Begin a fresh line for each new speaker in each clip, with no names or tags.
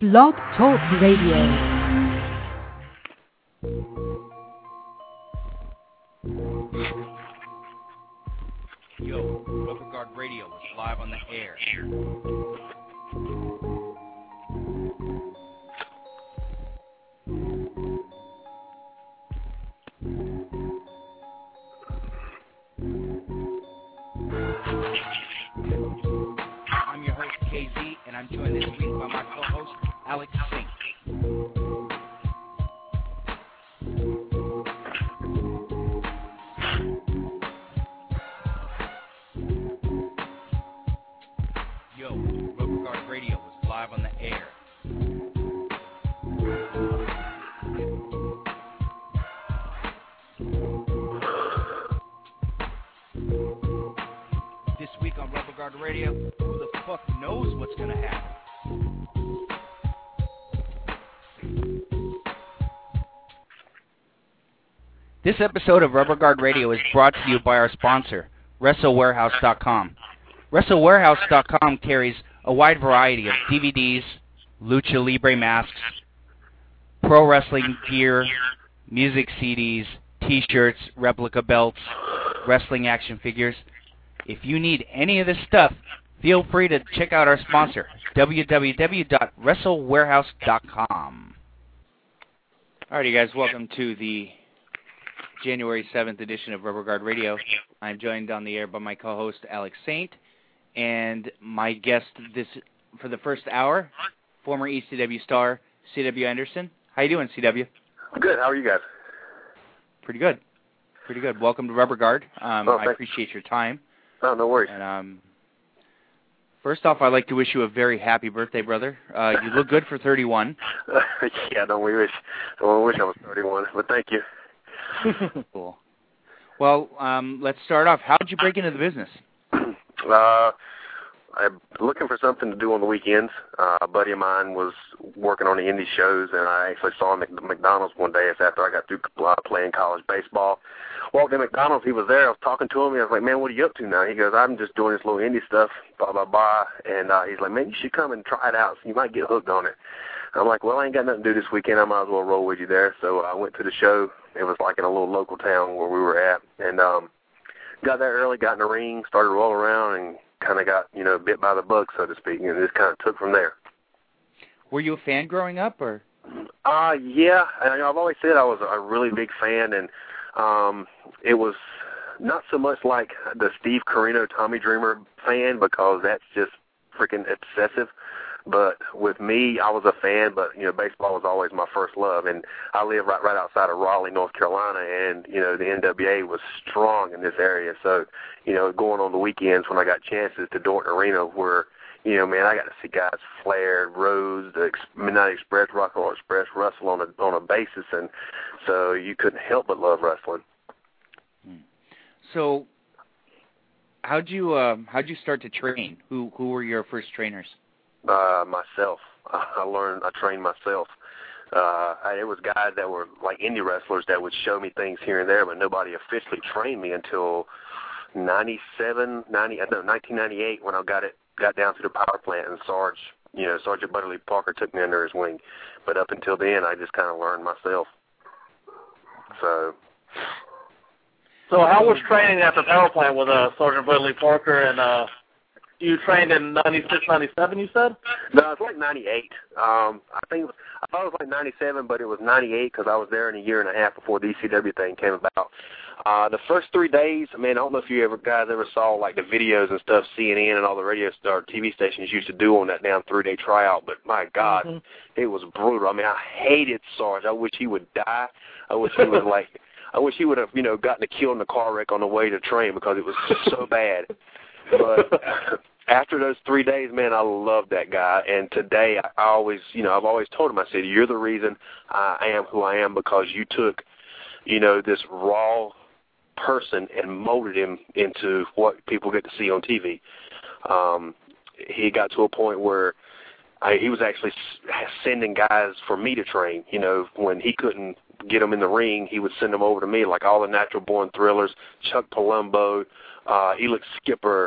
Blog Talk Radio.
Yo, Rubber Guard Radio is live on the air. I'm your host, KZ, and I'm joined this week by my co-host, Alex Saint. Yo, Rubber Guard Radio is live on the air. This week on Rubber Guard Radio, who the fuck knows what's gonna happen? This episode of Rubber Guard Radio is brought to you by our sponsor, WrestleWarehouse.com. WrestleWarehouse.com carries a wide variety of DVDs, Lucha Libre masks, pro wrestling gear, music CDs, T-shirts, replica belts, wrestling action figures. If you need any of this stuff, feel free to check out our sponsor, www.WrestleWarehouse.com. Alrighty, guys, welcome to the January 7th edition of Rubber Guard Radio. I'm joined on the air by my co-host, Alex Saint, and my guest for the first hour, former ECW star, C.W. Anderson. How you doing, C.W.?
Good. How are you guys?
Pretty good. Pretty good. Welcome to Rubber Guard. I appreciate your time.
Oh, no worries.
And first off, I'd like to wish you a very happy birthday, brother. You look good for 31.
Yeah, don't wish I was 31, but thank you.
Cool. Well, let's start off. How did you break into the business?
I'm looking for something to do on the weekends. A buddy of mine was working on the indie shows, and I actually saw him at McDonald's one day. It's after I got through playing college baseball. Walked in McDonald's, he was there. I was talking to him. I was like, man, what are you up to now? He goes, I'm just doing this little indie stuff, blah, blah, blah. And he's like, man, you should come and try it out. So you might get hooked on it. I'm like, well, I ain't got nothing to do this weekend. I might as well roll with you there. So I went to the show. It was like in a little local town where we were at. And got there early, got in the ring, started rolling around, and kind of got, bit by the bug, so to speak, and just kind of took from there.
Were you a fan growing up, or?
Yeah. I've always said I was a really big fan, and it was not so much like the Steve Corino, Tommy Dreamer fan, because that's just freaking obsessive. But with me, I was a fan, but, baseball was always my first love. And I live right outside of Raleigh, North Carolina, and, the NWA was strong in this area. So, going on the weekends when I got chances to Dorton Arena where, man, I got to see guys Flair, Rose, the Midnight Express, Rock and Roll Express wrestle on a basis. And so you couldn't help but love wrestling.
So how'd you start to train? Who were your first trainers?
Myself. I trained myself. It was guys that were like indie wrestlers that would show me things here and there, but nobody officially trained me until 1998 when I got down to the power plant, and Sergeant Butterly Parker took me under his wing. But up until then, I just kind of learned myself. So
how was training at the power plant with Sergeant Butterly Parker, and you trained in 96, 97, you said?
No, it's like 98. I thought it was like 97, but it was 98 because I was there in a year and a half before the ECW thing came about. The first 3 days, I don't know if you guys ever saw like the videos and stuff CNN and all the radio or TV stations used to do on that damn 3-day tryout, but my God, It was brutal. I hated Sarge. I wish he would die. I wish he would have, gotten killed in a car wreck on the way to train because it was so bad. But after those 3 days, man, I loved that guy. And today, I've always told him, I said, you're the reason I am who I am, because you took, this raw person and molded him into what people get to see on TV. He got to a point where he was actually sending guys for me to train. When he couldn't get them in the ring, he would send them over to me, like all the Natural Born Thrillers, Chuck Palumbo, Elix Skipper,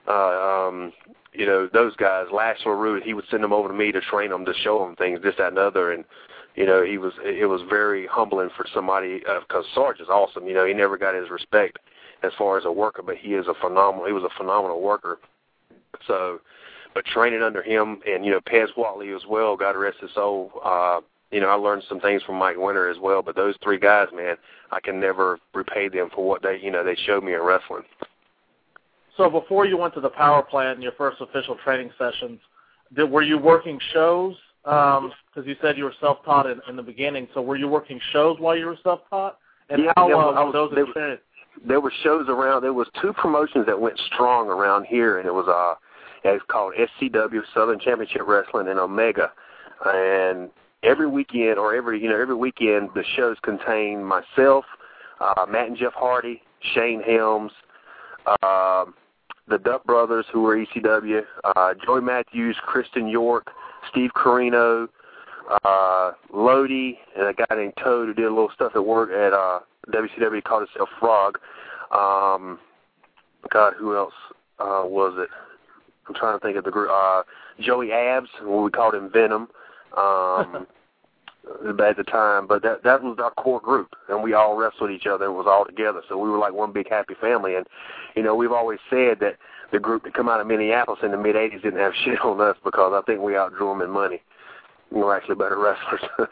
those guys, Lash LaRue, he would send them over to me to train them, to show them things, this, that, and other. And, it was very humbling for somebody, because Sarge is awesome. He never got his respect as far as a worker, but he was a phenomenal worker. So, but training under him and, Pez Whatley as well, God rest his soul, I learned some things from Mike Winter as well, but those three guys, man, I can never repay them for what they showed me in wrestling.
So before you went to the power plant in your first official training sessions, were you working shows? Because you said you were self-taught in the beginning, so were you working shows while you were self-taught? And how were those experiences?
There were shows around. There was two promotions that went strong around here, and it was it's called SCW, Southern Championship Wrestling, and Omega. And every weekend, the shows contained myself, Matt and Jeff Hardy, Shane Helms, the Duck Brothers, who were ECW, Joey Matthews, Kristen York, Steve Carino, Lodi, and a guy named Toad who did a little stuff at work at WCW, called himself Frog. God, who else was it? I'm trying to think of the group. Joey Abs, we called him Venom. At the time, but that was our core group, and we all wrestled each other and was all together, so we were like one big happy family. And we've always said that the group that come out of Minneapolis in the mid-'80s didn't have shit on us, because I think we outdrew them in money. We were actually better wrestlers.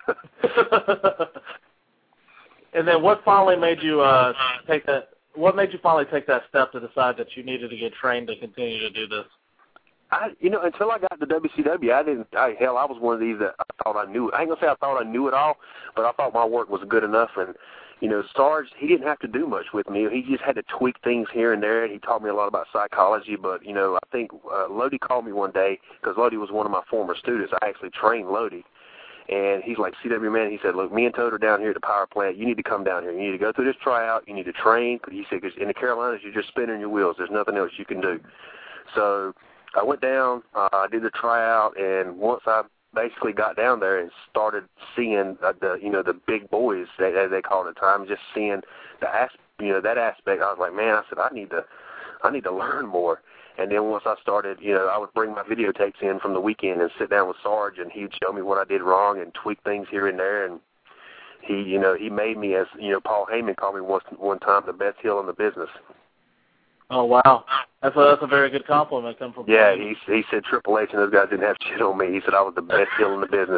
And then what finally made you take that? What made you finally take that step to decide that you needed to get trained to continue to do this?
Until I got to WCW, I was one of these that I thought I knew. I ain't gonna say I thought I knew it all, but I thought my work was good enough. And Sarge, he didn't have to do much with me. He just had to tweak things here and there. He taught me a lot about psychology. But I think Lodi called me one day, because Lodi was one of my former students. I actually trained Lodi, and he's like, CW man, he said, look, me and Toad are down here at the power plant. You need to come down here. You need to go through this tryout. You need to train. He said, because in the Carolinas, you're just spinning your wheels. There's nothing else you can do. So I went down, I did the tryout, and once I basically got down there and started seeing the big boys, as they call it at the time, just seeing that aspect, I was like, man, I said, I need to learn more. And then once I started, I would bring my videotapes in from the weekend and sit down with Sarge, and he'd show me what I did wrong and tweak things here and there. And he made me, as Paul Heyman called me one time, the best heel in the business.
Oh, wow. That's a very good compliment coming from
Yeah, he said Triple H and those guys didn't have shit on me. He said I was the best heel in the business.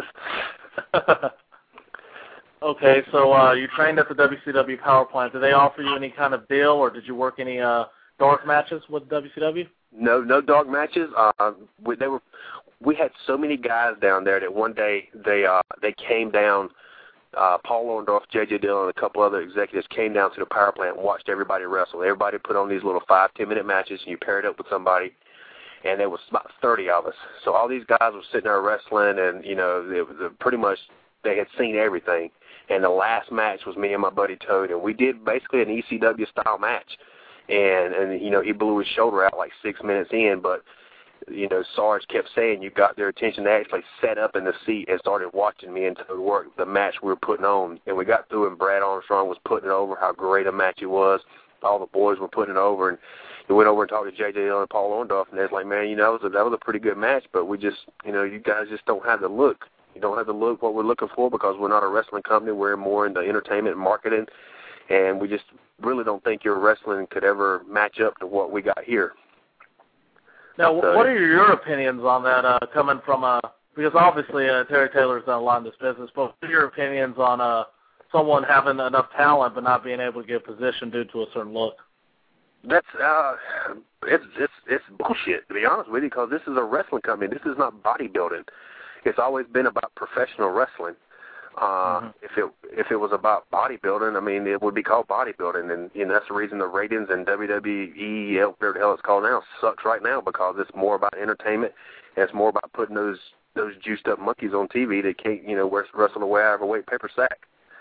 Okay, so you trained at the WCW power plant. Did they offer you any kind of deal, or did you work any dark matches with WCW?
No dark matches. We had so many guys down there that one day they came down. Paul Orndorff, J.J. Dillon, and a couple other executives came down to the power plant and watched everybody wrestle. Everybody put on these little 5-10 minute matches, and you paired up with somebody, and there was about 30 of us. So all these guys were sitting there wrestling, and pretty much they had seen everything. And the last match was me and my buddy Toad, and we did basically an ECW style match. And he blew his shoulder out like 6 minutes in, but Sarge kept saying you got their attention. They actually sat up in the seat and started watching me and Toad work the match we were putting on. And we got through, and Brad Armstrong was putting it over, how great a match it was. All the boys were putting it over, and we went over and talked to J.J. Dillon and Paul Orndorff, and they was like, man, that was a pretty good match, but we just, you guys just don't have the look. You don't have the look what we're looking for, because we're not a wrestling company. We're more into entertainment and marketing, and we just really don't think your wrestling could ever match up to what we got here.
Now, what are your opinions on that, coming from because obviously Terry Taylor's done a lot in this business, but what are your opinions on someone having enough talent but not being able to get position due to a certain look?
That's it's bullshit, to be honest with you, because this is a wrestling company. This is not bodybuilding. It's always been about professional wrestling. If it was about bodybuilding, I mean, it would be called bodybuilding, and that's the reason the ratings in WWE, whatever the hell it's called now, sucks right now, because it's more about entertainment, and it's more about putting those juiced up monkeys on TV that can't wrestle away out of a weight paper sack.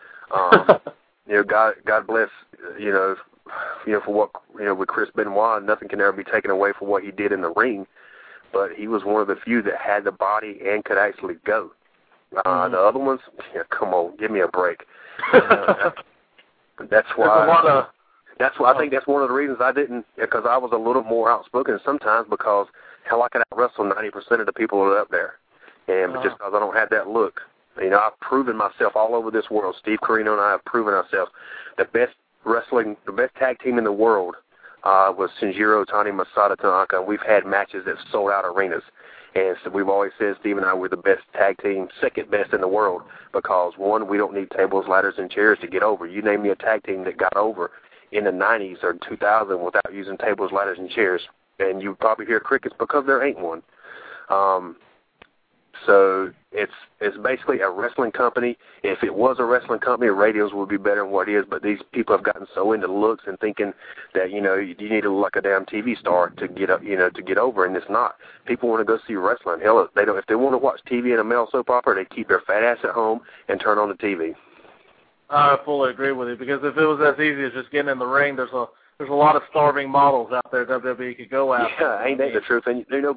God bless for what with Chris Benoit, nothing can ever be taken away for what he did in the ring, but he was one of the few that had the body and could actually go. The other ones, come on, give me a break. That's why. That's why I think that's one of the reasons I didn't, because I was a little more outspoken sometimes because, hell, I could out-wrestle 90% of the people that are up there. And just because I don't have that look. You know, I've proven myself all over this world. Steve Corino and I have proven ourselves. The best tag team in the world was Shinjiro Otani, Masato Tanaka. We've had matches that sold out arenas. And so we've always said, Steve and I, we're the best tag team, second best in the world, because, one, we don't need tables, ladders, and chairs to get over. You name me a tag team that got over in the 90s or 2000 without using tables, ladders, and chairs, and you probably hear crickets because there ain't one. So it's basically a wrestling company. If it was a wrestling company, radios would be better than what it is, but these people have gotten so into looks and thinking that, you know, you need to look like a damn TV star to get up, you know, to get over, and it's not. People want to go see wrestling. Hell, they don't. If they want to watch TV and a male soap opera, they keep their fat ass at home and turn on the TV.
I fully agree with you, because if it was as easy as just getting in the ring, there's a lot of starving models out there WWE could go after.
Yeah, ain't that the truth? And, you know,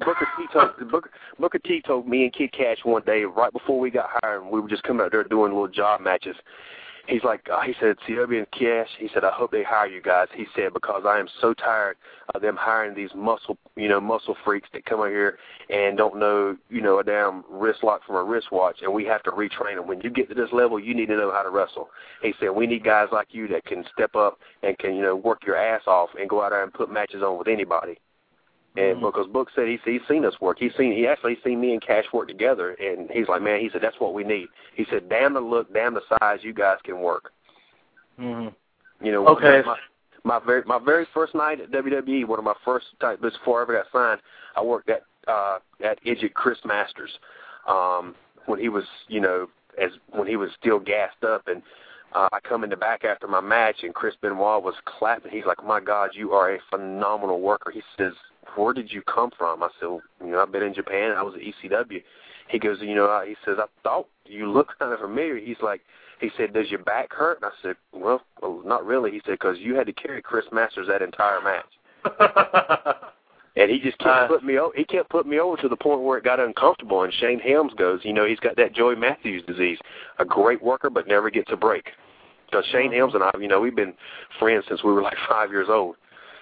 Booker T told me and Kid Cash one day, right before we got hired, and we were just coming out there doing little job matches. He's like, he said, CW and Cash, he said, I hope they hire you guys. He said, because I am so tired of them hiring these muscle freaks that come out here and don't know, you know, a damn wrist lock from a wristwatch, and we have to retrain them. When you get to this level, you need to know how to wrestle. He said, we need guys like you that can step up and can, you know, work your ass off and go out there and put matches on with anybody. And because Book said he's seen us work. He actually seen me and Cash work together, and he's like, man, he said, that's what we need. He said, damn the look, damn the size, you guys can work.
Mm-hmm.
You know,
okay.
My very first night at WWE, one of my first this before I ever got signed, I worked at Idiot Chris Masters, when he was, you know, when he was still gassed up, and I come in the back after my match, and Chris Benoit was clapping. He's like, oh my God, you are a phenomenal worker. He says, where did you come from? I said, well, you know, I've been in Japan. I was at ECW. He goes, you know, he says, I thought you looked kind of familiar. He said, does your back hurt? And I said, well, not really. He said, because you had to carry Chris Masters that entire match. And he just kept putting me over. He kept putting me over to the point where it got uncomfortable. And Shane Helms goes, you know, he's got that Joey Matthews disease, a great worker but never gets a break. Because Shane Helms and I, you know, we've been friends since we were like 5 years old.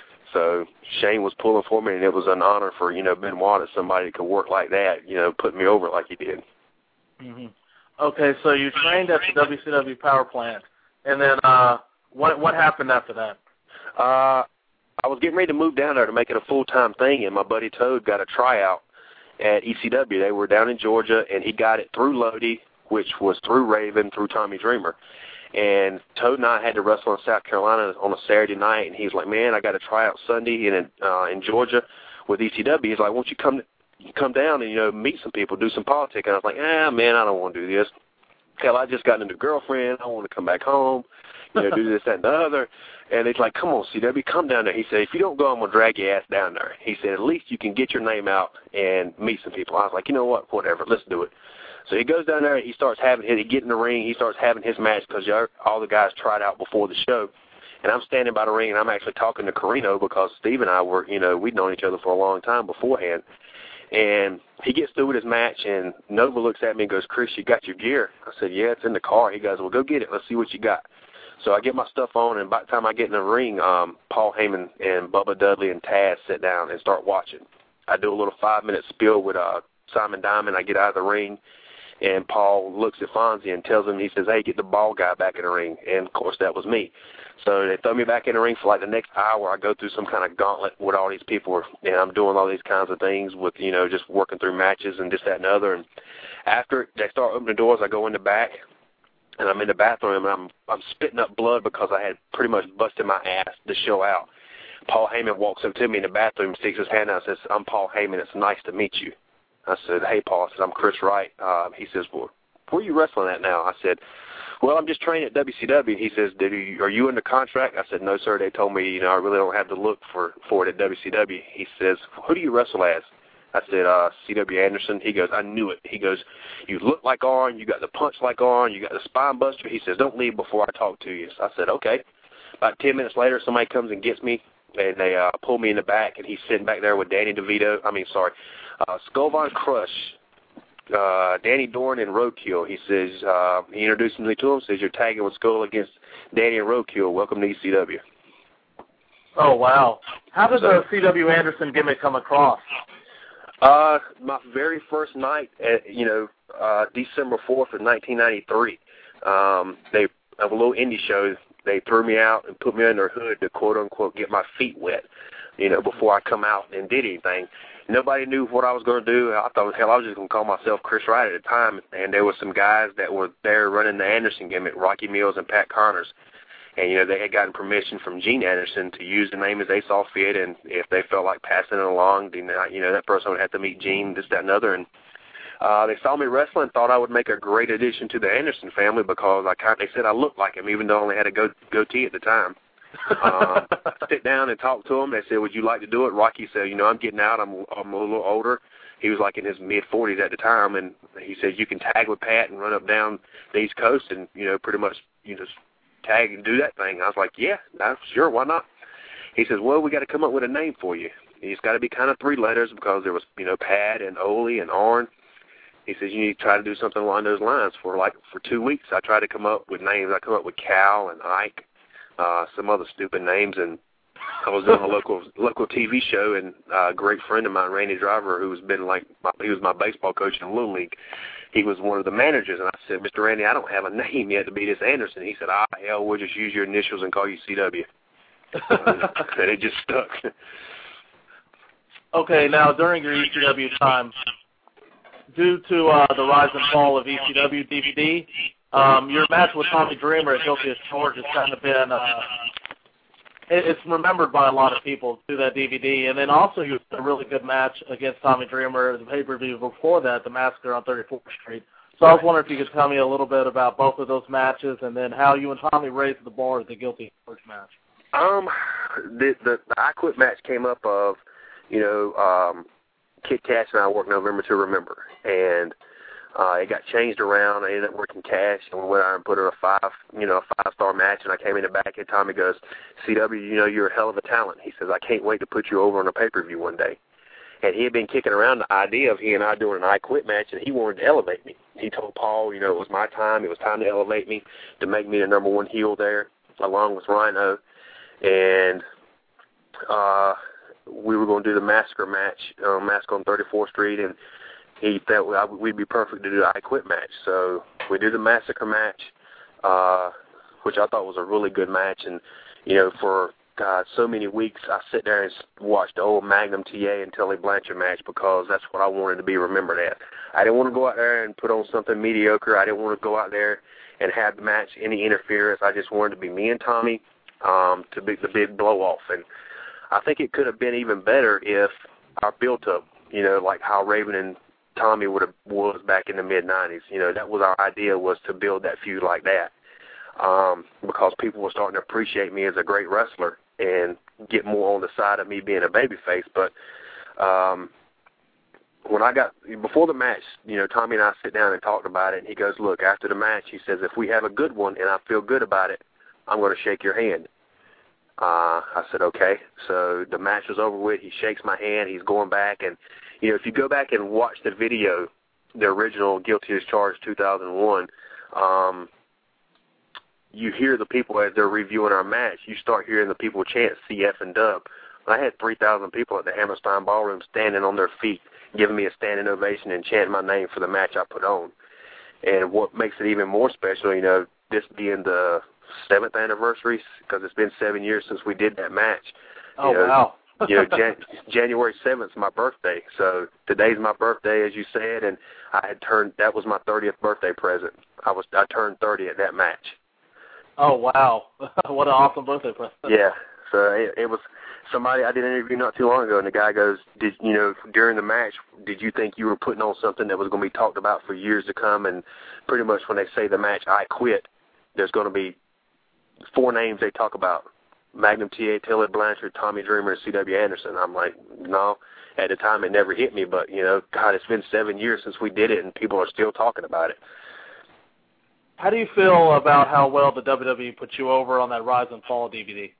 So Shane was pulling for me, and it was an honor for, you know, Benoit, that somebody that could work like that, you know, put me over like he did.
Mm-hmm. Okay, so you trained at the WCW power plant, and then what happened after that?
I was getting ready to move down there to make it a full-time thing, and my buddy Toad got a tryout at ECW. They were down in Georgia, and he got it through Lodi, which was through Raven, through Tommy Dreamer. And Toad and I had to wrestle in South Carolina on a Saturday night, and he was like, man, I got a tryout Sunday in Georgia with ECW. He's like, won't you come down and, you know, meet some people, do some politics? And I was like, man, I don't want to do this. Hell, I just got a new girlfriend. I want to come back home, you know, do this, that, and the other. And he's like, come on, CW, come down there. He said, if you don't go, I'm going to drag your ass down there. He said, at least you can get your name out and meet some people. I was like, you know what, whatever, let's do it. So he goes down there, he starts he get in the ring, he starts having his match because all the guys tried out before the show. And I'm standing by the ring, and I'm actually talking to Corino because Steve and I were, you know, we'd known each other for a long time beforehand. And he gets through with his match, and Nova looks at me and goes, Chris, you got your gear? I said, yeah, it's in the car. He goes, well, go get it. Let's see what you got. So I get my stuff on, and by the time I get in the ring, Paul Heyman and Bubba Dudley and Taz sit down and start watching. I do a little 5-minute spiel with Simon Diamond. I get out of the ring. And Paul looks at Fonzie and tells him, he says, hey, get the ball guy back in the ring. And, of course, that was me. So they throw me back in the ring for like the next hour. I go through some kind of gauntlet with all these people, and I'm doing all these kinds of things with, you know, just working through matches and this, that, and the other. And after they start opening the doors, I go in the back, and I'm in the bathroom, and I'm spitting up blood because I had pretty much busted my ass to show out. Paul Heyman walks up to me in the bathroom, sticks his hand out and says, I'm Paul Heyman. It's nice to meet you. I said, hey, Paul. I said, I'm Chris Wright. He says, well, where are you wrestling at now? I said, well, I'm just training at WCW. He says, are you under contract? I said, no, sir. They told me, you know, I really don't have to look for it at WCW. He says, who do you wrestle as? I said, C.W. Anderson. He goes, I knew it. He goes, you look like Arn. You got the punch like Arn. You got the spine buster. He says, don't leave before I talk to you. So I said, okay. About 10 minutes later, somebody comes and gets me, and they pull me in the back, and he's sitting back there with Danny DeVito. Skull Von Crush, Danny Dorn, and Roadkill. He says, he introduced me to him, says, you're tagging with Skull against Danny and Roadkill. Welcome to ECW.
Oh, wow. How did the C.W. Anderson gimmick come across?
My very first night at, December 4th of 1993, they have a little indie show. They threw me out and put me under the hood to, quote-unquote, get my feet wet, before I come out and did anything. Nobody knew what I was going to do. I thought, hell, I was just going to call myself Chris Wright at the time, and there were some guys that were there running the Anderson gimmick, Rocky Mills and Pat Connors. And, they had gotten permission from Gene Anderson to use the name as they saw fit, and if they felt like passing it along, then, that person would have to meet Gene, this, that, and other. And they saw me wrestling and thought I would make a great addition to the Anderson family because they said I looked like him, even though I only had a goatee at the time. Sit down and talk to him. They said, would you like to do it? Rocky said, I'm getting out. I'm a little older. He was like in his mid-40s at the time, and he said, you can tag with Pat and run up down the East Coast and, pretty much, tag and do that thing. I was like, yeah, sure, why not? He says, well, we got to come up with a name for you. It's got to be kind of 3 letters because there was, Pat and Ole and Arn. He says, you need to try to do something along those lines. For 2 weeks, I tried to come up with names. I come up with Cal and Ike, some other stupid names, and I was doing a local TV show, and a great friend of mine, Randy Driver, who's been he was my baseball coach in Little League. He was one of the managers, and I said, Mr. Randy, I don't have a name yet to be this Anderson. He said, hell, we'll just use your initials and call you CW. And it just stuck.
Okay, now during your ECW time, due to the rise and fall of ECW DVD, your match with Tommy Dreamer at Guilty as Charged has kind of been, it's remembered by a lot of people through that DVD. And then also you had a really good match against Tommy Dreamer, the pay-per-view before that, the Massacre on 34th Street. So I was wondering if you could tell me a little bit about both of those matches and then how you and Tommy raised the bar at the Guilty as Charged match.
The I Quit match came up of, Kid Cash and I worked November to Remember, and it got changed around. I ended up working Cash, and we went out and put her a 5-star match, and I came in the back, and Tommy goes, CW, you're a hell of a talent. He says, I can't wait to put you over on a pay-per-view one day. And he had been kicking around the idea of he and I doing an I Quit match, and he wanted to elevate me. He told Paul, it was my time. It was time to elevate me, to make me the number 1 heel there, along with Rhino. And we were going to do the Massacre match, Massacre on 34th Street, and he thought we'd be perfect to do the I Quit match. So we did the Massacre match, which I thought was a really good match. And, for so many weeks I sit there and watch the old Magnum TA and Tully Blanchard match because that's what I wanted to be remembered as. I didn't want to go out there and put on something mediocre. I didn't want to go out there and have the match any interference. I just wanted to be me and Tommy, to be the big blow-off. And I think it could have been even better if our built-up, like how Raven and Tommy was back in the mid-'90s. That was our idea, was to build that feud like that, because people were starting to appreciate me as a great wrestler and get more on the side of me being a babyface. But before the match, Tommy and I sit down and talked about it, and he goes, look, after the match, he says, if we have a good one and I feel good about it, I'm going to shake your hand. I said, okay. So the match was over with. He shakes my hand. He's going back. And, if you go back and watch the video, the original Guilty as Charged 2001, you hear the people as they're reviewing our match. You start hearing the people chant CF and Dub. I had 3,000 people at the Hammerstein Ballroom standing on their feet, giving me a standing ovation and chanting my name for the match I put on. And what makes it even more special, this being the 7th anniversary, because it's been 7 years since we did that match.
Wow.
January 7th is my birthday. So today's my birthday, as you said, and that was my 30th birthday present. I turned 30 at that match.
Oh, wow. What an awesome birthday present.
Yeah. So it was somebody I did an interview not too long ago, and the guy goes, during the match, did you think you were putting on something that was going to be talked about for years to come? And pretty much when they say the match, I Quit, there's going to be 4 names they talk about: Magnum TA, Tully Blanchard, Tommy Dreamer, and C.W. Anderson. I'm like, no. At the time, it never hit me, but, God, it's been 7 years since we did it, and people are still talking about it.
How do you feel about how well the WWE put you over on that Rise and Fall DVD?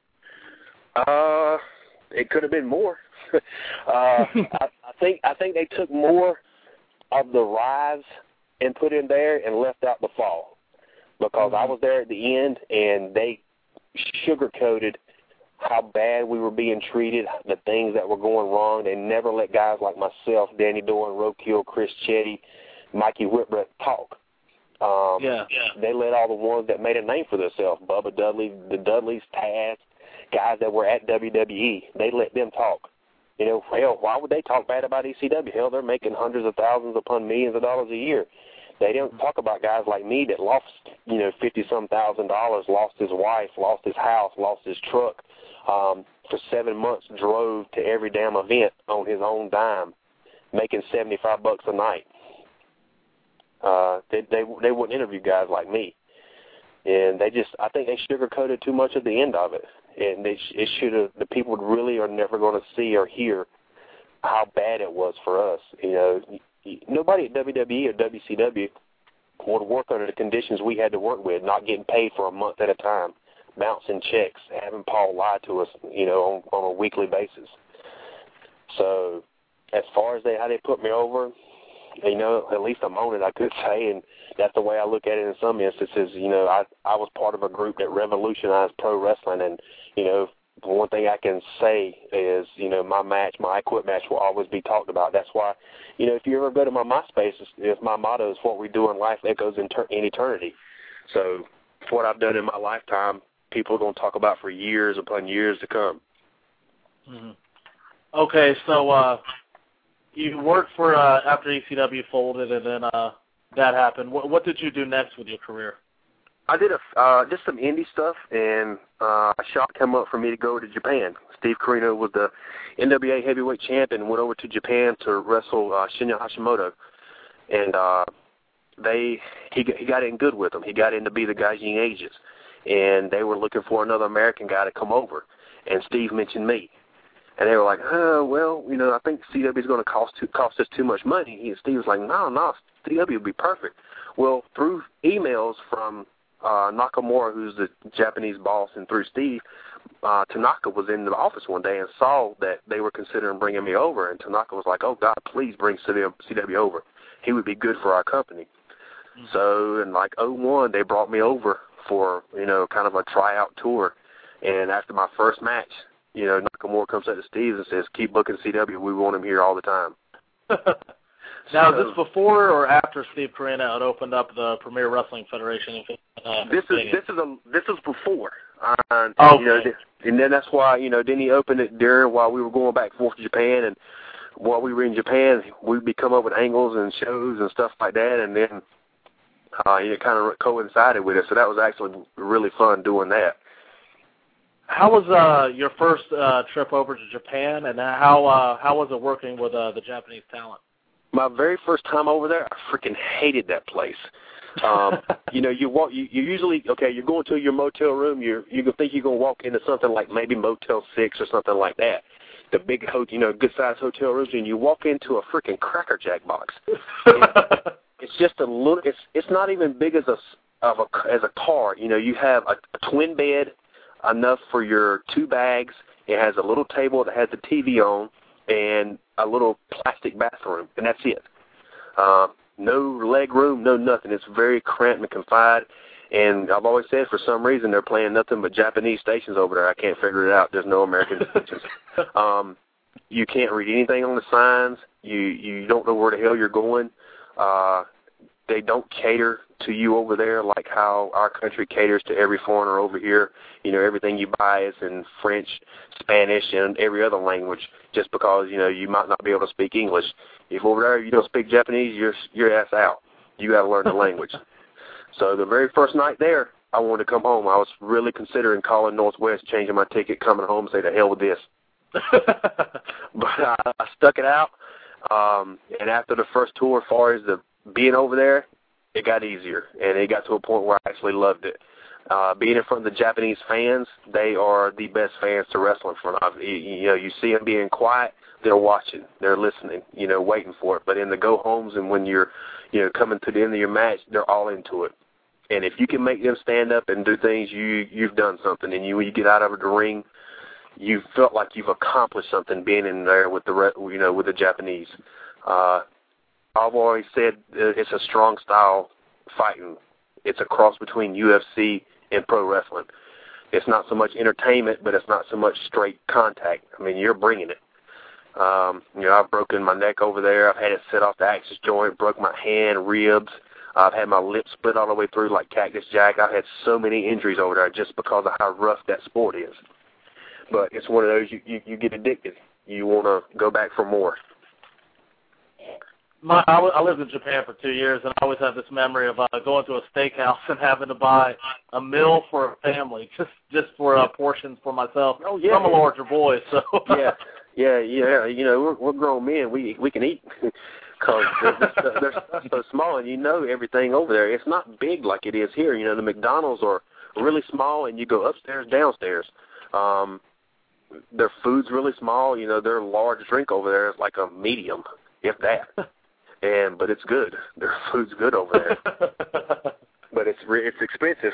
It could have been more. I think they took more of the rise and put in there and left out the fall, because I was there at the end and they sugar-coated how bad we were being treated, the things that were going wrong. They never let guys like myself, Danny Doran, Rokiel, Chris Chetty, Mikey Whitbread talk. They let all the ones that made a name for themselves, Bubba Dudley, the Dudleys, Taz, guys that were at WWE, they let them talk. You know, hell, why would they talk bad about ECW? Hell, they're making hundreds of thousands upon millions of dollars a year. They don't talk about guys like me that lost, you know, $50-some thousand, lost his wife, lost his house, lost his truck. For 7 months, drove to every damn event on his own dime, making $75 a night. They wouldn't interview guys like me, and I think they sugarcoated too much at the end of it, and it should have. The people really are never going to see or hear how bad it was for us. You know, nobody at WWE or WCW would work under the conditions we had to work with, not getting paid for a month at a time, bouncing checks, having Paul lie to us, you know, on a weekly basis. So as far as how they put me over, you know, at least I'm on it, I could say, and that's the way I look at it in some instances. You know, I was part of a group that revolutionized pro wrestling, and, you know, the one thing I can say is, you know, my I Quit match will always be talked about. That's why, you know, if you ever go to my MySpace, if my motto is what we do in life, that goes in eternity. So what I've done in my lifetime, people are going to talk about for years upon years to come.
Mm-hmm. Okay, so you worked for after ECW folded, and then that happened. What did you do next with your career?
I did just some indie stuff, and a shot came up for me to go to Japan. Steve Corino was the NWA heavyweight champ and went over to Japan to wrestle Shinya Hashimoto, and he got in good with them. He got in to be the Gaijin Aegis, and they were looking for another American guy to come over, and Steve mentioned me. And they were like, well, you know, I think CW is going to cost us too much money. And Steve was like, no, CW would be perfect. Well, through emails from Nakamura, who's the Japanese boss, and through Steve, Tanaka was in the office one day and saw that they were considering bringing me over. And Tanaka was like, oh, God, please bring CW over. He would be good for our company. Mm-hmm. So in like 2001, they brought me over for, you know, kind of a tryout tour. And after my first match, you know, Nakamura comes up to Steve and says, keep booking CW. We want him here all the time.
Now, is this before or after Steve Corino had opened up the Premier Wrestling Federation?
This is before.
Okay.
You know, and then that's why, you know, then he opened it during while we were going back and forth to Japan, and while we were in Japan, we'd come up with angles and shows and stuff like that, and then it kind of coincided with it. So that was actually really fun doing that.
How was your first trip over to Japan, and how was it working with the Japanese talent?
My very first time over there, I freaking hated that place. You know, you usually, okay, you're going to your motel room, you think you're going to walk into something like maybe Motel 6 or something like that, the big, good-sized hotel rooms, and you walk into a freaking Cracker Jack box. It's just a little, it's not even big as a car. You know, you have a twin bed, enough for your 2 bags. It has a little table that has the TV on and a little plastic bathroom, and that's it. No leg room, no nothing. It's very cramped and confined, and I've always said for some reason they're playing nothing but Japanese stations over there. I can't figure it out. There's no American stations. You can't read anything on the signs. You don't know where the hell you're going. They don't cater to you over there like how our country caters to every foreigner over here. You know, everything you buy is in French, Spanish, and every other language just because, you know, you might not be able to speak English. If over there you don't speak Japanese, you're ass out. You got to learn the language. So the very first night there, I wanted to come home. I was really considering calling Northwest, changing my ticket, coming home, and say, the hell with this. But I stuck it out. And after the first tour, as far as being over there, it got easier, and it got to a point where I actually loved it. Being in front of the Japanese fans, they are the best fans to wrestle in front of. You know, you see them being quiet, they're watching, they're listening, you know, waiting for it. But in the go-homes and when you're, you know, coming to the end of your match, they're all into it. And if you can make them stand up and do things, you've done something. And when you get out of the ring, you felt like you've accomplished something being in there with the Japanese. I've always said it's a strong style fighting. It's a cross between UFC and pro wrestling. It's not so much entertainment, but it's not so much straight contact. I mean, you're bringing it. I've broken my neck over there. I've had it set off the axis joint, broke my hand, ribs. I've had my lip split all the way through like Cactus Jack. I've had so many injuries over there just because of how rough that sport is. But it's one of those you get addicted. You want to go back for more.
I lived in Japan for 2 years, and I always have this memory of going to a steakhouse and having to buy a meal for a family, just for portions for myself.
Oh, yeah.
I'm a larger boy, so.
Yeah. We're grown men. We can eat because they're so small, and you know everything over there. It's not big like it is here. The McDonald's are really small, and you go upstairs, downstairs. Their food's really small. Their large drink over there is like a medium, if that. But it's good. Their food's good over there. But it's expensive.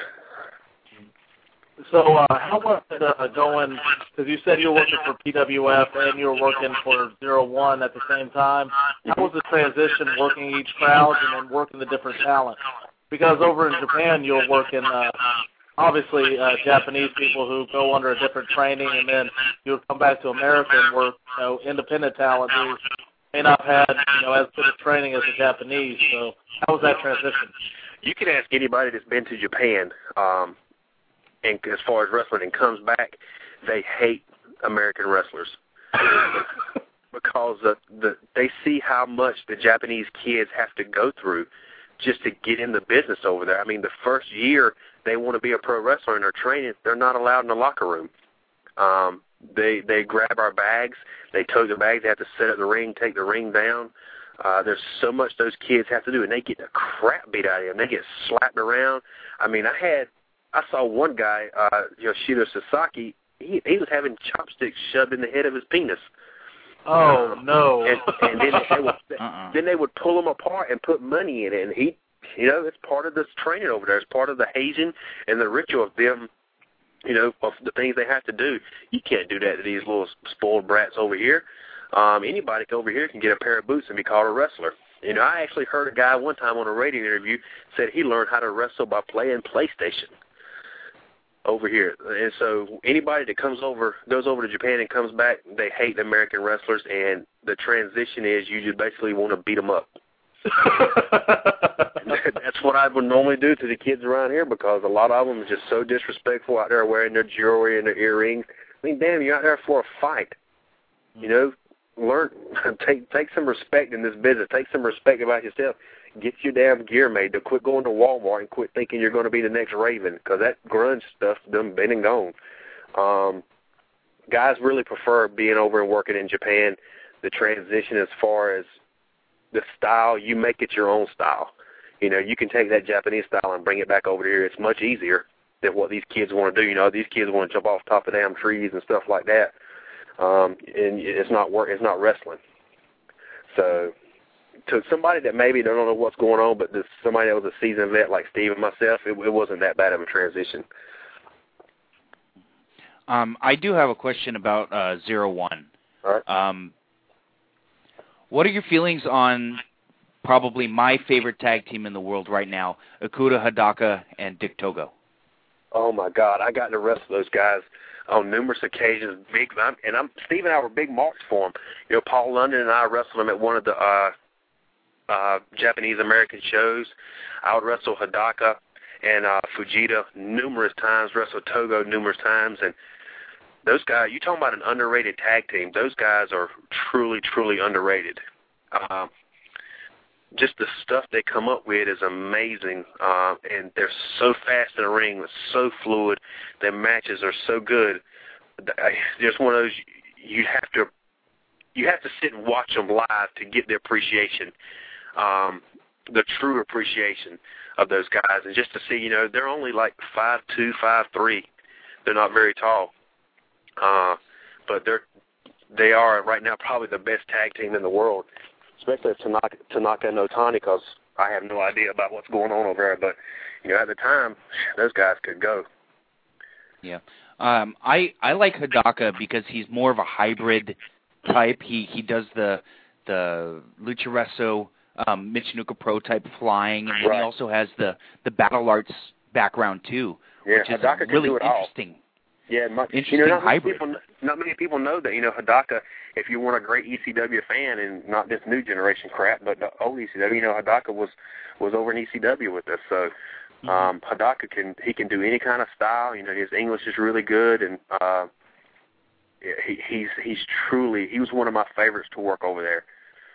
So how was it going, because you said you were working for PWF and you were working for 01 at the same time. How was the transition working each crowd and then working the different talent? Because over in Japan you'll work in, obviously, Japanese people who go under a different training, and then you'll come back to America and work independent talent who may not have had as good a training as the Japanese. So how was that transition?
You can ask anybody that's been to Japan, and as far as wrestling, and comes back, they hate American wrestlers because they see how much the Japanese kids have to go through just to get in the business over there. I mean, the first year they want to be a pro wrestler and they're training, they're not allowed in the locker room. They grab our bags, they tow the bags, they have to set up the ring, take the ring down. There's so much those kids have to do, and they get the crap beat out of them. They get slapped around. I mean, I saw one guy, Yoshida Sasaki, he was having chopsticks shoved in the head of his penis.
Oh, no.
And then they would pull him apart and put money in it, and it's part of this training over there. It's part of the hazing and the ritual of them, of the things they have to do. You can't do that to these little spoiled brats over here. Anybody over here can get a pair of boots and be called a wrestler. I actually heard a guy one time on a radio interview said he learned how to wrestle by playing PlayStation over here. And so anybody that goes over to Japan and comes back, they hate American wrestlers, and the transition is you just basically want to beat them up. That's what I would normally do to the kids around here, because a lot of them are just so disrespectful out there wearing their jewelry and their earrings. I mean, damn, you're out there for a fight. Learn, take some respect in this business. Take some respect about yourself. Get your damn gear made. To quit going to Walmart and quit thinking you're going to be the next Raven, because that grunge stuff's done been and gone. Guys really prefer being over and working in Japan. The transition as far as the style, you make it your own style. You can take that Japanese style and bring it back over here. It's much easier than what these kids want to do. These kids want to jump off top of damn trees and stuff like that. And it's not wrestling. So to somebody that maybe don't know what's going on, but somebody that was a seasoned vet like Steve and myself, it wasn't that bad of a transition.
I do have a question about 01.
All right.
What are your feelings on probably my favorite tag team in the world right now, Okuda Hidaka and Dick Togo?
Oh, my God. I got to wrestle those guys on numerous occasions. Steve and I were big marks for them. Paul London and I wrestled him at one of the Japanese-American shows. I would wrestle Hidaka and Fujita numerous times, wrestle Togo numerous times, and those guys, you talking about an underrated tag team, those guys are truly, truly underrated. Just the stuff they come up with is amazing, and they're so fast in the ring, it's so fluid, their matches are so good. Just one of those, you have to sit and watch them live to get the appreciation, the true appreciation of those guys. And just to see, they're only like 5'2", 5'3". They're not very tall. But they are right now probably the best tag team in the world, especially Tanaka and Otani, because I have no idea about what's going on over there. But at the time, those guys could go.
Yeah, I like Hidaka because he's more of a hybrid type. He does the Lucha Resto, Michinoku Pro type flying, and then he also has the battle arts background too,
Yeah,
which is
Hidaka
really
can do it
interesting.
all. Yeah,
interesting hybrid.
Not many people know that, Hidaka, if you want a great ECW fan and not this new generation crap, but the old ECW, Hidaka was over in ECW with us. So Hidaka can do any kind of style. His English is really good, and he was one of my favorites to work over there.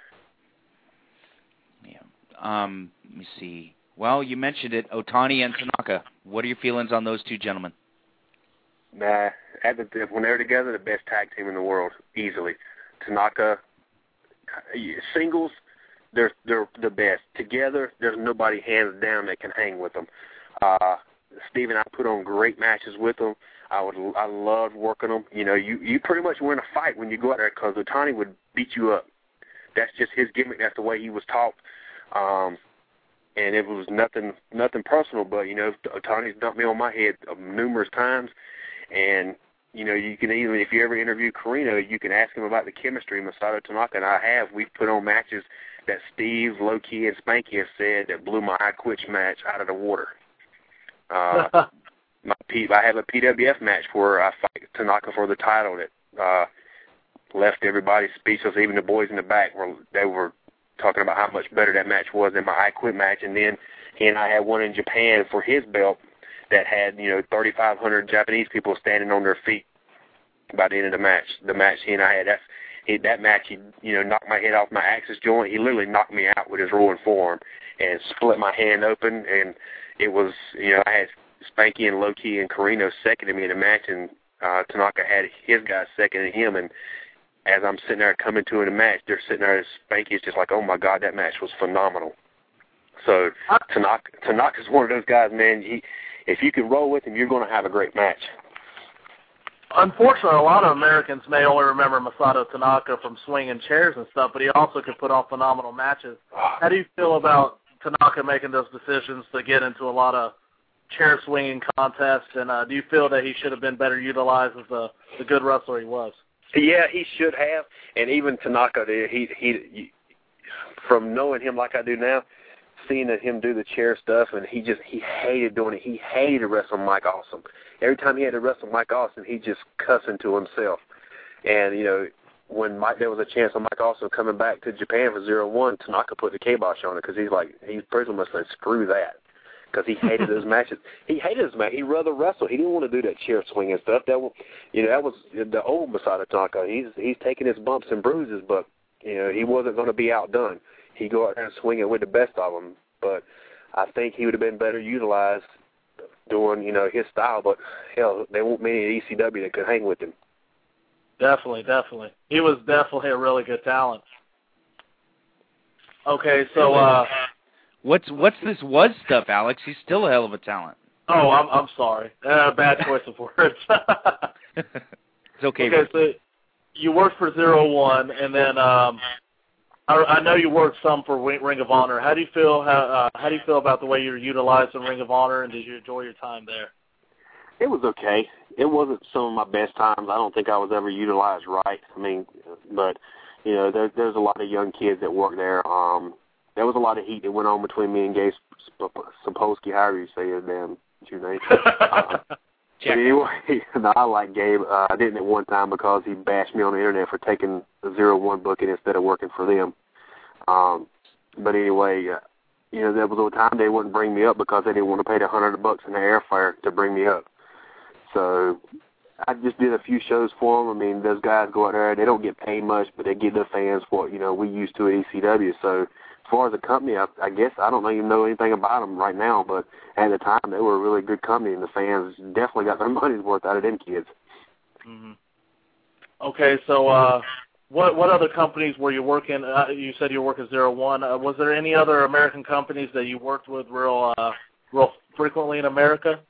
Yeah. Let me see. Well, you mentioned it, Otani and Tanaka. What are your feelings on those two gentlemen?
When they're together, the best tag team in the world, easily. Tanaka, singles, they're the best. Together, there's nobody hands down that can hang with them. Steve and I put on great matches with them. I loved working them. You pretty much win a fight when you go out there because Otani would beat you up. That's just his gimmick. That's the way he was taught. And it was nothing personal, but, Otani's dumped me on my head numerous times. And, you can even, if you ever interview Corino, you can ask him about the chemistry Masato Tanaka and I have. We've put on matches that Steve, Low-Key, and Spanky have said that blew my I Quit match out of the water. I have a PWF match where I fight Tanaka for the title that left everybody speechless, even the boys in the back. They were talking about how much better that match was than my I Quit match. And then he and I had one in Japan for his belt that had, 3,500 Japanese people standing on their feet by the end of the match. The match he and I had, that match, he knocked my head off my axis joint. He literally knocked me out with his rolling forearm and split my hand open. And it was, I had Spanky and Low-Key and Corino seconding me in the match, and Tanaka had his guys seconding him. And as I'm sitting there coming to in the match, they're sitting there, Spanky is just like, oh, my God, that match was phenomenal. So Tanaka's one of those guys, man, if you can roll with him, you're going to have a great match.
Unfortunately, a lot of Americans may only remember Masato Tanaka from swinging chairs and stuff, but he also could put on phenomenal matches. How do you feel about Tanaka making those decisions to get into a lot of chair swinging contests, and do you feel that he should have been better utilized as the good wrestler he was?
Yeah, he should have, and even Tanaka, he from knowing him like I do now, seeing him do the chair stuff, and he hated doing it. He hated to wrestle Mike Awesome. Every time he had to wrestle Mike Awesome, he just cussing to himself. And, when there was a chance of Mike Awesome coming back to Japan for 0-1, Tanaka put the kibosh on it because he's pretty much like, screw that, because he hated those matches. He hated his match. He'd rather wrestle. He didn't want to do that chair swinging stuff. That was the old Masato Tanaka. He's taking his bumps and bruises, but, he wasn't going to be outdone. He'd go out there and swing it with the best of them. But I think he would have been better utilized doing, his style. But, hell, there won't many at ECW that could hang with him.
Definitely. He was definitely a really good talent. Okay, so
what's this was stuff, Alex? He's still a hell of a talent.
Oh, I'm sorry. Bad choice of words.
It's okay.
Okay, so you worked for 0-1, and then I know you worked some for Ring of Honor. How do you feel about the way you were utilized in Ring of Honor, and did you enjoy your time there?
It was okay. It wasn't some of my best times. I don't think I was ever utilized right. I mean, but there's a lot of young kids that work there. There was a lot of heat that went on between me and Gabe Sapolsky, however you say his name, name. But anyway, I like Gabe. I didn't at one time because he bashed me on the internet for taking the 0-1 booking instead of working for them. But anyway, there was a time they wouldn't bring me up because they didn't want to pay the $100 in the airfare to bring me up. So I just did a few shows for them. I mean, those guys go out there, they don't get paid much, but they give their fans what, we used to at ECW. So as far as the company, I guess I don't even know anything about them right now, but at the time they were a really good company, and the fans definitely got their money's worth out of them kids.
Mm-hmm. Okay, so what other companies were you working? You said you worked at 0-1. Was there any other American companies that you worked with real frequently in America?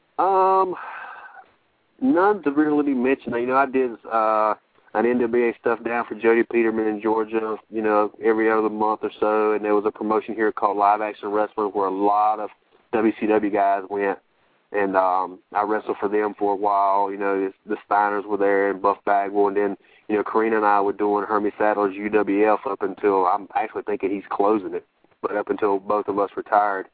None to really mention. I did an NWA stuff down for Jody Peterman in Georgia, every other month or so, and there was a promotion here called Live Action Wrestling where a lot of WCW guys went, and I wrestled for them for a while. The Steiners were there and Buff Bagwell, and then, Corina and I were doing Hermie Sadler's UWF up until, I'm actually thinking he's closing it, but up until both of us retired.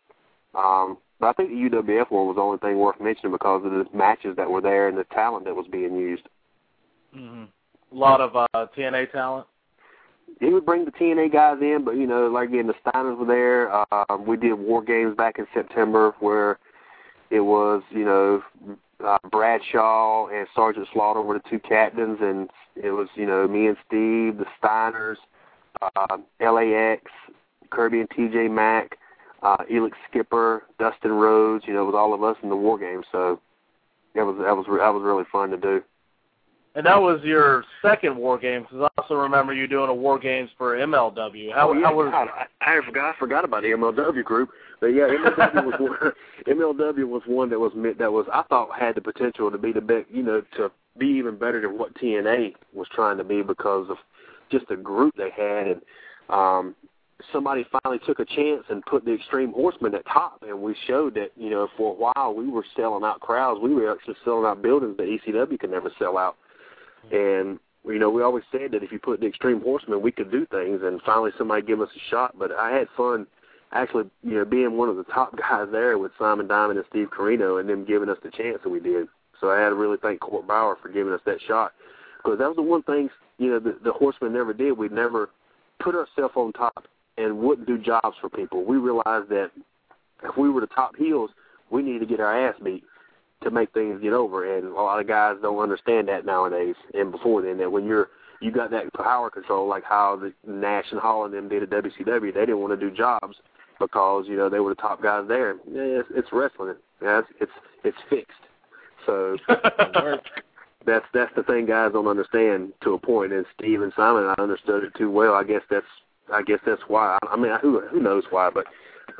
But I think the UWF one was the only thing worth mentioning because of the matches that were there and the talent that was being used.
Mm-hmm. A lot of TNA talent.
He would bring the TNA guys in, but, like again, the Steiners were there. We did War Games back in September where it was, Bradshaw and Sergeant Slaughter were the two captains, and it was, me and Steve, the Steiners, LAX, Kirby and TJ Mack, Elix Skipper, Dustin Rhodes, it was all of us in the War Games, so that was really fun to do.
And that was your second War Games, because I also remember you doing a War Games for MLW.
I forgot about the MLW group, but yeah, MLW was one that was I thought had the potential to be the best, to be even better than what TNA was trying to be because of just the group they had, and somebody finally took a chance and put the Extreme Horsemen at top, and we showed that, for a while we were selling out crowds. We were actually selling out buildings that ECW could never sell out. And, we always said that if you put the Extreme Horsemen, we could do things, and finally somebody gave us a shot. But I had fun actually, being one of the top guys there with Simon Diamond and Steve Corino and them giving us the chance that we did. So I had to really thank Court Bauer for giving us that shot, because that was the one thing, the Horsemen never did. We never put ourselves on top and wouldn't do jobs for people. We realized that if we were the top heels, we needed to get our ass beat to make things get over, and a lot of guys don't understand that nowadays. And before then, that when you got that power control, like how the Nash and Hall and them did at WCW, they didn't want to do jobs because they were the top guys there. Yeah, it's wrestling. Yeah, it's fixed. So that's the thing guys don't understand to a point. And Steve and Simon and I understood it too well. I guess that's why. I mean, who knows why, but.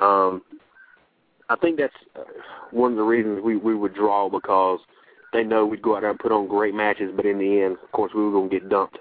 I think that's one of the reasons we would draw, because they know we'd go out there and put on great matches, but in the end, of course, we were going to get dumped.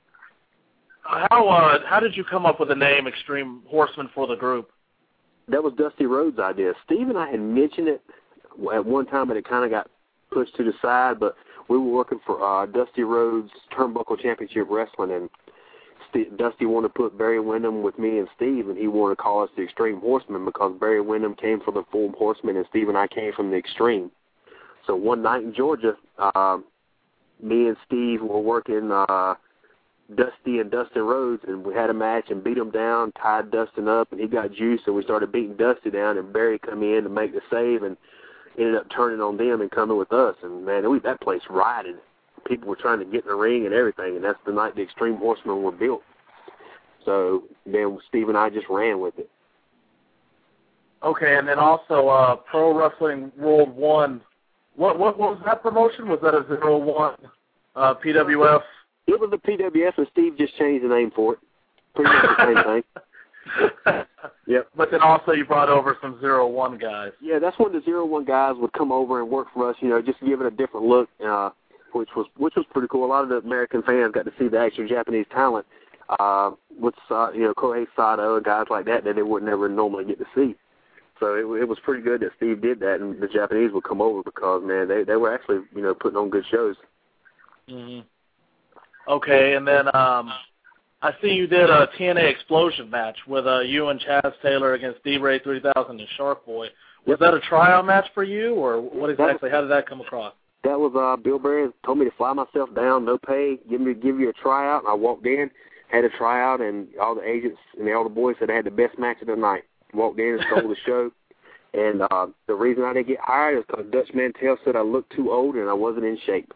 How did you come up with the name Extreme Horsemen for the group?
That was Dusty Rhodes' idea. Steve and I had mentioned it at one time, but it kind of got pushed to the side, but we were working for Dusty Rhodes' Turnbuckle Championship Wrestling, and Dusty wanted to put Barry Windham with me and Steve, and he wanted to call us the Extreme Horsemen because Barry Windham came from the Full Horsemen and Steve and I came from the Extreme. So one night in Georgia, me and Steve were working Dusty and Dustin Rhodes, and we had a match and beat him down, tied Dustin up, and he got juice, and we started beating Dusty down, and Barry come in to make the save and ended up turning on them and coming with us. And, man, that place rioted. People were trying to get in the ring and everything, and that's the night the Extreme Horsemen were built. So then Steve and I just ran with it.
Okay, and then also Pro Wrestling World 1. What was that promotion? Was that a 0-1 PWF?
It was a PWF, and Steve just changed the name for it. Pretty much the same thing. Yep.
But then also you brought over some 0-1 guys.
Yeah, that's when the 0-1 guys would come over and work for us, just to give it a different look. Which was pretty cool. A lot of the American fans got to see the actual Japanese talent with Kohei Sato and guys like that they would never normally get to see. So it was pretty good that Steve did that, and the Japanese would come over because, man, they were actually putting on good shows.
Mm-hmm. Okay, and then I see you did a TNA Explosion match with you and Chaz Taylor against D-Ray 3000 and Shark Boy. Was that a tryout match for you, or what exactly? How did that come across?
That was Bill Berry told me to fly myself down, no pay, give you a tryout. And I walked in, had a tryout, and all the agents and all the boys said I had the best match of the night. Walked in and stole the show. And the reason I didn't get hired is because Dutch Mantell said I looked too old and I wasn't in shape.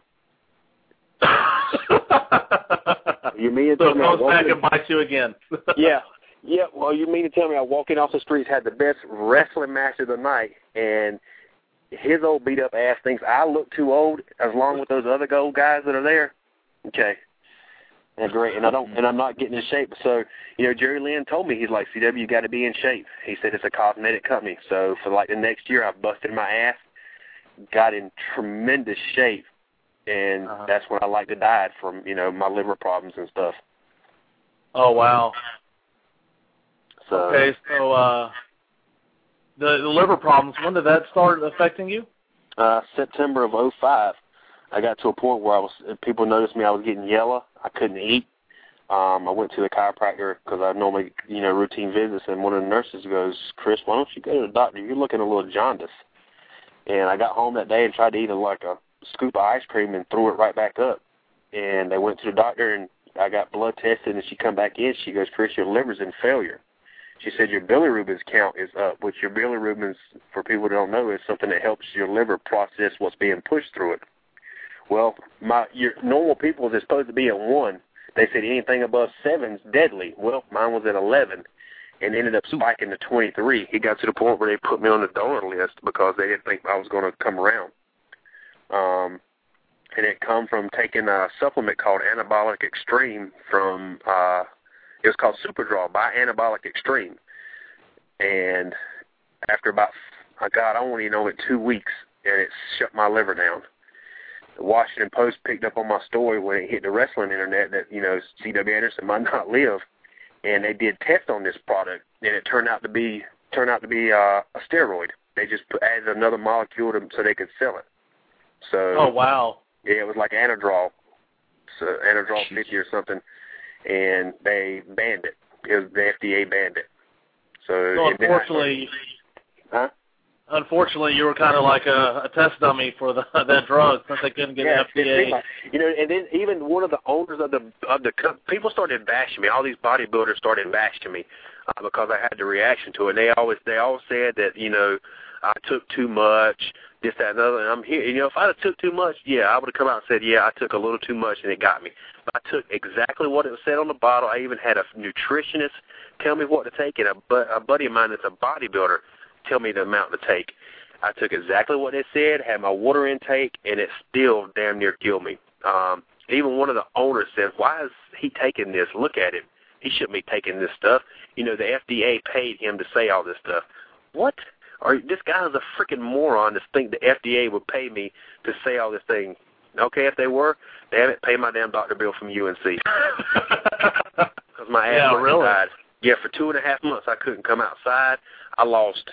You mean to tell me
it goes back and bites you again.
Yeah. Well, you mean to tell me I walk in off the streets, had the best wrestling match of the night, and his old beat-up ass thinks I look too old, as long with those other old guys that are there. Okay, that's great, and I'm not getting in shape. So, Jerry Lynn told me, he's like, CW, you got to be in shape. He said it's a cosmetic company. So for like the next year, I've busted my ass, got in tremendous shape, and that's when I like to diet from my liver problems and stuff.
Oh wow.
So,
okay, so. The liver problems, when did that start affecting you?
September of 2005. I got to a point where people noticed me. I was getting yellow. I couldn't eat. I went to the chiropractor because I normally, routine visits, and one of the nurses goes, Chris, why don't you go to the doctor? You're looking a little jaundiced. And I got home that day and tried to eat like a scoop of ice cream and threw it right back up. And they went to the doctor, and I got blood tested, and she come back in. She goes, Chris, your liver's in failure. She said your bilirubin's count is up, which your bilirubin's, for people who don't know, is something that helps your liver process what's being pushed through it. Well, your normal people is supposed to be at 1. They said anything above 7 is deadly. Well, mine was at 11 and ended up spiking to 23. It got to the point where they put me on the donor list because they didn't think I was going to come around. And it come from taking a supplement called Anabolic Extreme from, it was called Superdraw by Anabolic Extreme. And after about, I don't even know, 2 weeks, and it shut my liver down. The Washington Post picked up on my story when it hit the wrestling internet that, C.W. Anderson might not live. And they did tests on this product, and it turned out to be a steroid. They just added another molecule so they could sell it. So,
oh, wow.
Yeah, it was like Anadrol, so Anadrol 50 or something, and they banned it. The FDA banned it. So
unfortunately,
huh?
Unfortunately, you were kind of like a test dummy for that drug since they couldn't get FDA.
And then even one of the owners of the people started bashing me. All these bodybuilders started bashing me because I had the reaction to it. And they all said that I took too much, this, that, and other. And I'm here. If I'd have took too much, I would have come out and said, I took a little too much, and it got me. But I took exactly what it said on the bottle. I even had a nutritionist tell me what to take, and a buddy of mine that's a bodybuilder tell me the amount to take. I took exactly what they said, had my water intake, and it still damn near killed me. Even one of the owners said, why is he taking this? Look at him. He shouldn't be taking this stuff. The FDA paid him to say all this stuff. What? This guy is a freaking moron to think the FDA would pay me to say all this thing. Okay, if they were, they haven't paid my damn doctor bill from UNC. Because my ass
really
died. Yeah, for 2.5 months I couldn't come outside. I lost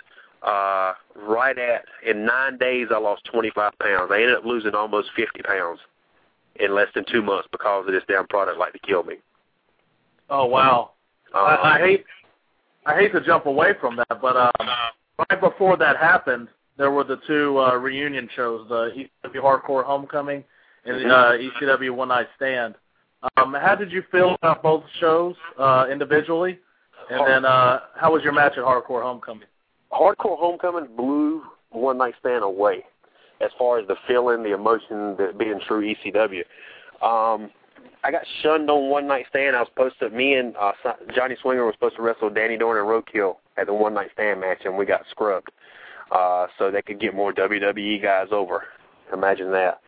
in 9 days I lost 25 pounds. I ended up losing almost 50 pounds in less than 2 months because of this damn product like to kill me.
Oh, wow. I hate to jump away from that, but right before that happened, there were the 2 reunion shows, the ECW Hardcore Homecoming and the ECW One Night Stand. How did you feel about both shows individually? And then how was your match at Hardcore Homecoming?
Hardcore Homecoming blew One Night Stand away as far as the feeling, the emotion, that being true ECW. I got shunned on One Night Stand. Me and Johnny Swinger were supposed to wrestle Danny Dorn and Roadkill at the One Night Stand match, and we got scrubbed so they could get more WWE guys over. Imagine that.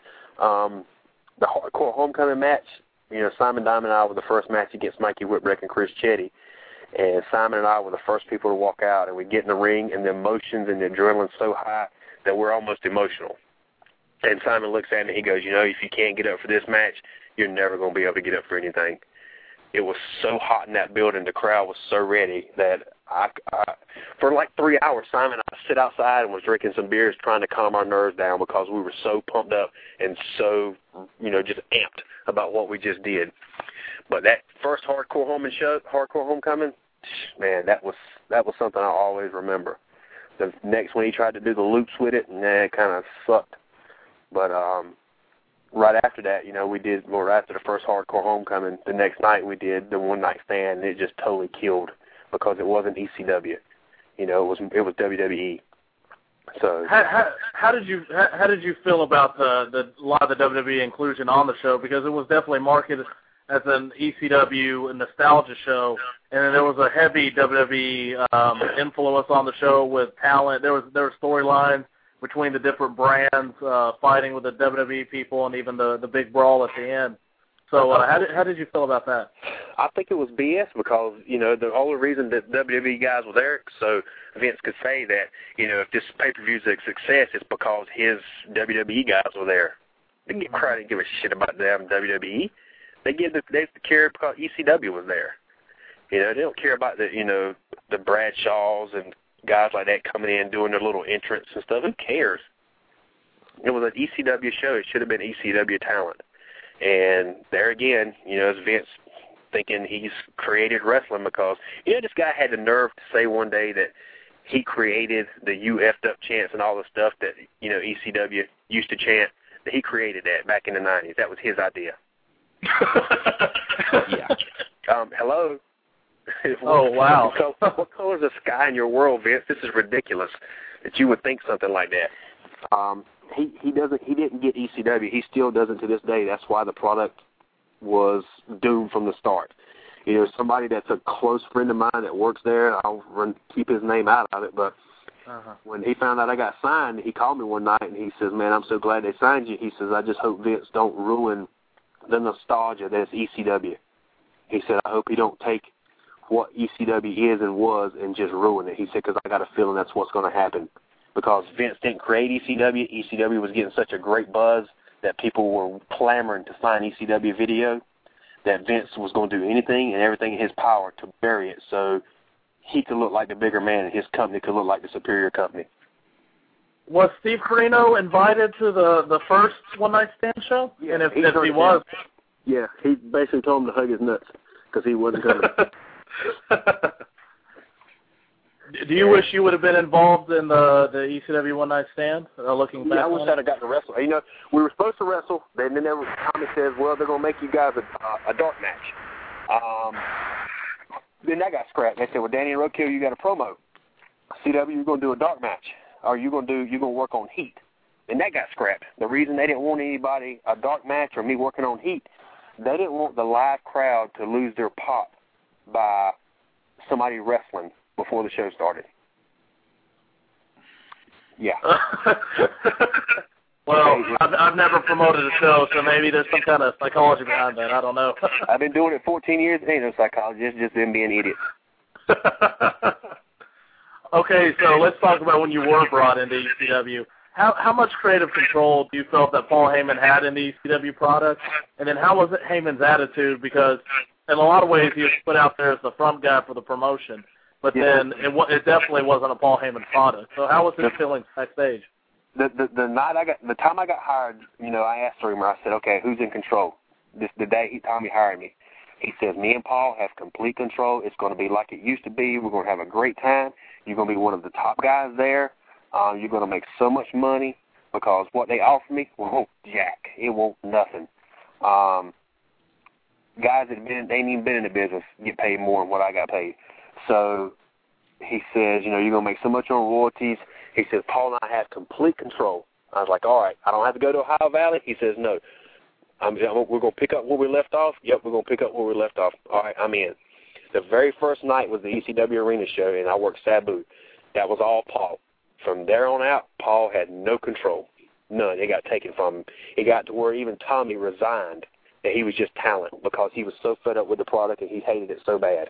The Hardcore Homecoming match, Simon Diamond and I were the first match against Mikey Whipwreck and Chris Chetty. And Simon and I were the first people to walk out, and we get in the ring, and the emotions and the adrenaline's so high that we're almost emotional. And Simon looks at me and he goes, if you can't get up for this match, you're never going to be able to get up for anything. It was so hot in that building, the crowd was so ready that I for like 3 hours, Simon and I sit outside and was drinking some beers trying to calm our nerves down because we were so pumped up and so, just amped about what we just did. But that first Hardcore Homecoming, man, that was something I always remember. The next one he tried to do the loops with it, and it kind of sucked. But right after that, right after the first Hardcore Homecoming, the next night we did the One Night Stand, and it just totally killed because it wasn't ECW. It was WWE. So
how did you feel about a lot of the WWE inclusion on the show? Because it was definitely marketed as an ECW nostalgia show, and then there was a heavy WWE influence on the show with talent. There were storylines between the different brands fighting with the WWE people, and even the big brawl at the end. So how did you feel about that?
I think it was BS because, the only reason that WWE guys were there so Vince could say that, if this pay-per-view is a success, it's because his WWE guys were there. They didn't give a shit about them WWE. They care because ECW was there. They don't care about the Bradshaws and guys like that coming in doing their little entrance and stuff. Who cares? It was an ECW show. It should have been ECW talent. And there again, as Vince thinking he's created wrestling because, this guy had the nerve to say one day that he created the "you effed up" chants and all the stuff that, ECW used to chant, that he created that back in the 90s. That was his idea.
Yeah.
Hello?
Oh, wow.
So what color is the sky in your world, Vince? This is ridiculous that you would think something like that. He didn't get ECW. He still doesn't to this day. That's why the product was doomed from the start. Somebody that's a close friend of mine that works there, I'll keep his name out of it, but when he found out I got signed, he called me one night and he says, "Man, I'm so glad they signed you." He says, "I just hope Vince don't ruin the nostalgia that's ECW." He said, "I hope he don't take what ECW is and was and just ruin it." He said, "Because I got a feeling that's what's going to happen." Because Vince didn't create ECW. ECW was getting such a great buzz that people were clamoring to find ECW video, that Vince was going to do anything and everything in his power to bury it so he could look like the bigger man and his company could look like the superior company.
Was Steve Corino invited to the first One Night Stand show?
Yeah,
and if he was...
Yeah, he basically told him to hug his nuts because he wasn't coming.
Do you wish you would have been involved in the ECW One Night Stand, looking back?
Yeah, I wish I'd have gotten to wrestle. We were supposed to wrestle, then Tommy says, "Well, they're going to make you guys a dark match." Then that got scrapped. They said, "Well, Danny and Roadkill, you got a promo. CW, you're going to do a dark match, or you're going to work on Heat." And that got scrapped. The reason they didn't want anybody a dark match or me working on Heat, they didn't want the live crowd to lose their pop by somebody wrestling before the show started. Yeah.
Well, I've never promoted a show, so maybe there's some kind of psychology behind that. I don't know.
I've been doing it 14 years. Ain't no psychology. It's just them being idiots.
Okay, so let's talk about when you were brought into ECW. How much creative control do you feel that Paul Heyman had in the ECW product? And then how was it Heyman's attitude? Because in a lot of ways he was put out there as the front guy for the promotion, but then it definitely wasn't a Paul Heyman product. So how was his feelings backstage?
The time I got hired, I asked Reamer, I said, "Okay, who's in control?" The day Tommy hired me, he says, "Me and Paul have complete control. It's going to be like it used to be. We're going to have a great time. You're going to be one of the top guys there. You're going to make so much money because what they offer me won't jack. It won't nothing. Guys that ain't even been in the business get paid more than what I got paid." So he says, "You're going to make so much on royalties." He says, "Paul and I have complete control." I was like, "All right, I don't have to go to Ohio Valley?" He says, "No. We're going to pick up where we left off?" "Yep, we're going to pick up where we left off." "All right, I'm in." The very first night was the ECW Arena show, and I worked Sabu. That was all Paul. From there on out, Paul had no control. None. It got taken from him. It got to where even Tommy resigned that he was just talent because he was so fed up with the product and he hated it so bad.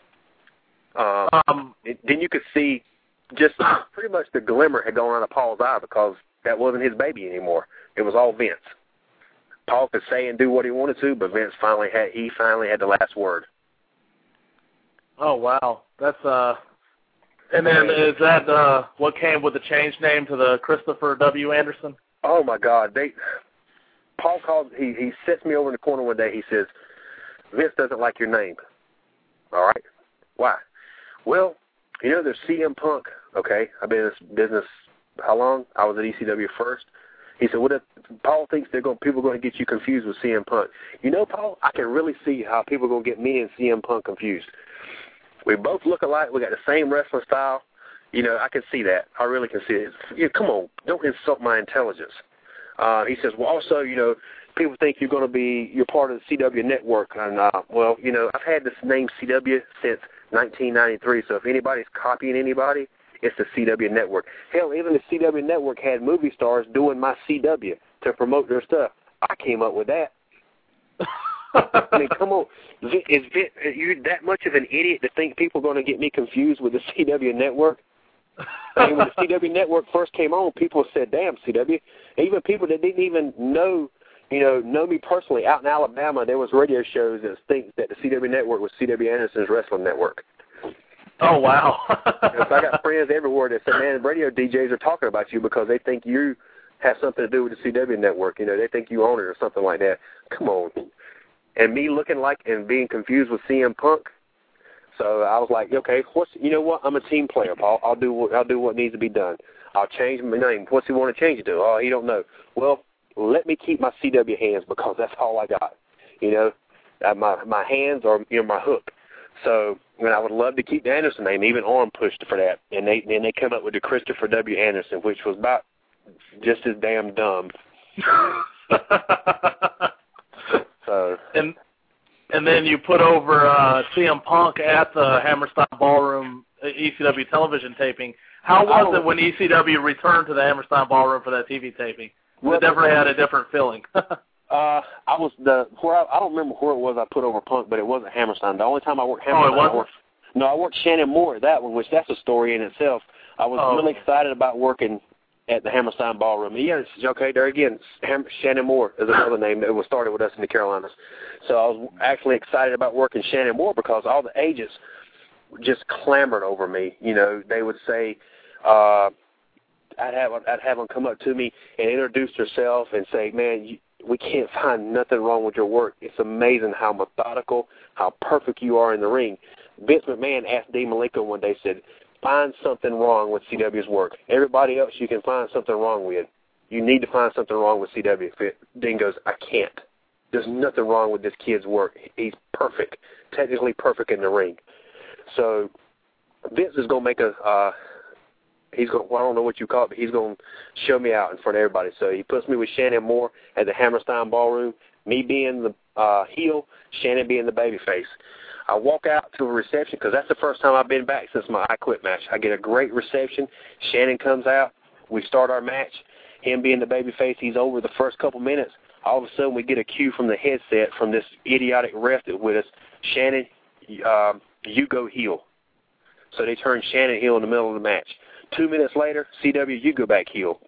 Then you could see just pretty much the glimmer had gone out of Paul's eye because that wasn't his baby anymore. It was all Vince. Paul could say and do what he wanted to, but Vince finally had the last word.
Oh, wow. That's and then is that what came with the change name to the Christopher W. Anderson?
Oh my God. Paul called, he sits me over in the corner one day, he says, "Vince doesn't like your name." "All right. Why?" "Well, there's CM Punk." Okay, I've been in this business how long? I was at ECW first. He said, "What if Paul thinks people are going to get you confused with CM Punk?" Paul, I can really see how people are going to get me and CM Punk confused. We both look alike. We got the same wrestling style. I can see that. I really can see it. Come on, don't insult my intelligence. He says, "Well, also, people think you're part of the CW network." And, I've had this name CW since 1993, so if anybody's copying anybody, it's the CW network. Hell, even the CW network had movie stars doing my CW to promote their stuff. I came up with that. I mean, come on. Are you that much of an idiot to think people are going to get me confused with the CW network? I mean, when the CW network first came on, people said, "Damn, CW." Even people that didn't even know me personally out in Alabama, there was radio shows that think that the CW network was CW Anderson's wrestling network.
Oh, wow.
So I got friends everywhere that said, "Man, radio DJs are talking about you because they think you have something to do with the CW network. They think you own it or something like that." Come on. and me looking like and being confused with CM Punk. So I was like, okay, you know what? I'm a team player, Paul. I'll do what needs to be done. I'll change my name. What's he want to change it to? Oh, he don't know. Well, let me keep my CW hands because that's all I got. You know, my hands are my hook. So I would love to keep the Anderson name, even arm pushed for that. And they come up with the Christopher W. Anderson, which was about just as damn dumb. So.
And then you put over CM Punk at the Hammerstein Ballroom ECW television taping. How was it when ECW returned to the Hammerstein Ballroom for that TV taping? It definitely had a different feeling.
I don't remember where it was I put over Punk, but it wasn't Hammerstein. The only time I worked Hammerstein, I worked Shannon Moore at that one, which that's a story in itself. I was really excited about working at the Hammerstein Ballroom. Yeah, okay, there again, Shannon Moore is another name that was started with us in the Carolinas. So I was actually excited about working Shannon Moore because all the agents just clamored over me. You know, they would say, I'd have them come up to me and introduce themselves and say, man, we can't find nothing wrong with your work. It's amazing how methodical, how perfect you are in the ring. Vince McMahon asked Dean Malenko one day, said, find something wrong with CW's work. Everybody else you can find something wrong with. You need to find something wrong with CW. Dean goes, I can't. There's nothing wrong with this kid's work. He's perfect, technically perfect in the ring. So Vince is going to make I don't know what you call it, but he's going to show me out in front of everybody. So he puts me with Shannon Moore at the Hammerstein Ballroom, me being the heel, Shannon being the babyface. I walk out to a reception because that's the first time I've been back since my I Quit match. I get a great reception. Shannon comes out. We start our match. Him being the babyface, he's over the first couple minutes. All of a sudden, we get a cue from the headset from this idiotic ref that's with us. Shannon, you go heel. So they turn Shannon heel in the middle of the match. 2 minutes later, CW, you go back heel.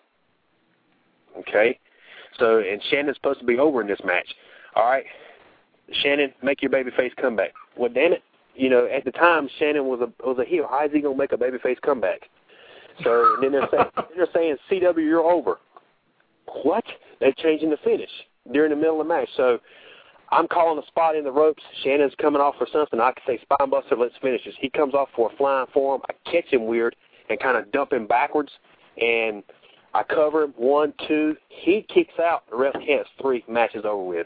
Okay? So, and Shannon's supposed to be over in this match. All right? Shannon, make your babyface comeback. Well, damn it. You know, at the time, Shannon was a heel. How is he going to make a babyface comeback? So, and then they're saying, CW, you're over. What? They're changing the finish during the middle of the match. So I'm calling a spot in the ropes. Shannon's coming off for something. I can say, Spinebuster, let's finish this. He comes off for a flying forearm. I catch him weird and kind of dump him backwards. And I cover him. 1, 2. He kicks out. The ref counts 3. Matches over with.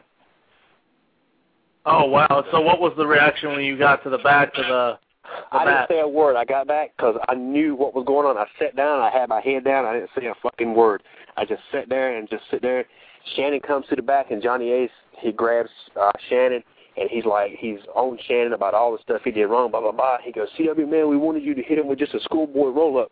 Oh, wow. So what was the reaction when you got to the back of the
I didn't say a word. I got back because I knew what was going on. I sat down. I had my head down. I didn't say a fucking word. I just sat there and just sit there. Shannon comes to the back, and Johnny Ace, he grabs Shannon, and he's on Shannon about all the stuff he did wrong, blah, blah, blah. He goes, CW, man, we wanted you to hit him with just a schoolboy roll-up.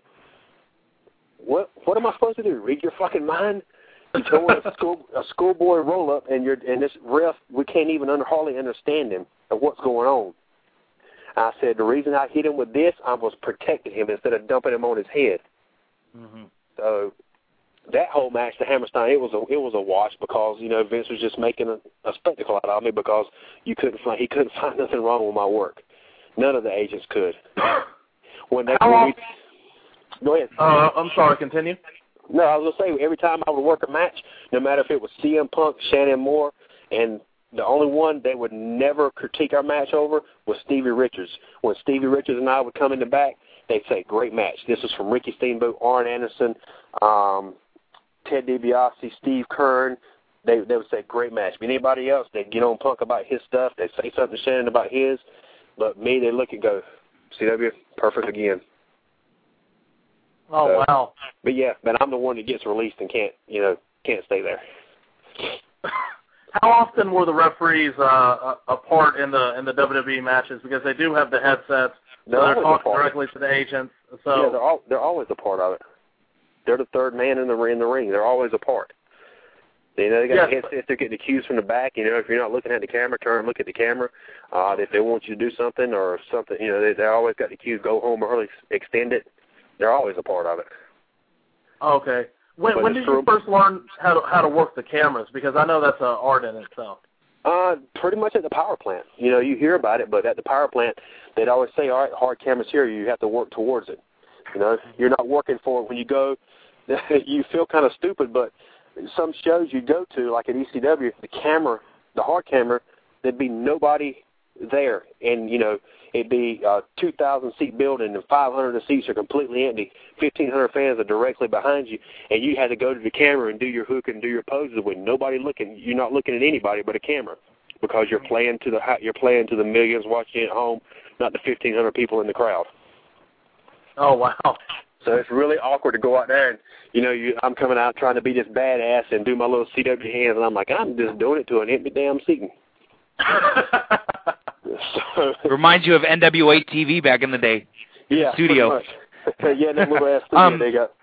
What am I supposed to do, read your fucking mind? You told a schoolboy roll-up, and this ref, we can't even hardly understand him of what's going on. I said, the reason I hit him with this, I was protecting him instead of dumping him on his head. Mm-hmm. So that whole match, the Hammerstein, it was a wash because, you know, Vince was just making a spectacle out of me because he couldn't find nothing wrong with my work. None of the agents could. Go ahead.
I'm sorry, continue.
No, I was going to say, every time I would work a match, no matter if it was CM Punk, Shannon Moore, and the only one they would never critique our match over was Stevie Richards. When Stevie Richards and I would come in the back, they'd say, great match. This was from Ricky Steamboat, Arn Anderson, Ted DiBiase, Steve Kern. They would say, great match. But anybody else, they'd get on Punk about his stuff. They'd say something to Shannon about his. But me, they look and go, CW, perfect again.
Oh, so, wow.
But, yeah, but I'm the one that gets released and can't stay there.
How often were the referees a part in the WWE matches? Because they do have the headsets. They're talking directly to the agents. So
yeah, they're always a part of it. They're the third man in the ring. They're always a part. You know, they got the headsets. They're getting the cues from the back. You know, if you're not looking at the camera, turn and look at the camera. If they want you to do something or something, you know, they always got the cues. Go home early, extend it. They're always a part of it.
Okay. When did you first learn how to work the cameras? Because I know that's an art in itself.
Pretty much at the power plant. You know, you hear about it, but at the power plant, they'd always say, all right, hard cameras here, you have to work towards it. You know, you're not working for it when you go. You feel kind of stupid, but some shows you go to, like at ECW, the hard camera there'd be nobody there, and it'd be a 2,000-seat building, and 500 of the seats are completely empty. 1,500 fans are directly behind you, and you had to go to the camera and do your hook and do your poses with nobody looking. You're not looking at anybody but a camera, because you're playing to the millions watching at home, not the 1,500 people in the crowd.
Oh, wow.
So it's really awkward to go out there and, I'm coming out trying to be this badass and do my little CW hands, and I'm like, I'm just doing it to an empty damn seating. So,
reminds you of NWA TV back in the day.
Yeah,
studio.
Yeah, that little ass studio they got.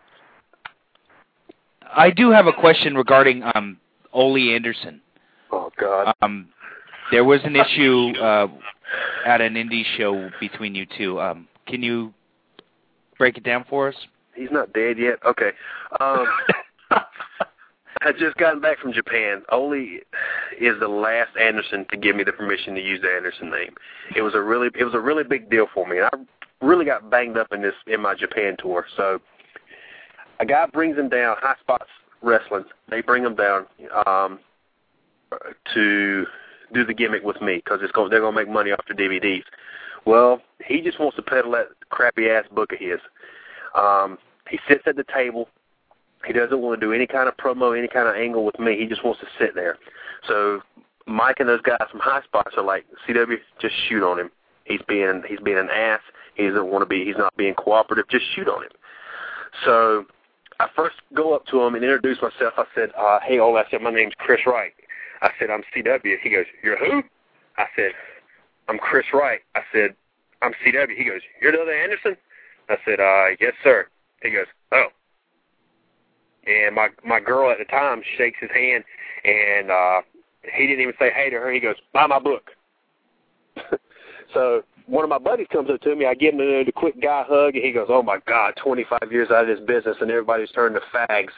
I do have a question regarding Ole Anderson.
Oh God.
There was an issue at an indie show between you two. Can you break it down for us?
He's not dead yet. Okay. I just gotten back from Japan. Ole is the last Anderson to give me the permission to use the Anderson name. It was a really big deal for me. And I really got banged up in my Japan tour. So a guy brings him down, High Spots Wrestling. They bring him down to do the gimmick with me because they're gonna make money off the DVDs. Well, he just wants to peddle that crappy ass book of his. He sits at the table. He doesn't want to do any kind of promo, any kind of angle with me. He just wants to sit there. So Mike and those guys from High Spots are like, CW, just shoot on him. He's being an ass. He doesn't want to be. He's not being cooperative. Just shoot on him. So I first go up to him and introduce myself. I said, hey, Ole, I said, my name's Chris Wright. I said, I'm CW. He goes, you're who? I said, I'm Chris Wright. I said, I'm CW. He goes, you're the other Anderson? I said, yes, sir. He goes, oh. And my girl at the time shakes his hand, and he didn't even say hey to her. He goes, buy my book. So one of my buddies comes up to me. I give him the quick guy hug, and he goes, oh, my God, 25 years out of this business, and everybody's turned to fags.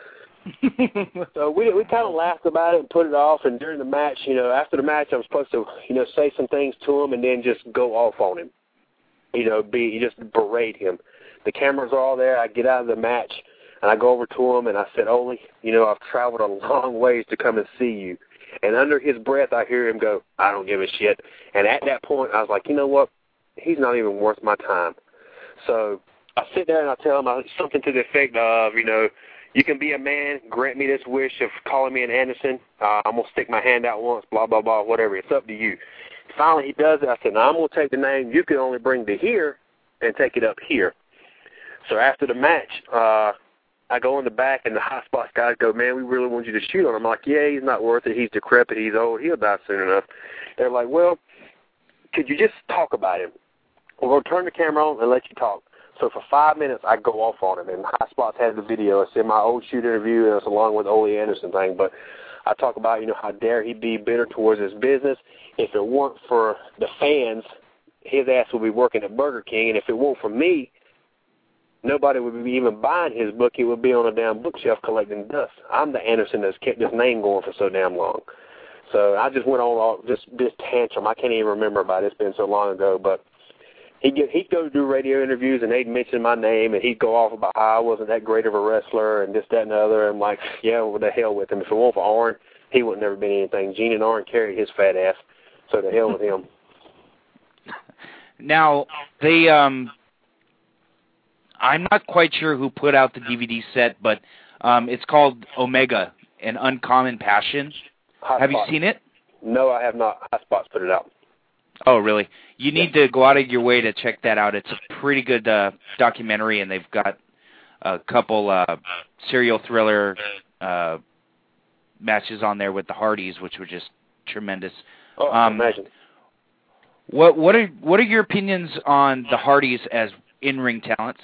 So we kind of laughed about it and put it off, and during the match, after the match, I'm supposed to, say some things to him and then just go off on him, just berate him. The cameras are all there. I get out of the match, and I go over to him, and I said, Ole, I've traveled a long ways to come and see you. And under his breath, I hear him go, I don't give a shit. And at that point, I was like, you know what? He's not even worth my time. So I sit there and I tell him something to the effect of, you can be a man, grant me this wish of calling me an Anderson. I'm going to stick my hand out once, blah, blah, blah, whatever. It's up to you. Finally, he does it. I said, I'm going to take the name you can only bring to here and take it up here. So after the match, I go in the back, and the High Spots guys go, man, we really want you to shoot on him. I'm like, yeah, he's not worth it. He's decrepit. He's old. He'll die soon enough. They're like, well, could you just talk about him? We're going to turn the camera on and let you talk. So for 5 minutes, I go off on him, and High Spots has the video. It's in my old shoot interview, and it's along with Ole Anderson thing. But I talk about, how dare he be bitter towards his business. If it weren't for the fans, his ass would be working at Burger King, and if it weren't for me, nobody would be even buying his book. He would be on a damn bookshelf collecting dust. I'm the Anderson that's kept this name going for so damn long. So I just went on this tantrum. I can't even remember about it. It's been so long ago. But he'd go do radio interviews, and they'd mention my name, and he'd go off about how I wasn't that great of a wrestler and this, that, and the other. I'm like, yeah, well, the hell with him. If it weren't for Arn, he would never been anything. Gene and Arn carried his fat ass. So the hell with him.
Now, I'm not quite sure who put out the DVD set, but it's called Omega, An Uncommon Passion. Have you seen it?
No, I have not. High Spots put it out.
Oh, really? You need to go out of your way to check that out. It's a pretty good documentary, and they've got a couple serial thriller matches on there with the Hardys, which were just tremendous.
Oh, I can imagine.
What are your opinions on the Hardys as in-ring talents?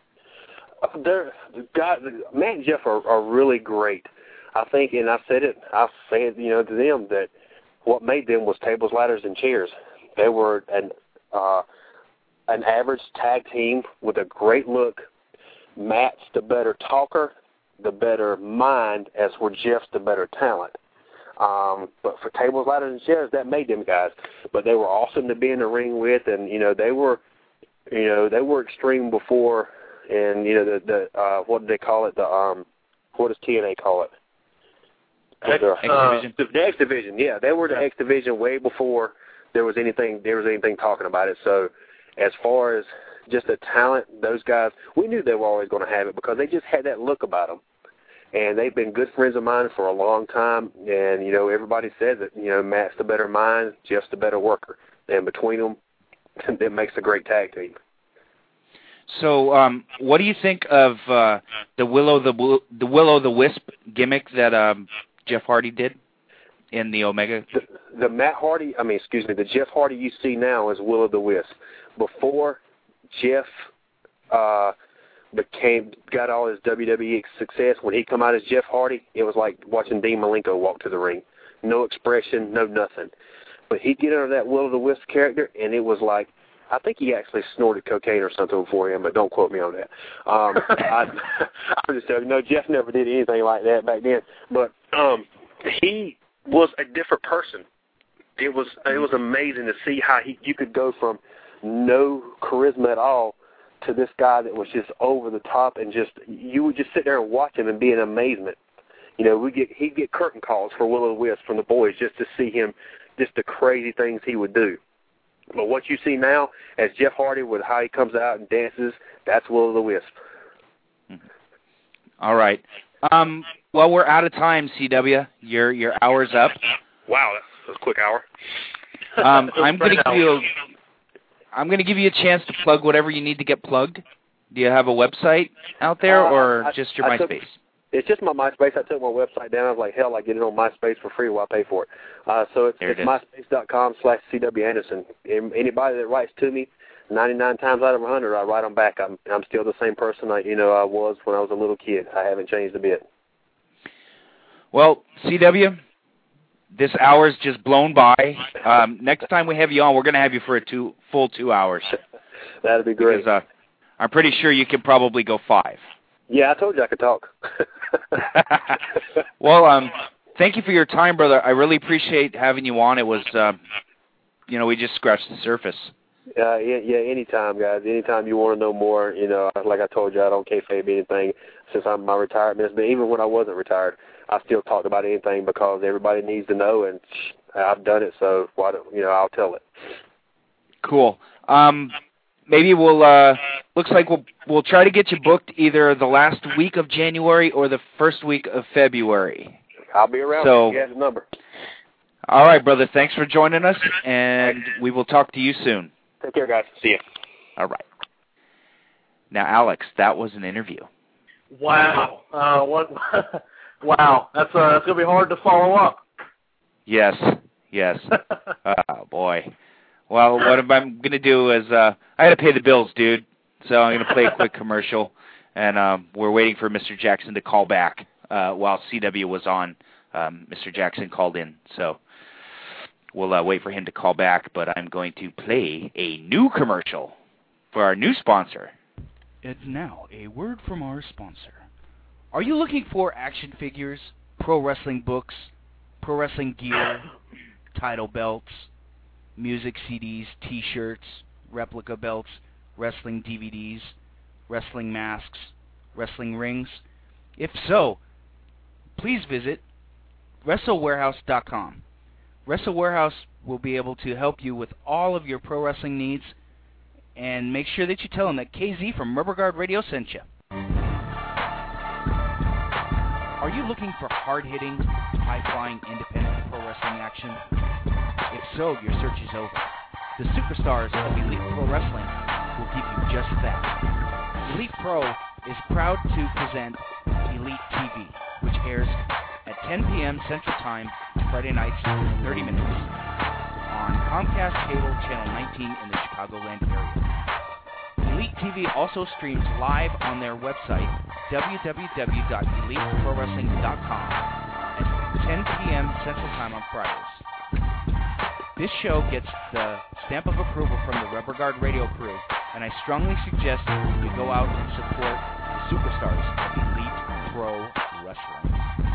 Matt and Jeff are really great. I think, and I said it, I'll say it, to them, that what made them was tables, ladders, and chairs. They were an average tag team with a great look. Matt's the better talker, the better mind, as were Jeff's the better talent. But for tables, ladders, and chairs, that made them guys. But they were awesome to be in the ring with, and they were extreme before. And the what do they call it? What does TNA call it?
X Division?
The X Division, yeah. They were the X Division way before there was anything talking about it. So as far as just the talent, those guys, we knew they were always going to have it because they just had that look about them. And they've been good friends of mine for a long time. And, you know, everybody says it. You know, Matt's the better mind, Jeff's the better worker. And between them, it makes a great tag team.
So, what do you think of the Will-O-the-Wisp gimmick that Jeff Hardy did in the Omega?
The Jeff Hardy you see now is Will-O-the-Wisp. Before Jeff got all his WWE success, when he come out as Jeff Hardy, it was like watching Dean Malenko walk to the ring. No expression, no nothing. But he'd get under that Will-O-the-Wisp character, and it was like, I think he actually snorted cocaine or something before him, but don't quote me on that. I'm just telling you, no, Jeff never did anything like that back then. But he was a different person. It was amazing to see how you could go from no charisma at all to this guy that was just over the top, and just you would just sit there and watch him and be in amazement. You know, he'd get curtain calls for Will-O-the-Wisp from the boys just to see him, just the crazy things he would do. But what you see now as Jeff Hardy with how he comes out and dances, that's Will-O-the-Wisp.
All right. Well, we're out of time, CW. Your hour's up.
Wow, that was a quick hour.
I'm going to give you a chance to plug whatever you need to get plugged. Do you have a website out there, or just your MySpace?
It's just my MySpace. I took my website down. I was like, hell, I get it on MySpace for free while I pay for it. So it's myspace.com/CW Anderson. Anybody that writes to me, 99 times out of 100, I write them back. I'm still the same person I was when I was a little kid. I haven't changed a bit.
Well, CW, this hour's just blown by. Next time we have you on, we're going to have you for a full 2 hours.
That'd be great.
Because I'm pretty sure you could probably go 5.
Yeah, I told you I could talk.
Well, thank you for your time, brother. I really appreciate having you on. It was, we just scratched the surface.
Yeah, anytime, guys. Anytime you want to know more, like I told you, I don't kayfabe anything since I'm my retirement. But even when I wasn't retired, I still talked about anything because everybody needs to know, and I've done it, so why don't, I'll tell it.
Cool. Maybe looks like we'll try to get you booked either the last week of January or the first week of February.
I'll be around.
So,
you have the number.
All right, brother. Thanks for joining us, and we will talk to you soon.
Take care, guys. See you.
All right. Now, Alex, that was an interview.
Wow. Wow. That's going to be hard to follow up.
Yes. Oh, boy. Well, what I'm going to do is I got to pay the bills, dude. So I'm going to play a quick commercial, and we're waiting for Mr. Jackson to call back. While CW was on, Mr. Jackson called in. So we'll wait for him to call back, but I'm going to play a new commercial for our new sponsor. And now, a word from our sponsor. Are you looking for action figures, pro wrestling books, pro wrestling gear, title belts, music CDs, T-shirts, replica belts, wrestling DVDs, wrestling masks, wrestling rings? If so, please visit WrestleWarehouse.com. Wrestle Warehouse will be able to help you with all of your pro wrestling needs, and make sure that you tell them that KZ from Rubber Guard Radio sent you. Are you looking for hard-hitting, high-flying, independent pro wrestling action? If so, your search is over. The superstars of Elite Pro Wrestling will give you just that. Elite Pro is proud to present Elite TV, which airs at 10 p.m. Central Time, Friday nights, 30 minutes, on Comcast Cable Channel 19 in the Chicagoland area. Elite TV also streams live on their website, www.eliteprowrestling.com, at 10 p.m. Central Time on Fridays. This show gets the stamp of approval from the Rubber Guard Radio crew, and I strongly suggest you go out and support the superstars of Elite Pro Wrestling.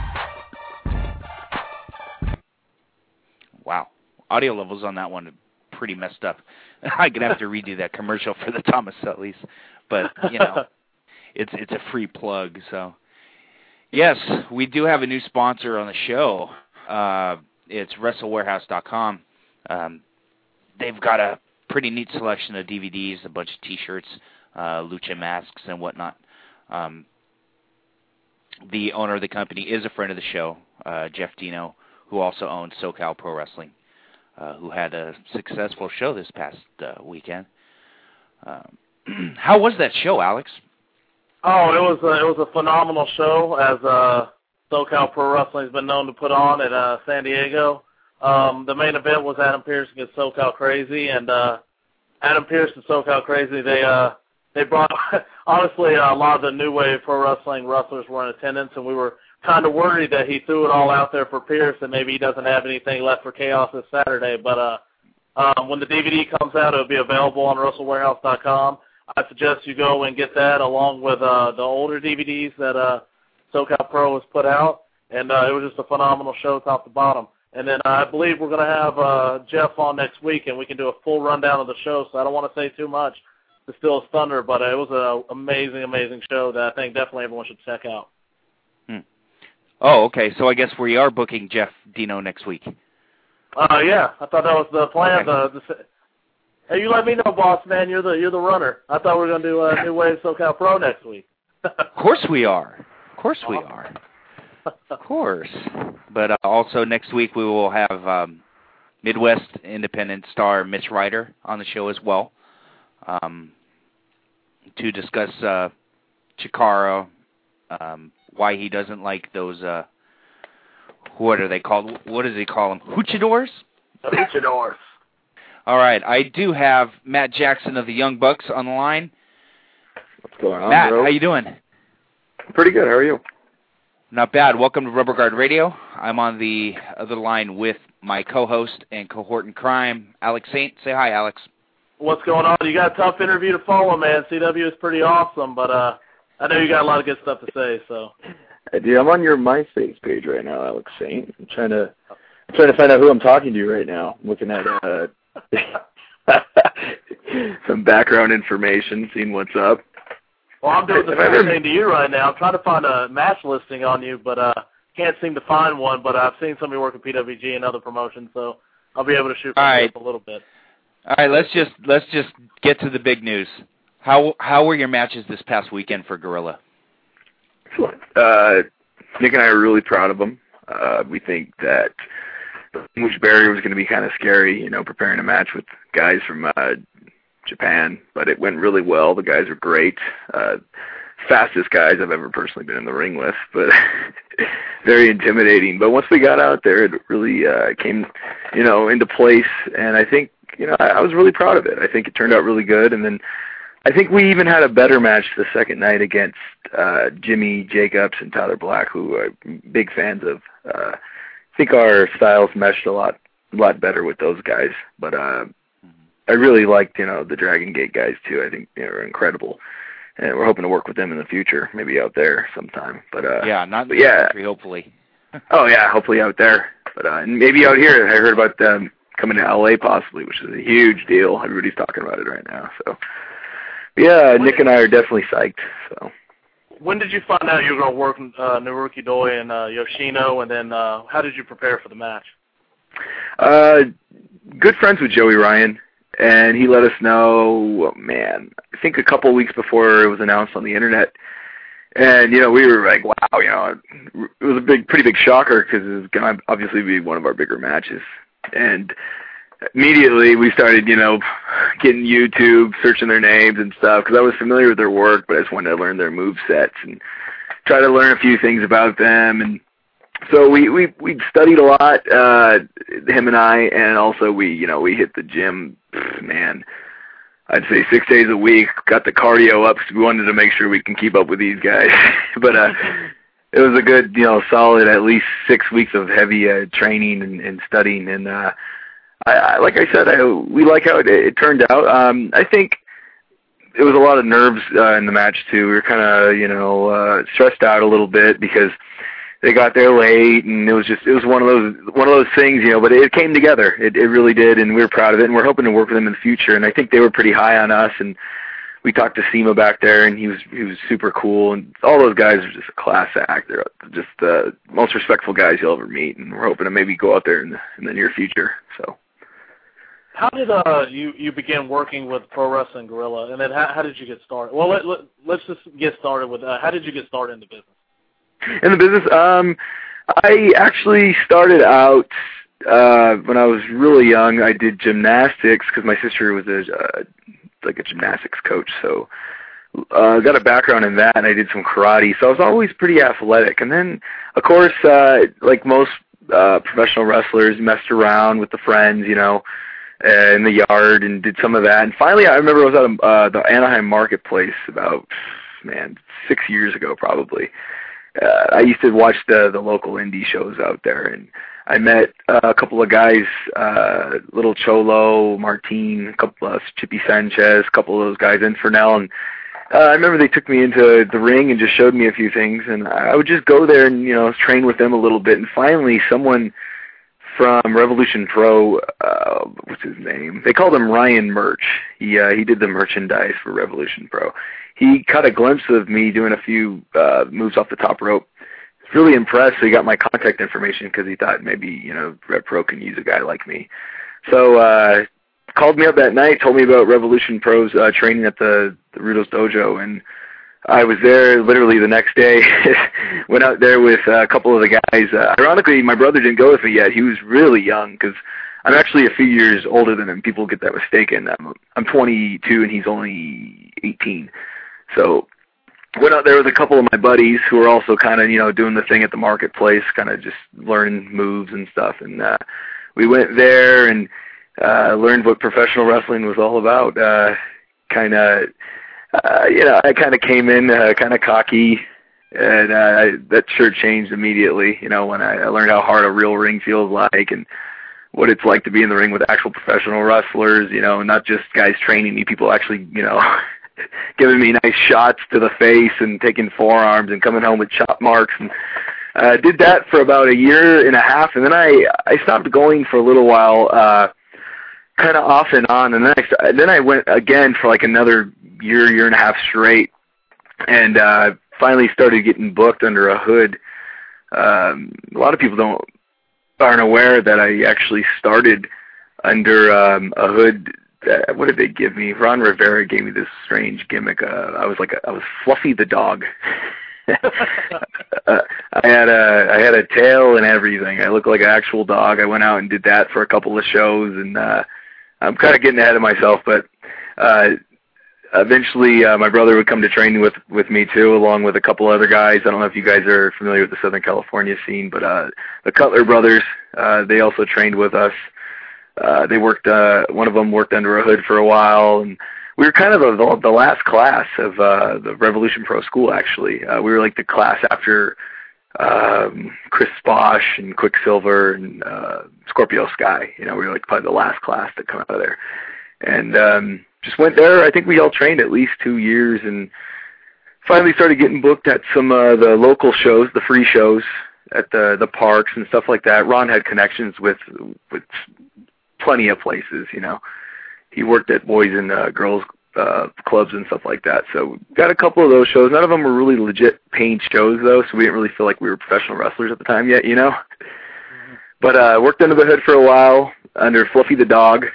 Wow. Audio levels on that one are pretty messed up. I'm going to have to redo that commercial for the Thomas Sutley's, but, it's a free plug, so. Yes, we do have a new sponsor on the show. It's WrestleWarehouse.com. They've got a pretty neat selection of DVDs, a bunch of T-shirts, lucha masks, and whatnot. The owner of the company is a friend of the show, Jeff Dino, who also owns SoCal Pro Wrestling, who had a successful show this past weekend. How was that show, Alex?
Oh, it was a phenomenal show, as SoCal Pro Wrestling has been known to put on at San Diego. The main event was Adam Pearce against SoCal Crazy, and Adam Pearce and SoCal Crazy, they brought, honestly, a lot of the new wave pro wrestling wrestlers were in attendance, and we were kind of worried that he threw it all out there for Pearce and maybe he doesn't have anything left for Chaos this Saturday. But when the DVD comes out, it'll be available on WrestleWarehouse.com. I suggest you go and get that along with the older DVDs that SoCal Pro has put out, and it was just a phenomenal show top to bottom. And then I believe we're going to have Jeff on next week, and we can do a full rundown of the show, so I don't want to say too much to steal his thunder, but it was an amazing, amazing show that I think definitely everyone should check out.
Oh, okay, so I guess we are booking Jeff Dino next week.
Yeah, I thought that was the plan.
Okay.
Hey, you let me know, boss man. You're the runner. I thought we were going to do New Wave SoCal Pro next week.
Of course we are. Of course we are. Of course. But also next week we will have Midwest Independent star Mitch Ryder on the show as well, to discuss Chikara, why he doesn't like those, what are they called? What does he call them? Luchadors?
Luchadors.
All right, I do have Matt Jackson of the Young Bucks on the line.
What's going on,
Matt,
bro?
how you doing?
Pretty good. How are you?
Not bad. Welcome to Rubber Guard Radio. I'm on the other line with my co-host and cohort in crime, Alex Saint. Say hi, Alex.
What's going on? You got a tough interview to follow, man. CW is pretty awesome, but I know you got a lot of good stuff to say. So,
Dude, I'm on your MySpace page right now, Alex Saint. I'm trying to find out who I'm talking to right now. I'm looking at some background information, seeing what's up.
Well, I'm doing the same thing to you right now. I'm trying to find a match listing on you, but can't seem to find one. But I've seen somebody work at PWG and other promotions, so I'll be able to shoot from a little bit.
All right, let's just get to the big news. How were your matches this past weekend for Gorilla?
Nick and I are really proud of them. We think that the language barrier was going to be kind of scary, preparing a match with guys from Japan, but it went really well. The guys were great. Fastest guys I've ever personally been in the ring with, but very intimidating. But once we got out there, it really came, into place, and I think, I was really proud of it. I think it turned out really good, and then I think we even had a better match the second night against Jimmy Jacobs and Tyler Black, who I'm big fans of. I think our styles meshed a lot better with those guys, but I really liked, the Dragon Gate guys too. I think they were incredible, and we're hoping to work with them in the future, maybe out there sometime. But
not in the country, hopefully.
Oh yeah, hopefully out there, but and maybe out here. I heard about them coming to LA possibly, which is a huge deal. Everybody's talking about it right now. So yeah, Nick and I are definitely psyched. So.
When did you find out you were going to work Naruki Doi and Yoshino, and then how did you prepare for the match?
Good friends with Joey Ryan, and he let us know, I think a couple of weeks before it was announced on the internet. And, we were like, wow, it was a pretty big shocker because it was going to obviously be one of our bigger matches. And immediately we started, getting YouTube, searching their names and stuff, because I was familiar with their work, but I just wanted to learn their move sets and try to learn a few things about them. And so we studied a lot, him and I, and also we hit the gym, I'd say 6 days a week, got the cardio up because we wanted to make sure we can keep up with these guys. But it was a good, solid at least 6 weeks of heavy training and studying, and like I said, we like how it turned out. I think it was a lot of nerves in the match too. We were kind of, stressed out a little bit because they got there late, and it was one of those things, but it came together. It really did, and we were proud of it, and we're hoping to work with them in the future. And I think they were pretty high on us, and we talked to SEMA back there, and he was super cool, and all those guys are just a class act. They're just the most respectful guys you'll ever meet, and we're hoping to maybe go out there in the near future. So,
how did you begin working with Pro Wrestling Guerrilla, and then how did you get started? Well, let's just get started with how did you get started in the business?
In the business, I actually started out when I was really young. I did gymnastics because my sister was a gymnastics coach, so I got a background in that, and I did some karate, so I was always pretty athletic. And then, of course, like most professional wrestlers, messed around with the friends, you know, in the yard, and did some of that. And finally, I remember I was at the Anaheim Marketplace about, 6 years ago probably. I used to watch the local indie shows out there, and I met a couple of guys, Little Cholo, Martin, a couple of Chippy Sanchez, a couple of those guys, Infernal, and I remember they took me into the ring and just showed me a few things, and I would just go there and, you know, train with them a little bit, and finally someone from Revolution Pro, what's his name? They called him Ryan Murch. He did the merchandise for Revolution Pro. He caught a glimpse of me doing a few moves off the top rope. Really impressed, so he got my contact information because he thought maybe, you know, Rev Pro can use a guy like me. So called me up that night, told me about Revolution Pro's training at the Rudos Dojo, and I was there literally the next day. Went out there with a couple of the guys. Ironically, my brother didn't go with me yet. He was really young because I'm actually a few years older than him. People get that mistaken. I'm 22 and he's only 18. So went out there with a couple of my buddies who were also kind of, you know, doing the thing at the marketplace, kind of just learning moves and stuff. And we went there and learned what professional wrestling was all about. You know, I kind of came in kind of cocky, and that sure changed immediately, you know, when I learned how hard a real ring feels like and what it's like to be in the ring with actual professional wrestlers, you know, not just guys training me, people actually, you know, giving me nice shots to the face and taking forearms and coming home with chop marks. And did that for about a year and a half, and then I stopped going for a little while, kind of off and on, and then I went again for like another year and a half straight, and finally started getting booked under a hood. A lot of people aren't aware that I actually started under a hood. What did they give me? Ron Rivera gave me this strange gimmick. I was Fluffy the dog. I had a tail and everything. I looked like an actual dog. I went out and did that for a couple of shows, and I'm kind of getting ahead of myself, but eventually my brother would come to training with me too, along with a couple other guys. I don't know if you guys are familiar with the Southern California scene, but the Cutler brothers, they also trained with us. They worked, one of them worked under a hood for a while, and we were kind of the last class of the Revolution Pro School, actually. We were like the class after Chris Bosch and Quicksilver and Scorpio Sky. You know, we were like probably the last class to come out of there. And just went there. I think we all trained at least 2 years, and finally started getting booked at some the local shows, the free shows at the parks and stuff like that. Ron had connections with plenty of places, you know. He worked at boys and girls clubs and stuff like that. So got a couple of those shows. None of them were really legit paying shows, though, so we didn't really feel like we were professional wrestlers at the time yet, you know. Mm-hmm. But worked under the hood for a while, under Fluffy the dog.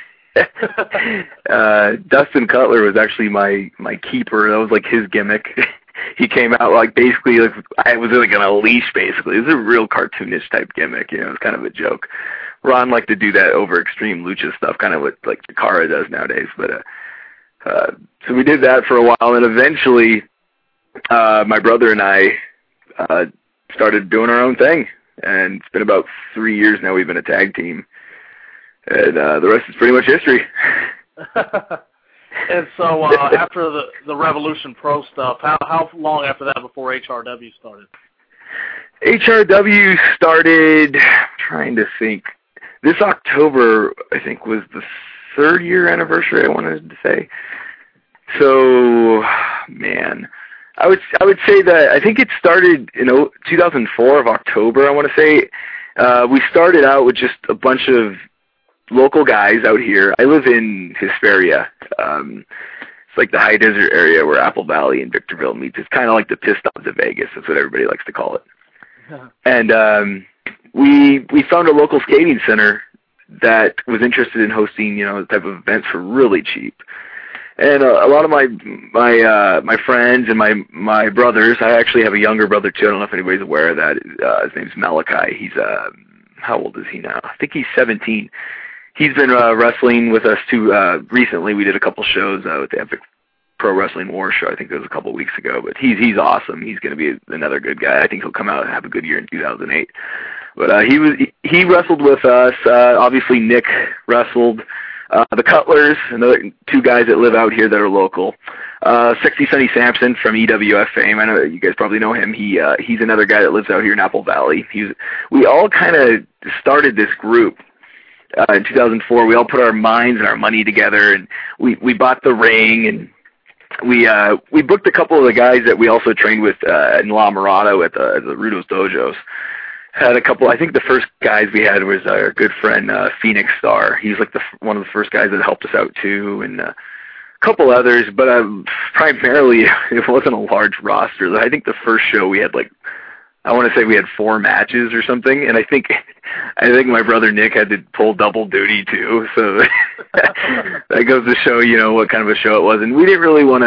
Dustin Cutler was actually my keeper. That was like his gimmick. He came out like basically like I was like on a leash basically. It was a real cartoonish type gimmick, you know, it was kind of a joke. Ron liked to do that over extreme lucha stuff, kind of what like Chikara does nowadays. But so we did that for a while, and eventually my brother and I started doing our own thing, and it's been about 3 years now we've been a tag team. And the rest is pretty much history.
And so after the Revolution Pro stuff, how long after that before HRW started?
HRW started, I'm trying to think, this October, I think, was the 3rd year anniversary, I wanted to say. So, man, I would say that I think it started in 2004 of October, I want to say. We started out with just a bunch of local guys out here. I live in Hesperia, It's like the high desert area where Apple Valley and Victorville meets. It's kind of like the Pistons of Vegas. That's what everybody likes to call it. And we found a local skating center that was interested in hosting, the type of events for really cheap. And a lot of my friends and my brothers, I actually have a younger brother too. I don't know if anybody's aware of that. His name's Malachi. He's how old is he now? I think he's 17. He's been wrestling with us too. Recently, we did a couple shows with the Epic Pro Wrestling War show. I think it was a couple of weeks ago. But he's awesome. He's going to be another good guy. I think he'll come out and have a good year in 2008. But he wrestled with us. Obviously, Nick wrestled. The Cutlers, another two guys that live out here that are local. Sexy Sonny Sampson from EWF fame. I know you guys probably know him. He's another guy that lives out here in Apple Valley. We all kind of started this group in 2004. We all put our minds and our money together, and we bought the ring, and we booked a couple of the guys that we also trained with in La Mirada at the Rudo's Dojos. Had a couple. I think the first guys we had was our good friend Phoenix Star. He's like one of the first guys that helped us out too, and a couple others. But primarily, it wasn't a large roster. I think the first show we had I want to say we had 4 matches or something, and I think my brother Nick had to pull double duty too. So that goes to show what kind of a show it was, and we didn't really want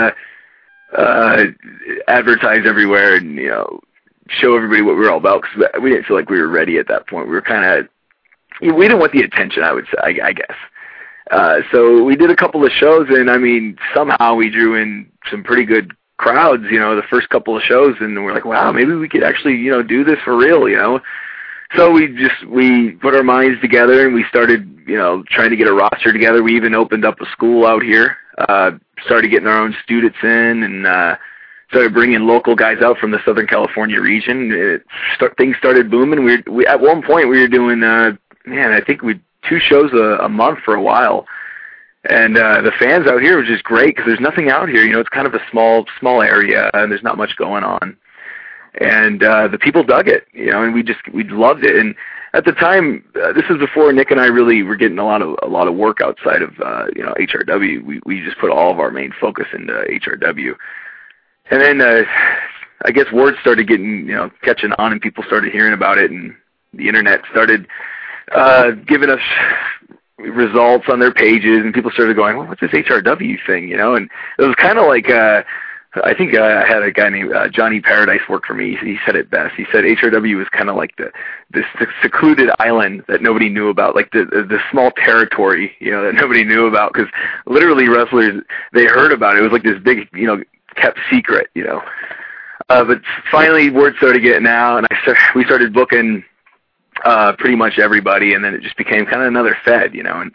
to advertise everywhere and show everybody what we were all about, because we didn't feel like we were ready at that point. We were we didn't want the attention, I would say, I guess. So we did a couple of shows, and somehow we drew in some pretty good crowds, the first couple of shows, and we're like, wow, maybe we could actually, do this for real, So we put our minds together, and we started, trying to get a roster together. We even opened up a school out here, started getting our own students in, and started bringing local guys out from the Southern California region. Things started booming. We at one point we were doing, I think 2 shows a month for a while. And the fans out here were just great because there's nothing out here. It's kind of a small area, and there's not much going on. And the people dug it, and we loved it. And at the time, this is before Nick and I really were getting a lot of work outside of HRW. We just put all of our main focus into HRW. And then I guess word started getting, catching on, and people started hearing about it, and the internet started giving us results on their pages, and people started going, well, what's this HRW thing, And it was kind of like, I think I had a guy named Johnny Paradise work for me. He said it best. He said HRW was kind of like this secluded island that nobody knew about, like the small territory, that nobody knew about, because literally wrestlers, they heard about it. It was like this big, kept secret, but finally word started getting out, and we started booking pretty much everybody, and then it just became kind of another fed, and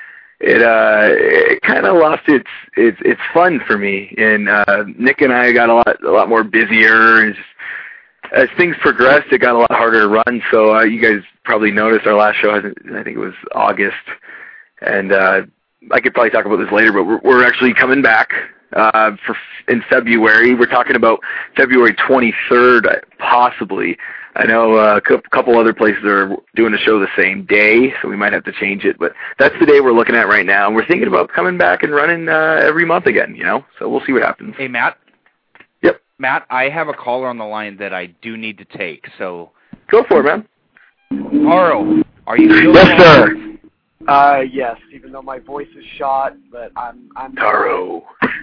it kind of lost its fun for me. And Nick and I got a lot more busier, and as things progressed, it got a lot harder to run. So you guys probably noticed our last show, I think it was August, and I could probably talk about this later, but we're actually coming back. In February. We're talking about February 23rd, possibly. I know a couple other places are doing a show the same day, so we might have to change it. But that's the day we're looking at right now. And we're thinking about coming back and running every month again, So we'll see what happens.
Hey, Matt?
Yep.
Matt, I have a caller on the line that I do need to take, so...
Go for it, man.
Taro, are you still
Yes, sir.
Yes, even though my voice is shot, but I'm
Taro.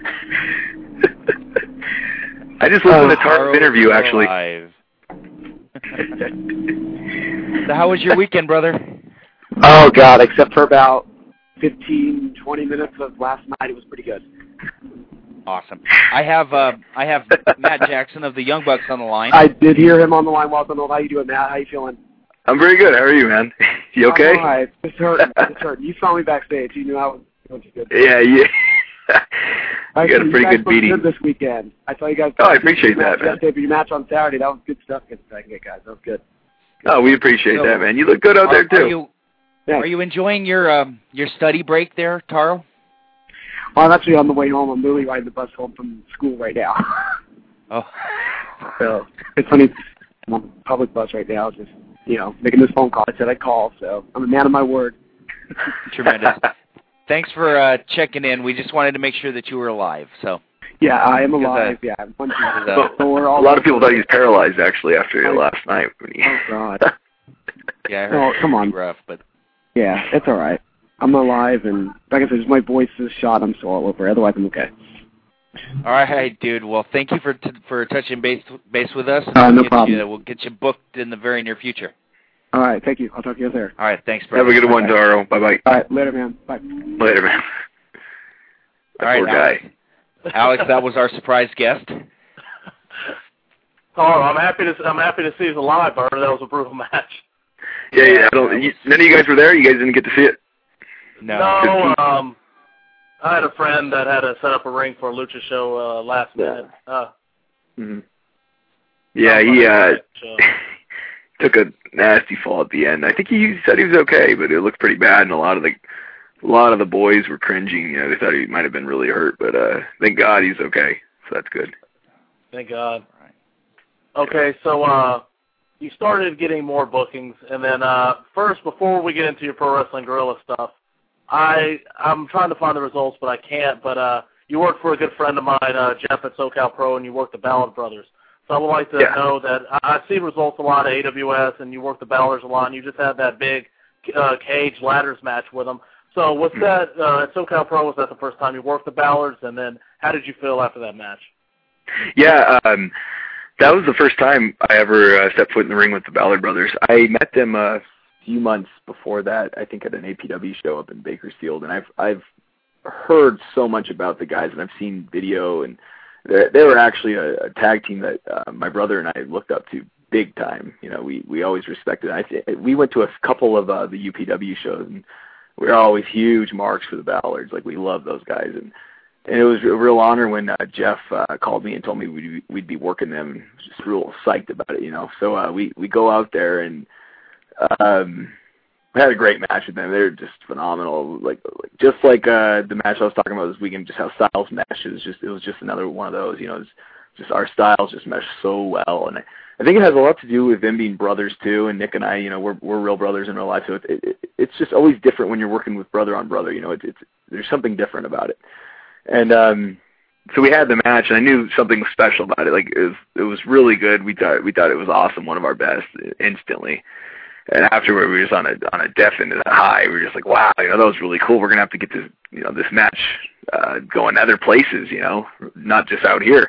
I just listened to Taro's interview, actually.
So how was your weekend, brother?
Oh, God, except for about 15, 20 minutes of last night, it was pretty good.
Awesome. I have Matt Jackson of the Young Bucks on the line.
I did hear him on the line. Welcome. How you doing, Matt? How you feeling?
I'm very good. How are you, man? You okay?
I'm all right. It's hurting. You saw me backstage. You knew I was doing good.
Yeah. You got a pretty good beating.
Good this weekend. I saw you guys.
Oh, I appreciate that, man.
Yesterday, but your match on Saturday, that was good stuff. Good second, guys. That was good.
Oh, we appreciate that, man. You look good out there too.
Are you enjoying your study break there, Taro?
Well, I'm actually on the way home. I'm literally riding the bus home from school right now.
Oh.
So it's funny. I'm on the public bus right now, just making this phone call. I said I'd call, so I'm a man of my word.
Tremendous. thanks for checking in. We just wanted to make sure that you were alive. So.
Yeah, I am alive. Yeah, a
lot of people thought he was paralyzed actually after last night.
Oh God.
Yeah, I heard
come on.
Rough, but
yeah, it's all right. I'm alive, and like I said, my voice is shot. I'm still all over. Otherwise, I'm okay.
All right, dude. Well, thank you for touching base with us.
No problem.
We'll get you booked in the very near future.
All right, thank you. I'll talk to you later.
All right, thanks, brother.
Have a good one, Daro. Bye-bye.
All right, later, man. Bye.
Later, man.
All right,
poor guy.
Alex, that was our surprise guest.
Oh, I'm happy to see he's alive, Bert. That was a brutal match.
Yeah. None of you guys were there. You guys didn't get to see it.
No.
I had a friend that had to set up a ring for a lucha show last minute.
Yeah, he took a nasty fall at the end. I think he said he was okay, but it looked pretty bad, and a lot of the boys were cringing. You know, they thought he might have been really hurt, but thank God he's okay. So that's good.
Thank God. Okay, so you started getting more bookings, and then first, before we get into your Pro Wrestling Guerrilla stuff, I'm trying to find the results, but I can't. But you worked for a good friend of mine, Jeff at SoCal Pro, and you worked the Ballard Brothers. So I would like to know that I see results a lot at AWS, and you work the Ballards a lot, and you just had that big cage ladders match with them. So was that at SoCal Pro? Was that the first time you worked the Ballards? And then how did you feel after that match?
Yeah, that was the first time I ever stepped foot in the ring with the Ballard Brothers. I met them a few months before that, I think at an APW show up in Bakersfield, and I've heard so much about the guys, and I've seen video, and they were actually a tag team that my brother and I looked up to big time. You know, we always respected it. We went to a couple of the UPW shows, and we were always huge marks for the Ballards. Like, we love those guys, and it was a real honor when Jeff called me and told me we'd be working them. Just real psyched about it, you know. So we go out there, and we had a great match with them. They're just phenomenal. Just like the match I was talking about this weekend, just how styles mesh. It was just another one of those. You know, it's just our styles just mesh so well, and I think it has a lot to do with them being brothers too. And Nick and I, you know, we're real brothers in real life, so it's just always different when you're working with brother on brother. You know, there's something different about it. And so we had the match, and I knew something was special about it. Like, it was really good. We thought it was awesome, one of our best instantly. And afterward, we were just on a definite high. We were just like, wow, you know, that was really cool. We're gonna have to get this, you know, this match going other places, you know, not just out here.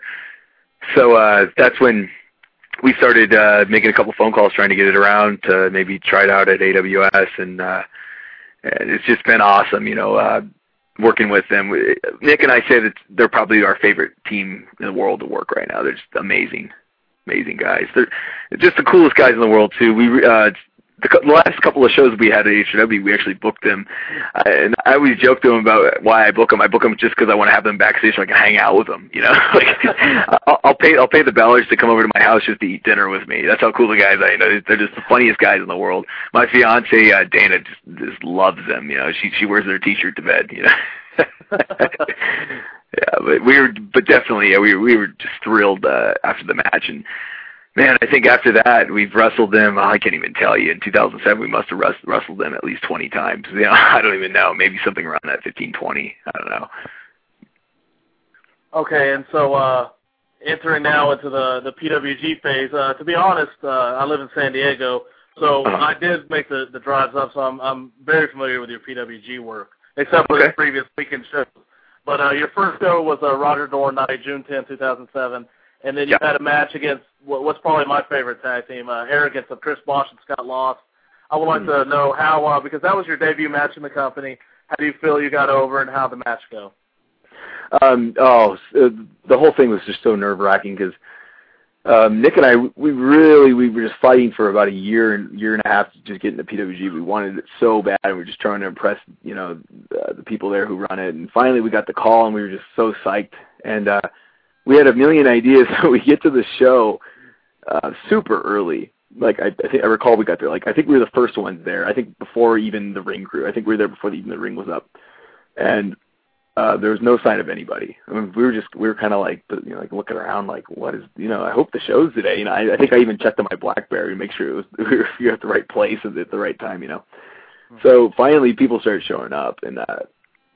So that's when we started making a couple phone calls, trying to get it around to maybe try it out at AWS, and it's just been awesome, you know. Working with them, Nick and I say that they're probably our favorite team in the world to work right now. They're just amazing guys. They're just the coolest guys in the world too. The last couple of shows we had at HW, we actually booked them, and I always joke to them about why I book them. I book them just because I want to have them backstage so I can hang out with them. You know, like, I'll pay the Ballards to come over to my house just to eat dinner with me. That's how cool the guys are. You know, they're just the funniest guys in the world. My fiance Dana just loves them. You know, she wears their T-shirt to bed. You know. Yeah, but definitely, yeah, we were just thrilled after the match. And man, I think after that we've wrestled them. I can't even tell you. In 2007, we must have wrestled them at least 20 times. You know, I don't even know. Maybe something around that 15, 20. I don't know.
Okay, and so entering now into the PWG phase. To be honest, I live in San Diego, so I did make the drives up. So I'm very familiar with your PWG work, except for the previous weekend shows. But your first show was Roger Dorn night, June 10, 2007, and then you had a match against what's probably my favorite tag team, Arrogance of Chris Bosh and Scott Lost. I would like to know how, because that was your debut match in the company, how do you feel you got over and how the match go?
The whole thing was just so nerve-wracking because Nick and I, we were just fighting for about a year and a half to just get into PWG. We wanted it so bad, and we were just trying to impress, you know, the people there who run it. And finally, we got the call, and we were just so psyched. And we had a million ideas, so we get to the show super early. Like I recall we got there. Like, I think we were the first ones there. I think before even the ring crew. I think we were there before even the ring was up. And there was no sign of anybody. I mean, we were kind of like, you know, like looking around, like, what is, you know, I hope the show's today. You know, I think I even checked on my BlackBerry to make sure we were at the right place at the right time. You know, so finally people started showing up, and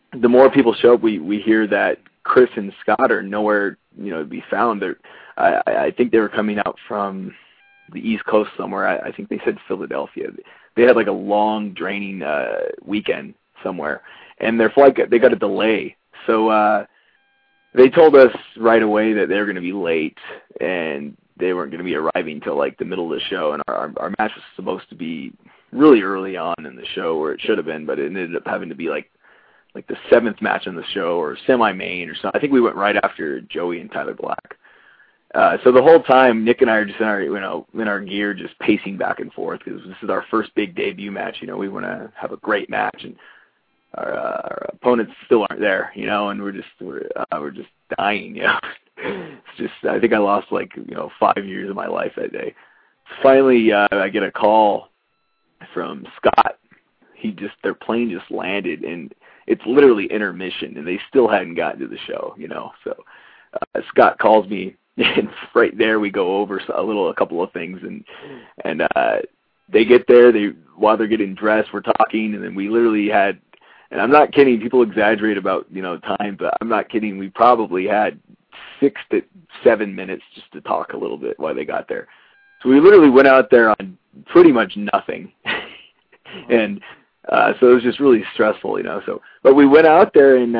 the more people show up, we hear that Chris and Scott are nowhere, to be found. I think they were coming out from the East Coast somewhere. I think they said Philadelphia. They had like a long, draining weekend somewhere, and their flight they got a delay. So they told us right away that they were going to be late, and they weren't going to be arriving till like the middle of the show. And our match was supposed to be really early on in the show, where it should have been, but it ended up having to be like the 7th match on the show, or semi-main or something. I think we went right after Joey and Tyler Black. So the whole time, Nick and I are just in our gear, just pacing back and forth, because this is our first big debut match. We want to have a great match, and our opponents still aren't there, and we're just dying. It's just, I think I lost 5 years of my life that day. Finally, I get a call from Scott. Their plane just landed, and it's literally intermission, and they still hadn't gotten to the show, So Scott calls me, and right there we go over a couple of things, and they get there. While they're getting dressed, we're talking, and then we literally had, and I'm not kidding, people exaggerate about time, but I'm not kidding. We probably had 6 to 7 minutes just to talk a little bit while they got there. So we literally went out there on pretty much nothing, and so it was just really stressful, So, but we went out there, and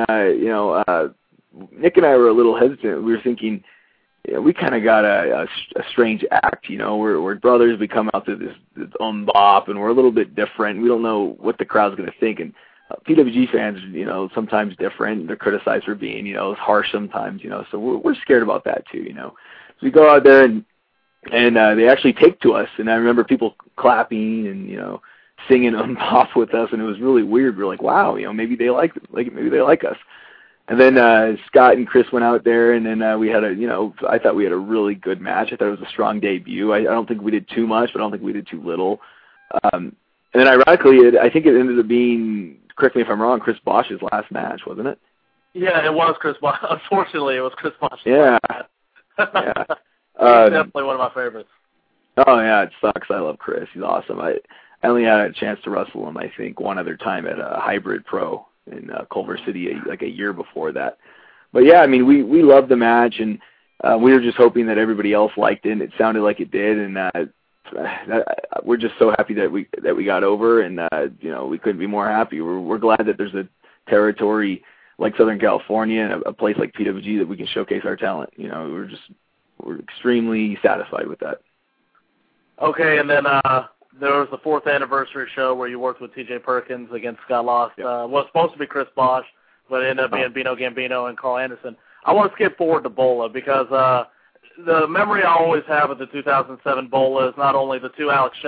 Nick and I were a little hesitant. We were thinking, we kind of got a strange act, We're brothers. We come out to this bop, and we're a little bit different. We don't know what the crowd's going to think, and PWG fans, sometimes different. They're criticized for being, harsh sometimes, So we're scared about that too, So we go out there, and they actually take to us, and I remember people clapping and singing pop with us, and it was really weird. We're like, wow, maybe they maybe they like us. And then Scott and Chris went out there, and then we had I thought we had a really good match. I thought it was a strong debut. I don't think we did too much, but I don't think we did too little. And then ironically, I think it ended up being, correct me if I'm wrong, Chris Bosch's last match, wasn't it?
Yeah, it was Chris Bosch. Unfortunately, it was Chris Bosch's
last
match.
Yeah.
He's definitely one of my favorites.
Oh, yeah, it sucks. I love Chris. He's awesome. I only had a chance to wrestle him, I think, one other time at a Hybrid Pro in Culver City, like a year before that. But yeah, I mean, we loved the match, and we were just hoping that everybody else liked it, and it sounded like it did, and we're just so happy that we got over, and we couldn't be more happy. We're glad that there's a territory like Southern California and a place like PWG that we can showcase our talent. We're extremly satisfied with that.
Okay, and then there was the 4th anniversary show where you worked with T.J. Perkins against Scott Lost. Yep. Was supposed to be Chris Bosch, but it ended up being Bino Gambino and Carl Anderson. I want to skip forward to Bola, because the memory I always have of the 2007 Bola is not only the 3 Alex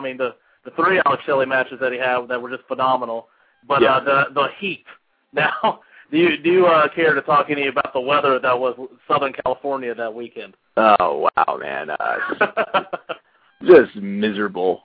Shelley matches that he had that were just phenomenal, but the heat. Now, do you care to talk any about the weather that was Southern California that weekend?
Oh, wow, man. Just miserable.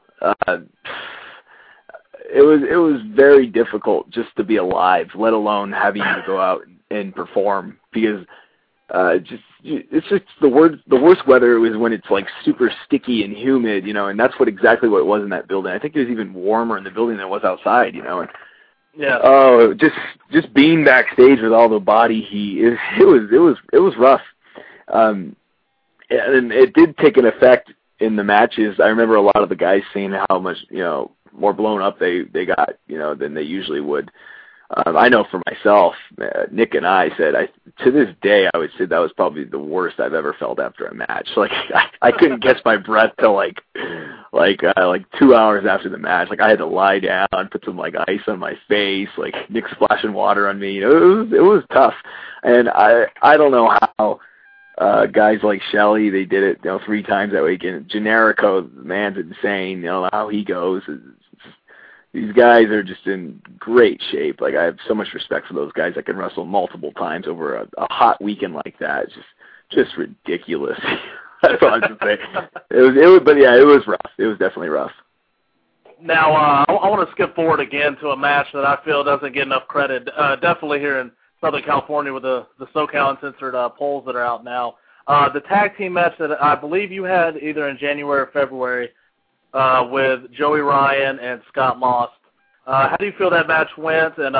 It was very difficult just to be alive, let alone having to go out and perform, because it's just the worst weather was when it's like super sticky and humid, and that's exactly what it was in that building. I think it was even warmer in the building than it was outside, and
yeah.
Oh, just being backstage with all the body heat, it was rough. And it did take an effect in the matches. I remember a lot of the guys saying how much, more blown up they got, than they usually would. I know for myself, Nick and I said, to this day, I would say that was probably the worst I've ever felt after a match. Like, I couldn't catch my breath till like 2 hours after the match. Like, I had to lie down, put some ice on my face, Nick splashing water on me. It was tough. And I don't know how guys like Shelley, they did it 3 times that weekend. Generico, the man's insane. How he goes. These guys are just in great shape. I have so much respect for those guys that can wrestle multiple times over a hot weekend like that. It's just ridiculous. That's all I can say. But yeah, it was rough. It was definitely rough.
Now, I want to skip forward again to a match that I feel doesn't get enough credit. Definitely here in Southern California with the SoCal Uncensored polls that are out now. The tag team match that I believe you had either in January or February with Joey Ryan and Scott Lost. How do you feel that match went, and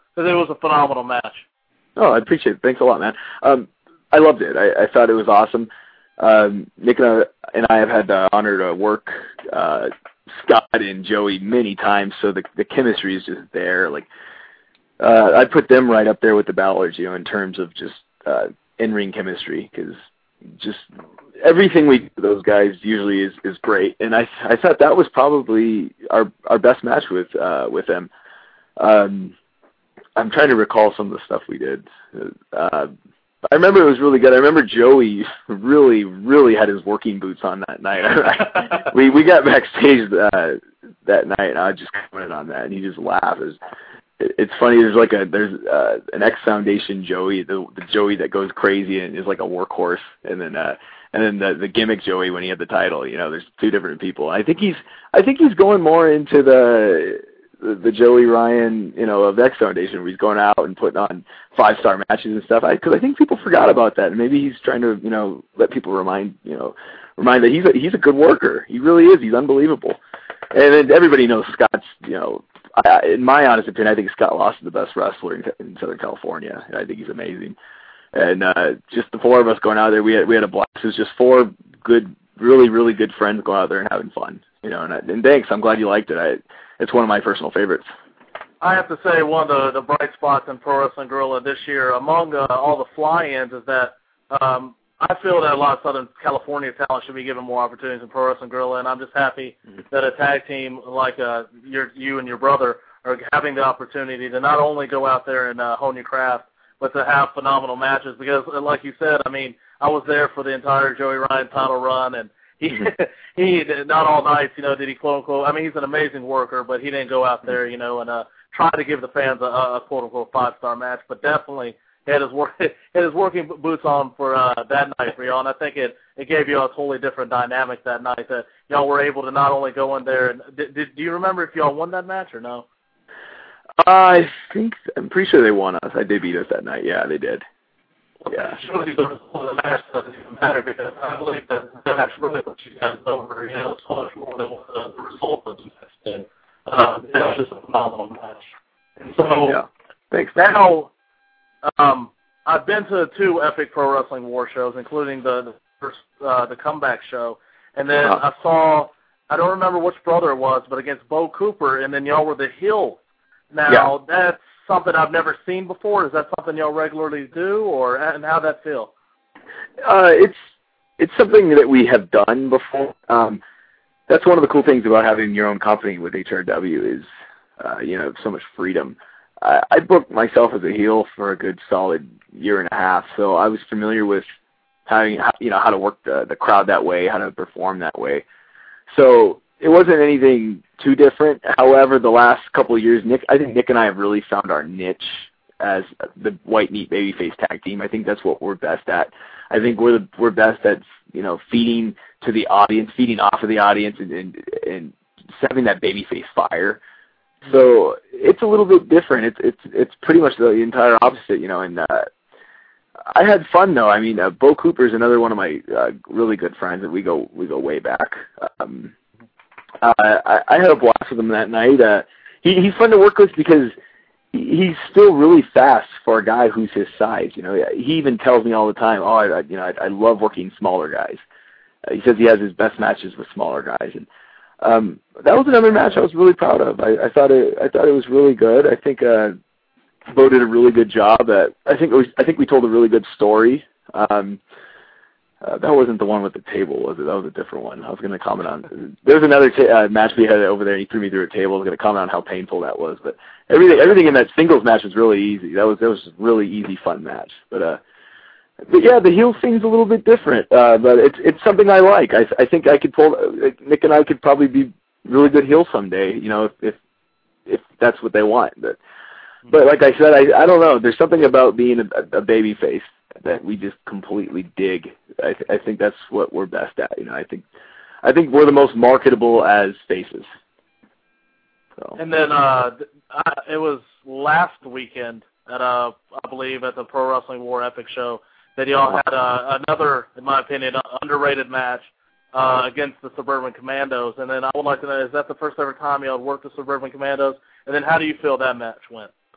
because it was a phenomenal match.
Oh, I appreciate it. Thanks a lot, man. I loved it. I thought it was awesome. Nick and I have had the honor to work Scott and Joey many times, so the chemistry is just there. Like, I put them right up there with the Ballards, in terms of just in-ring chemistry, because just everything we do with those guys usually is great. And I thought that was probably our best match with them. I'm trying to recall some of the stuff we did. I remember it was really good. I remember Joey really, really had his working boots on that night. we got backstage that night, and I just commented on that, and he just laughed. It's funny. There's an X Foundation Joey, the Joey that goes crazy and is like a workhorse, and then the gimmick Joey when he had the title. There's two different people. I think he's going more into the Joey Ryan, of X Foundation, where he's going out and putting on 5-star matches and stuff. Because I think people forgot about that, and maybe he's trying to, let people remind that he's a good worker. He really is. He's unbelievable. And then everybody knows Scott's, in my honest opinion, I think Scott Lost is the best wrestler in Southern California. And I think he's amazing. And just the four of us going out there, we had a blast. It was just four good, really, really good friends going out there and having fun. And thanks. I'm glad you liked it. It's one of my personal favorites.
I have to say one of the bright spots in Pro Wrestling Guerrilla this year, among all the fly-ins, is that I feel that a lot of Southern California talent should be given more opportunities in Pro Wrestling Guerrilla, and I'm just happy that a tag team like you and your brother are having the opportunity to not only go out there and hone your craft, but to have phenomenal matches. Because, like you said, I was there for the entire Joey Ryan title run, and he not all nights, did he quote unquote. He's an amazing worker, but he didn't go out there, and try to give the fans a quote unquote 5-star match. But definitely had his working boots on for that night for y'all, and I think it gave you a totally different dynamic that night. That y'all were able to not only go in there and do you remember if y'all won that match or no?
I'm pretty sure they won us. They beat us that night. Yeah, they did. Yeah.
Surely the result of the match doesn't even matter, because I believe that match really put you guys over. So much more than what the result of the match did. It was just a phenomenal match. And so,
yeah. Thanks.
Now, I've been to 2 Epic Pro Wrestling War shows, including the first, the comeback show, and then I saw, I don't remember which brother it was, but against Bo Cooper, and then y'all were the heel. Now, that's something I've never seen before. Is that something y'all regularly do, and how'd that feel?
It's something that we have done before. That's one of the cool things about having your own company with HRW is, so much freedom. I booked myself as a heel for a good solid year and a half, so I was familiar with having, how to work the crowd that way, how to perform that way. So it wasn't anything too different. However, the last couple of years, I think Nick and I have really found our niche as the white meat babyface tag team. I think that's what we're best at. I think we're best at feeding to the audience, feeding off of the audience, and having that babyface fire. So it's a little bit different. It's pretty much the entire opposite, And I had fun though. Bo Cooper is another one of my really good friends that we go way back. I had a blast with him that night. He's fun to work with because he's still really fast for a guy who's his size. He even tells me all the time, I love working smaller guys. He says he has his best matches with smaller guys, and that was another match I was really proud of. I thought it was really good. I think Bo did a really good job. I think we told a really good story. That wasn't the one with the table, was it? That was a different one. I was going to comment on. There's another match we had over there, and he threw me through a table. I was going to comment on how painful that was. But everything in that singles match was really easy. That was a really easy, fun match. But yeah, the heel thing's a little bit different. But it's something I like. I think I could pull. Nick and I could probably be really good heels someday. If that's what they want. But like I said, I don't know. There's something about being a baby face that we just completely dig. I think that's what we're best at. I think we're the most marketable as faces. So. And
then it was last weekend at I believe at the Pro Wrestling War Epic show that y'all had another, in my opinion, underrated match against the Suburban Commandos. And then I would like to know, is that the first ever time y'all worked the Suburban Commandos? And then how do you feel that match went?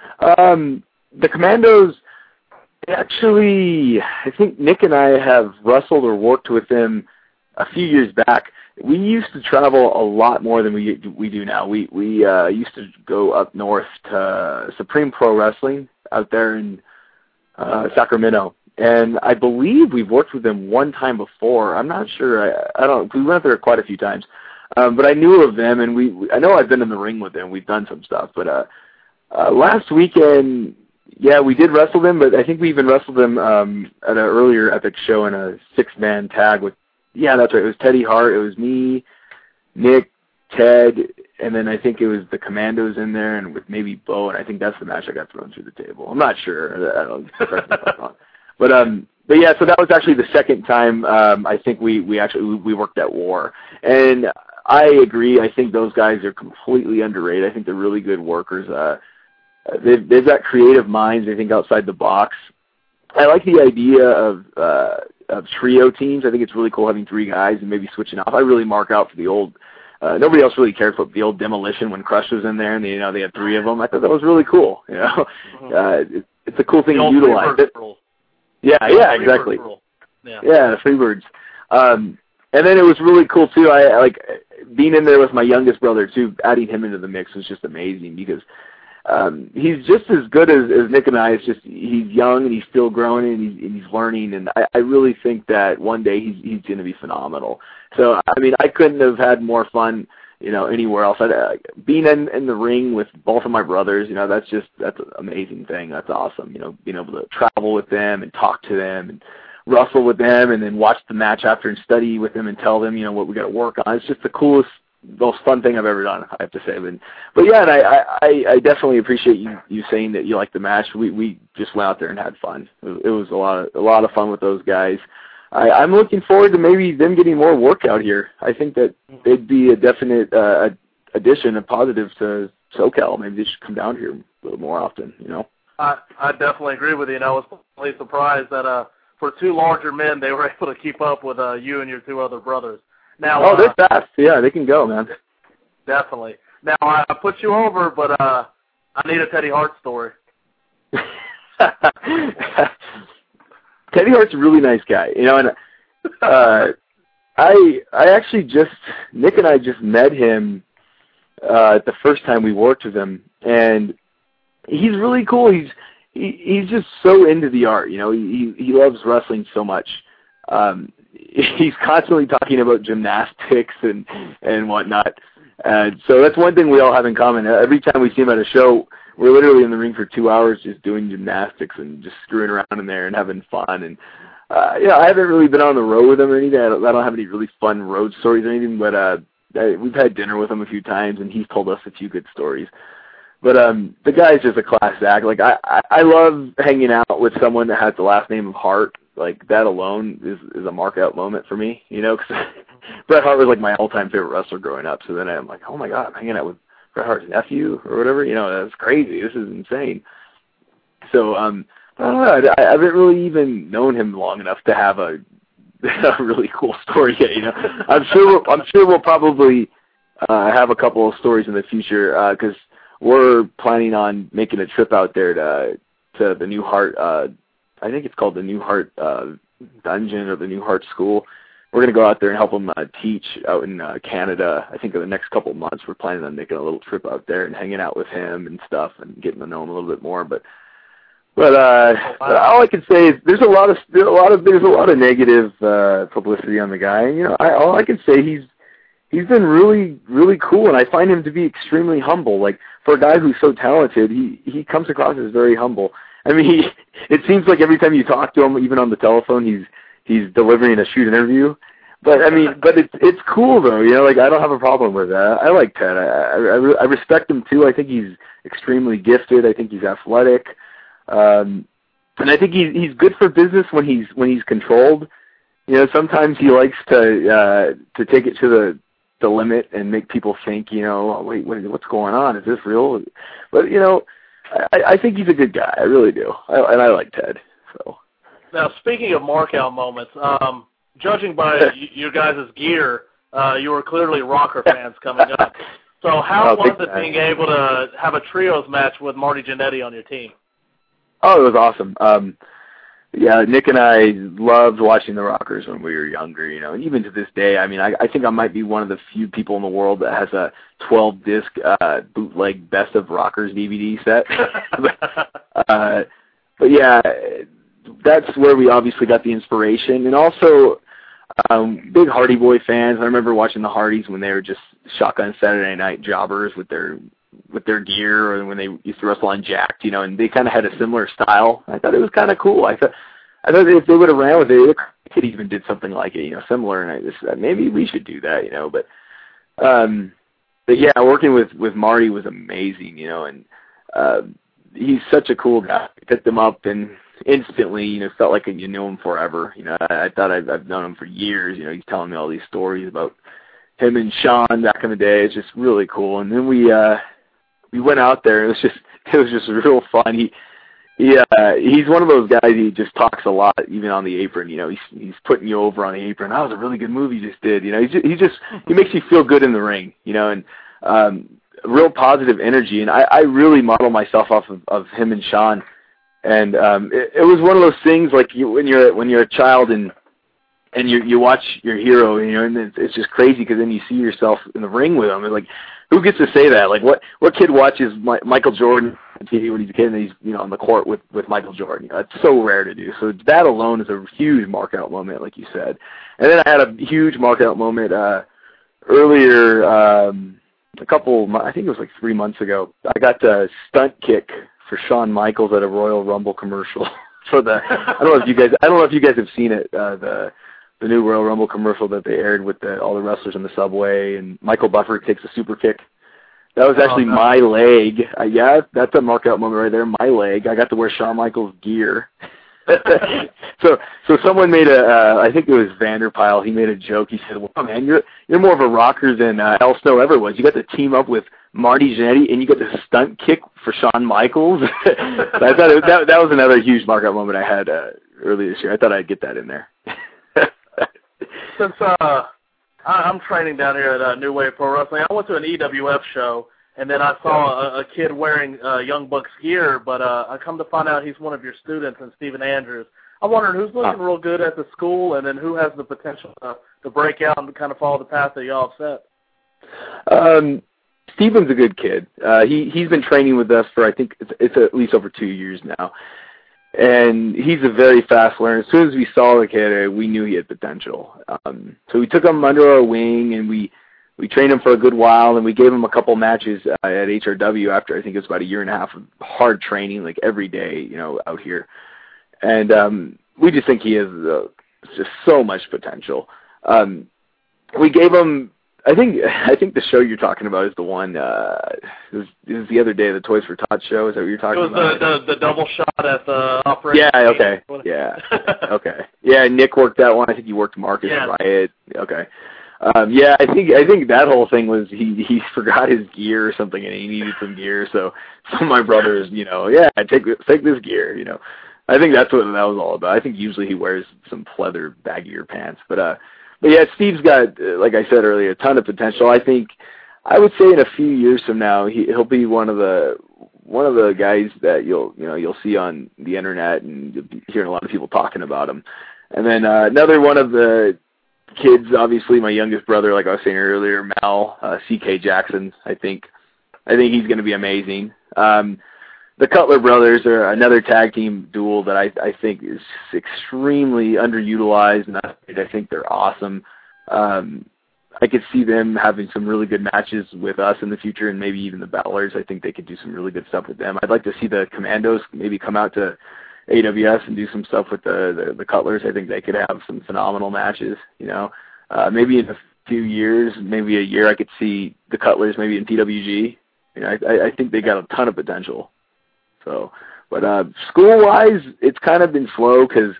The Commandos, actually, I think Nick and I have wrestled or worked with them a few years back. We used to travel a lot more than we do now. We used to go up north to Supreme Pro Wrestling out there in Sacramento, and I believe we've worked with them one time before. I'm not sure. I don't. We went there quite a few times, but I knew of them, and I know I've been in the ring with them. We've done some stuff, but last weekend, yeah, we did wrestle them, but I think we even wrestled them at an earlier Epic show in a 6-man tag with. Yeah, that's right. It was Teddy Hart. It was me, Nick, Ted, and then I think it was the Commandos in there, and with maybe Bo. And I think that's the match I got thrown through the table. I'm not sure. I don't correct me if I'm wrong. But yeah. So that was actually the second time I think we worked at War, and I agree. I think those guys are completely underrated. I think they're really good workers. They've got creative minds. I think outside the box. I like the idea of trio teams. I think it's really cool having 3 guys and maybe switching off. I really mark out for the old. Nobody else really cared for the old Demolition when Crush was in there, and they had 3 of them. I thought that was really cool. It's a cool thing to utilize. Yeah, exactly. Yeah, the Freebirds. And then it was really cool too. I like being in there with my youngest brother too. Adding him into the mix was just amazing because. He's just as good as Nick and I. It's just he's young and he's still growing and he's learning. And I really think that one day he's going to be phenomenal. So I mean, I couldn't have had more fun, anywhere else. Being in the ring with both of my brothers, that's an amazing thing. That's awesome. Being able to travel with them and talk to them and wrestle with them, and then watch the match after and study with them and tell them, what we got to work on. It's just the coolest. Most fun thing I've ever done, I have to say. But yeah, and I definitely appreciate you saying that you like the match. We just went out there and had fun. It was a lot of fun with those guys. I'm looking forward to maybe them getting more work out here. I think that they'd be a definite addition, a positive to SoCal. Maybe they should come down here a little more often.
I definitely agree with you. I was really surprised that for 2 larger men, they were able to keep up with you and your 2 other brothers. Now,
they're fast. Yeah, they can go, man.
Definitely. Now, I put you over, but I need a Teddy Hart story.
Teddy Hart's a really nice guy, and I actually Nick and I just met him the first time we worked with him, and he's really cool. He's just so into the art, he loves wrestling so much. He's constantly talking about gymnastics and whatnot. So that's one thing we all have in common. Every time we see him at a show, we're literally in the ring for 2 hours just doing gymnastics and just screwing around in there and having fun. And I haven't really been on the road with him or anything. I don't have any really fun road stories or anything, but we've had dinner with him a few times, and he's told us a few good stories. But the guy's just a class act. Like I love hanging out with someone that has the last name of Hart. Like that alone is a mark out moment for me, because Bret Hart was like my all-time favorite wrestler growing up. So then I'm like, oh my God, I'm hanging out with Bret Hart's nephew or whatever. That's crazy. This is insane. So I don't know. I haven't really even known him long enough to have a really cool story yet. I'm sure we'll probably have a couple of stories in the future because we're planning on making a trip out there to the New Hart. I think it's called the New Hart Dungeon or the New Hart School. We're going to go out there and help them teach out in Canada. I think in the next couple of months we're planning on making a little trip out there and hanging out with him and stuff and getting to know him a little bit more. But all I can say is there's a lot of negative publicity on the guy. And, all I can say he's been really, really cool, and I find him to be extremely humble. Like for a guy who's so talented, he comes across as very humble. I mean, it seems like every time you talk to him, even on the telephone, he's delivering a shoot interview. But I mean, it's cool though. Like I don't have a problem with that. I like Ted. I respect him too. I think he's extremely gifted. I think he's athletic, and I think he's good for business when he's controlled. Sometimes he likes to take it to the limit and make people think, wait, what's going on? Is this real? But I think he's a good guy. I really do. And I like Ted. So.
Now, speaking of mark-out moments, judging by your guys' gear, you were clearly Rocker fans coming up. So how was it being able to have a trios match with Marty Jannetty on your team?
Oh, it was awesome. Yeah, Nick and I loved watching the Rockers when we were younger, you know, and even to this day, I mean, I think I might be one of the few people in the world that has a 12-disc bootleg Best of Rockers DVD set. But yeah, that's where we obviously got the inspiration, and also big Hardy Boy fans. I remember watching the Hardys when they were just Shotgun Saturday Night jobbers with their gear, or when they used to wrestle on Jacked, you know, and they kind of had a similar style. I thought it was kind of cool. I thought if they would have ran with it, they could even did something like it, you know, similar. And I just maybe we should do that, you know. But yeah, working with Marty was amazing, you know, and he's such a cool guy. I picked him up and instantly, you know, felt like you knew him forever. You know, I thought I've known him for years. You know, he's telling me all these stories about him and Sean back in the day. It's just really cool. And then we went out there. It was just real fun. He's one of those guys. He just talks a lot, even on the apron. You know, he's putting you over on the apron. That was a really good move you just did. You know, he makes you feel good in the ring. You know, and real positive energy. And I really model myself off of him and Sean. And it was one of those things like when you're a child and you watch your hero, you know, and it's just crazy because then you see yourself in the ring with him. And like, who gets to say that? Like, what kid watches Michael Jordan on TV when he's a kid and he's, you know, on the court with Michael Jordan? You know, it's so rare to do. So that alone is a huge mark-out moment, like you said. And then I had a huge mark-out moment earlier, I think it was like 3 months ago. I got a stunt kick for Shawn Michaels at a Royal Rumble commercial. I don't know if you guys have seen it. The new Royal Rumble commercial that they aired with all the wrestlers in the subway, and Michael Buffer takes a super kick. That was actually my leg. Yeah, that's a mark-out moment right there. My leg. I got to wear Shawn Michaels gear. So someone made I think it was Vanderpyle. He made a joke. He said, "Well, man, you're more of a rocker than Al Snow ever was. You got to team up with Marty Jannetty, and you got the stunt kick for Shawn Michaels." So I thought that was another huge mark-out moment I had earlier this year. I thought I'd get that in there.
Since I'm training down here at New Wave Pro Wrestling, I went to an EWF show, and then I saw a kid wearing Young Bucks gear, but I come to find out he's one of your students, and Stephen Andrews. I'm wondering who's looking real good at the school, and then who has the potential to break out and kind of follow the path that y'all have set?
Stephen's a good kid. He's been training with us for, I think it's at least over 2 years now. And he's a very fast learner. As soon as we saw the kid, we knew he had potential. So we took him under our wing, and we trained him for a good while, and we gave him a couple matches at HRW after I think it was about a year and a half of hard training, like every day, you know, out here. And we just think he has just so much potential. We gave him, I think the show you're talking about is the one, it was the other day, the Toys for Tots show. Is that what you're talking about?
It was the double shot at the operation.
Yeah, okay. Yeah, okay. Yeah, Nick worked that one. I think you worked Marcus Riot. Okay. Yeah, I think that whole thing was he forgot his gear or something, and he needed some gear. So some of my brothers, you know, take this gear, you know. I think that's what that was all about. I think usually he wears some pleather baggier pants, but yeah, Steve's got, like I said earlier, a ton of potential. I would say in a few years from now, he'll be one of the guys that you'll see on the internet, and you'll be hearing a lot of people talking about him. And then another one of the kids, obviously my youngest brother, like I was saying earlier, Mal, C.K. Jackson. I think he's going to be amazing. The Cutler brothers are another tag team duel that I think is extremely underutilized, and I think they're awesome. I could see them having some really good matches with us in the future, and maybe even the Battlers. I think they could do some really good stuff with them. I'd like to see the Commandos maybe come out to AWS and do some stuff with the Cutlers. I think they could have some phenomenal matches, you know. Maybe in a few years, maybe a year, I could see the Cutlers maybe in PWG. You know, I think they got a ton of potential. So, but school-wise, it's kind of been slow because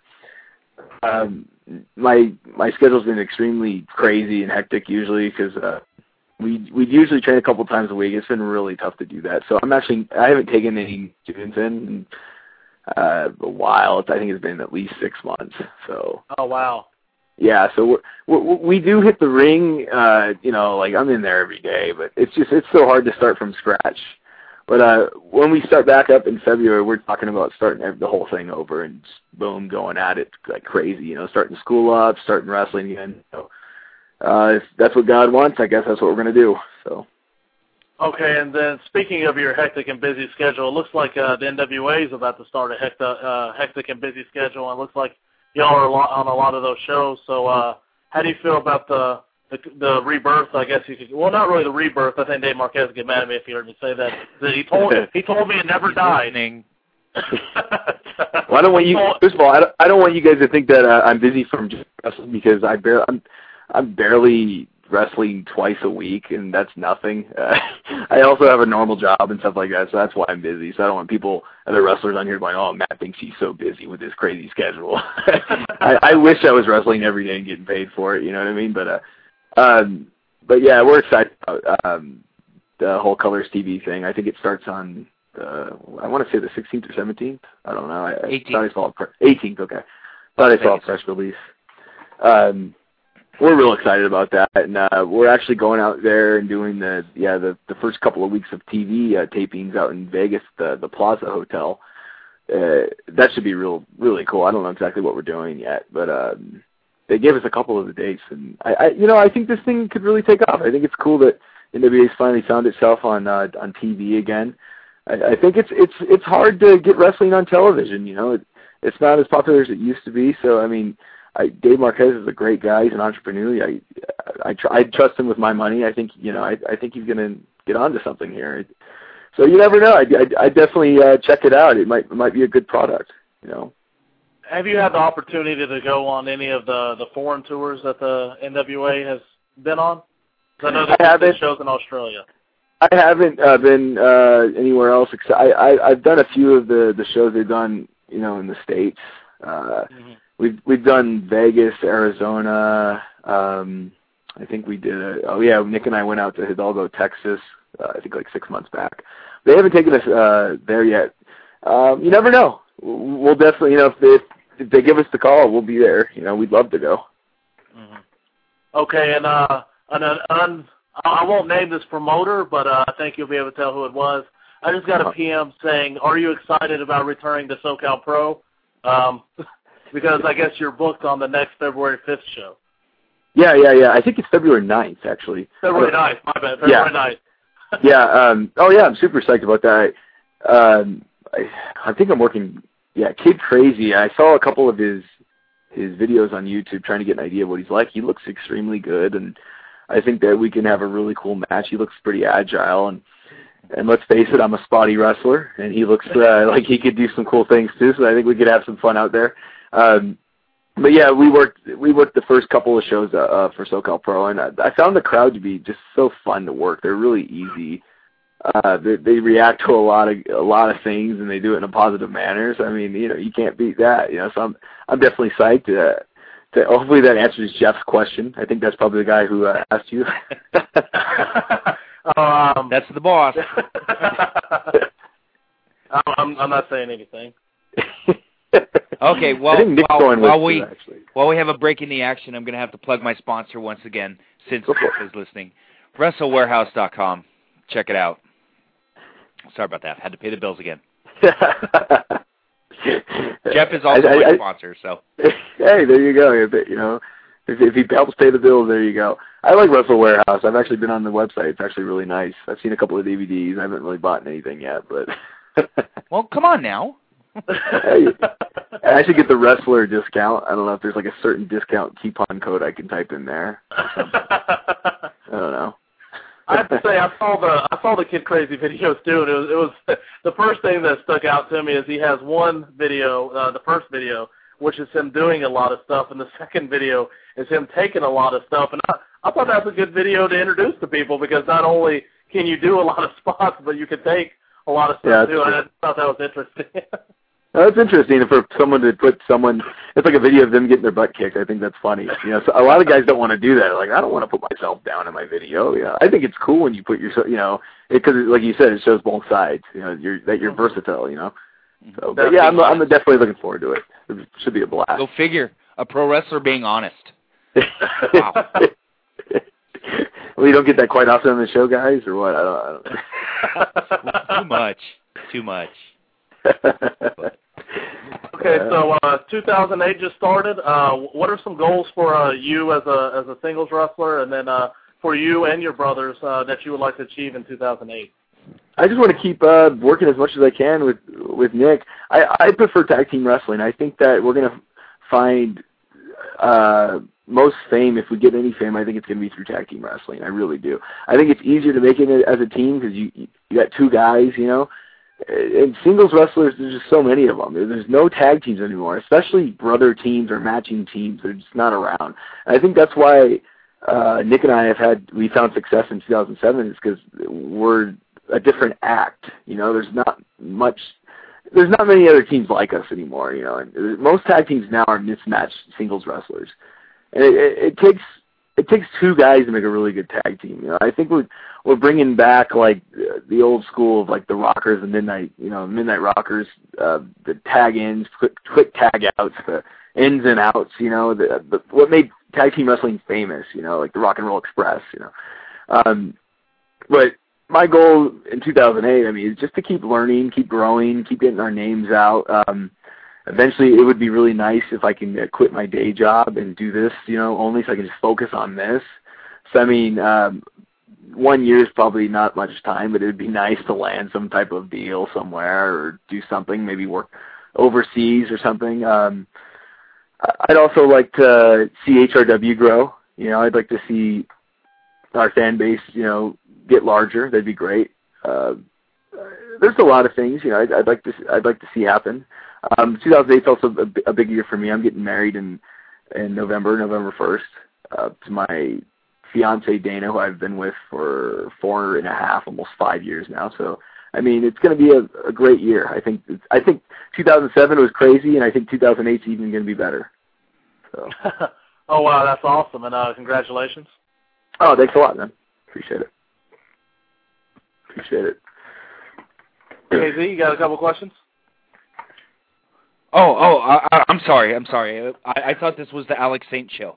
my schedule's been extremely crazy and hectic usually because we usually train a couple times a week. It's been really tough to do that. So I haven't taken any students in a while. I think it's been at least 6 months. So.
Oh wow.
Yeah, so we do hit the ring. Like I'm in there every day, but it's so hard to start from scratch. But when we start back up in February, we're talking about starting the whole thing over and just, boom, going at it like crazy. Starting school up, starting wrestling again. So if that's what God wants, I guess that's what we're going to do. So. Okay,
and then speaking of your hectic and busy schedule, it looks like the NWA is about to start a hectic and busy schedule, and it looks like y'all are on a lot of those shows. So how do you feel about the rebirth? I guess you could. Well, not really the rebirth. I think Dave Marquez would get mad at me if he heard me say that. He told me it never died.
Well, I don't want you. First of all, I don't want you guys to think that I'm busy from just wrestling because I'm barely wrestling twice a week, and that's nothing. I also have a normal job and stuff like that, so that's why I'm busy. So I don't want other wrestlers on here going, "Oh, Matt thinks he's so busy with this crazy schedule." I wish I was wrestling every day and getting paid for it. You know what I mean? But yeah, we're excited about the whole Colors TV thing. I think it starts on I want to say the 16th or 17th. I don't know.
18th.
Thought I saw 18th. Okay. Thought I saw a press release. We're real excited about that, and we're actually going out there and doing the first couple of weeks of TV tapings out in Vegas, the Plaza Hotel. That should be really cool. I don't know exactly what we're doing yet, but they gave us a couple of the dates, and I think this thing could really take off. I think it's cool that NWA's finally found itself on TV again. I think it's hard to get wrestling on television. It's not as popular as it used to be. So I mean. Dave Marquez is a great guy. He's an entrepreneur. I trust him with my money. I think I think he's going to get onto something here. So you never know. I definitely check it out. It might be a good product.
Have you had the opportunity to go on any of the foreign tours that the NWA has been on? I know there's been shows in Australia.
I haven't been anywhere else. Except I've done a few of the shows they've done. In the States. We've done Vegas, Arizona. I think we did. Nick and I went out to Hidalgo, Texas. I think like 6 months back. They haven't taken us there yet. You never know. We'll definitely, if they give us the call, we'll be there. We'd love to go.
Mm-hmm. Okay, and I won't name this promoter, but I think you'll be able to tell who it was. I just got a PM saying, "Are you excited about returning to SoCal Pro?" Because I guess you're booked on the next February 5th show.
Yeah. I think it's February 9th, actually.
February 9th, my bad. February 9th.
Yeah. I'm super psyched about that. I think I'm working, Kid Crazy. I saw a couple of his videos on YouTube trying to get an idea of what he's like. He looks extremely good, and I think that we can have a really cool match. He looks pretty agile, and let's face it, I'm a spotty wrestler, and he looks like he could do some cool things too, so I think we could have some fun out there. But yeah, we worked the first couple of shows for SoCal Pro, and I found the crowd to be just so fun to work. They're really easy. They react to a lot of things, and they do it in a positive manner. So I mean, you can't beat that. So I'm definitely psyched to hopefully that answers Jeff's question. I think that's probably the guy who asked you.
That's the boss.
I'm not saying anything.
Okay, well, while we have a break in the action, I'm going to have to plug my sponsor once again, since Jeff is listening. WrestleWarehouse.com. Check it out. Sorry about that. Had to pay the bills again. Jeff is also my sponsor, so.
Hey, there you go. If he helps pay the bills, there you go. I like Wrestle Warehouse. I've actually been on the website. It's actually really nice. I've seen a couple of DVDs. I haven't really bought anything yet, but.
Well, come on now.
Hey, I should get the wrestler discount. I don't know if there's like a certain discount coupon code I can type in there. I don't know.
I have to say, I saw the Kid Crazy videos too, and it was the first thing that stuck out to me is he has one video, the first video, which is him doing a lot of stuff, and the second video is him taking a lot of stuff. And I thought that was a good video to introduce to people because not only can you do a lot of spots, but you can take a lot of stuff too. And I thought that was interesting.
That's interesting for someone to put it's like a video of them getting their butt kicked. I think that's funny. So a lot of guys don't want to do that. Like, I don't want to put myself down in my video. I think it's cool when you put yourself, because like you said, it shows both sides. You're versatile. So, but yeah, I'm definitely looking forward to it. It should be a blast.
Go figure. A pro wrestler being honest. Wow.
Well, you don't get that quite often on the show, guys, or what? I
don't. Too much.
Okay, so 2008 just started. What are some goals for you as a singles wrestler, and then for you and your brothers that you would like to achieve in 2008?
I just want to keep working as much as I can with Nick. I prefer tag team wrestling. I think that we're going to find most fame, if we get any fame, I think it's going to be through tag team wrestling. I really do. I think it's easier to make it as a team because you got two guys, you know. And singles wrestlers, there's just so many of them. There's no tag teams anymore, especially brother teams or matching teams. They're just not around. And I think that's why Nick and I we found success in 2007 is because we're a different act. You know, there's not many other teams like us anymore, you know. And most tag teams now are mismatched singles wrestlers. And it takes two guys to make a really good tag team. You know, I think we're bringing back like the old school of like the Rockers and Midnight Rockers, the tag ins, quick tag outs, the ins and outs. You know, what made tag team wrestling famous. You know, like the Rock and Roll Express. You know, but my goal in 2008, I mean, is just to keep learning, keep growing, keep getting our names out. Eventually, it would be really nice if I can quit my day job and do this, you know, only so I can just focus on this. So, I mean, 1 year is probably not much time, but it would be nice to land some type of deal somewhere or do something, maybe work overseas or something. I'd also like to see HRW grow. You know, I'd like to see our fan base, you know, get larger. That'd be great. There's a lot of things, you know, I'd like to see happen. 2008 is also a big year for me. I'm getting married in November 1st, to my fiance Dana, who I've been with for 4.5, almost 5 years now. So, I mean, it's going to be a great year. I think 2007 was crazy, and I think 2008 is even going to be better. So.
Oh wow, that's awesome, and congratulations.
Oh, thanks a lot, man. Appreciate it.
KZ, you got a couple questions?
I'm sorry. I thought this was the Alex Saint show.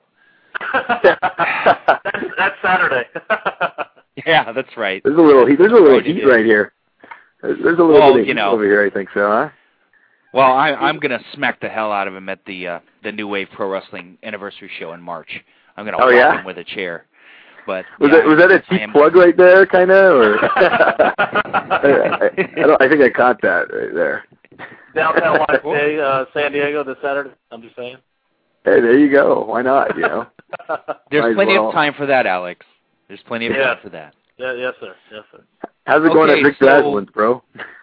That's Saturday.
Yeah, that's right.
There's a little heat right here. There's a little bit of heat over here, I think so, huh?
Well, I'm gonna smack the hell out of him at the New Wave Pro Wrestling anniversary show in March. I'm gonna whack him with a chair. But
was that a cheap plug right there, kind of? Or I think I caught that right there.
Downtown YMCA, San Diego this Saturday. I'm just saying.
Hey, there you go. Why not? You know.
There's plenty of time for that, Alex. There's plenty of time for that.
Yeah, yes, sir.
How's it going at Rick Draslins, bro?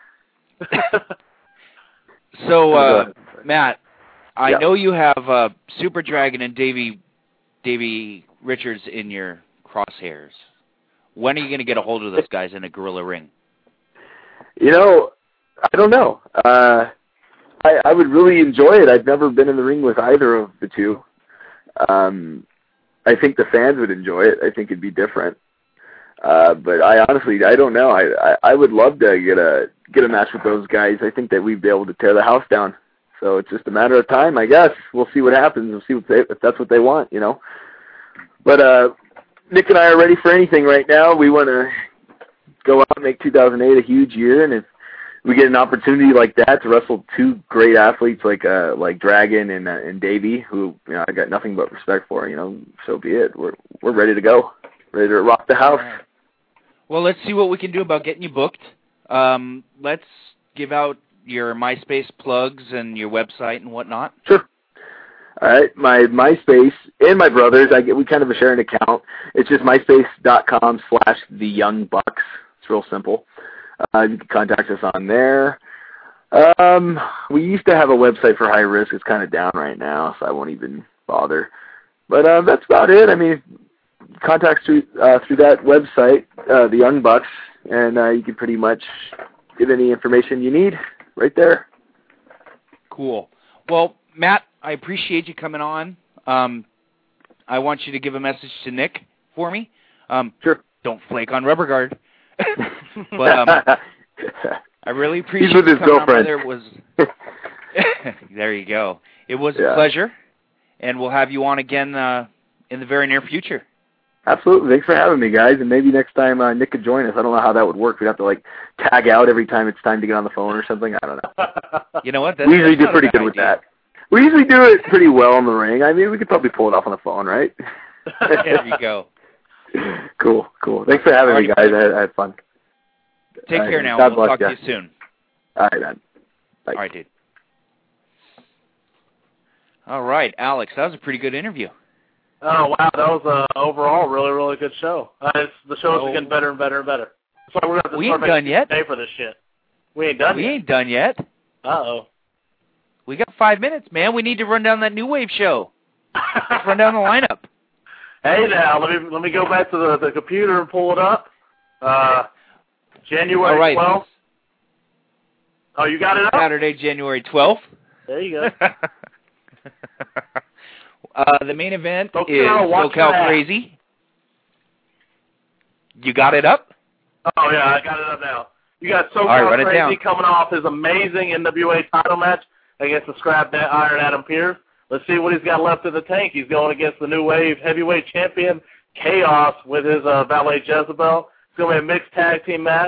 So, Matt, I know you have Super Dragon and Davey Richards in your crosshairs. When are you going to get a hold of those guys in a gorilla ring?
You know, I don't know. I would really enjoy it. I've never been in the ring with either of the two. I think the fans would enjoy it. I think it'd be different. But I don't know. I would love to get a match with those guys. I think that we'd be able to tear the house down. So it's just a matter of time, I guess. We'll see what happens. We'll see if that's what they want, you know. But Nick and I are ready for anything right now. We want to go out and make 2008 a huge year, and if we get an opportunity like that to wrestle two great athletes like Dragon and Davey, who, you know, I got nothing but respect for, you know, so be it. We're ready to go, ready to rock the house.
Right. Well, let's see what we can do about getting you booked. Let's give out your MySpace plugs and your website and whatnot.
Sure. All right, my MySpace and my brother's, we kind of share an account. It's just myspace.com/theyoungbucks. It's real simple. You can contact us on there. We used to have a website for High Risk. It's kind of down right now, so I won't even bother. But that's about it. I mean, contact through that website, The Young Bucks, and you can pretty much get any information you need right there.
Cool. Well, Matt, I appreciate you coming on. I want you to give a message to Nick for me.
Sure.
Don't flake on Rubber Guard. But I really appreciate
He's with his girlfriend.
There you go. It was a pleasure, and we'll have you on again in the very near future.
Absolutely. Thanks for having me, guys. And maybe next time Nick could join us. I don't know how that would work. We'd have to, like, tag out every time it's time to get on the phone or something. I don't know.
You know what?
We usually do pretty good with that. We usually do it pretty well in the ring. I mean, we could probably pull it off on the phone, right?
There you go.
Cool. Thanks for having me, guys. I had fun.
Take care now. We'll talk to you soon.
All right, man. Bye.
All right, dude. All right, Alex, that was a pretty good interview.
Oh, wow. That was overall really, really good show. The show's getting better and better and better. That's why we're going to
We ain't done yet.
Pay for this shit. We ain't done yet.
We ain't done yet.
Uh-oh.
We got 5 minutes, man. We need to run down that New Wave show. Let's run down the lineup.
Hey, now, let me go back to the computer and pull it up. January 12th. Oh, you got it up?
Saturday, January 12th.
There you go.
The main event is SoCal Crazy. You got it up?
Oh, yeah, I got it up now. You got SoCal Crazy coming off his amazing NWA title match against the Scrap Iron Adam Pearce. Let's see what he's got left in the tank. He's going against the New Wave heavyweight champion, Chaos, with his valet Jezebel. It's going to be a mixed tag team match.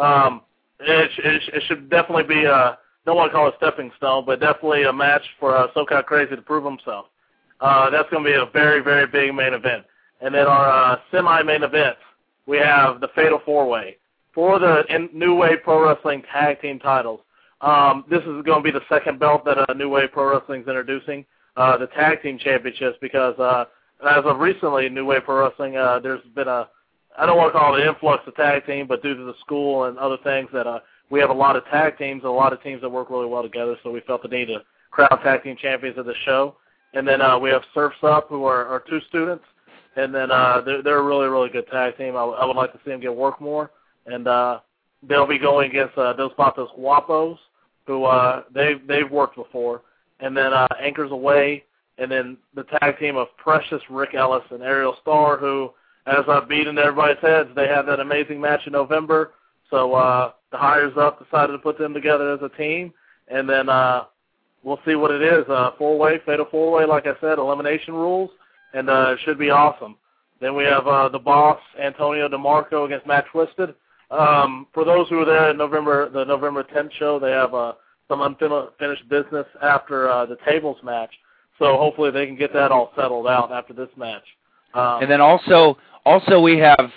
It should definitely be don't want to call it a stepping stone, but definitely a match for SoCal Crazy to prove himself. That's going to be a very, very big main event. And then our semi-main events, we have the Fatal 4-Way for the New Wave Pro Wrestling tag team titles. This is going to be the second belt that New Wave Pro Wrestling is introducing, the tag team championships, because as of recently, New Wave Pro Wrestling, there's been I don't want to call it an influx of tag team, but due to the school and other things that we have a lot of tag teams, a lot of teams that work really well together, so we felt the need to crown tag team champions of the show. And then we have Surf's Up, who are two students, and then they're a really, really good tag team. I would like to see them get work more, and they'll be going against Dos Patos Guapos, who they've worked before, and then Anchors Away, and then the tag team of Precious, Rick Ellis, and Ariel Starr, who, as I've beaten everybody's heads, they had that amazing match in November, so the Hires Up decided to put them together as a team, and then we'll see what it is. Four-way, Fatal 4-Way, like I said, elimination rules, and it should be awesome. Then we have the Boss, Antonio DeMarco, against Matt Twisted. For those who were there in the November 10th show, they have some unfinished business after the tables match, so hopefully they can get that all settled out after this match.
And then also we have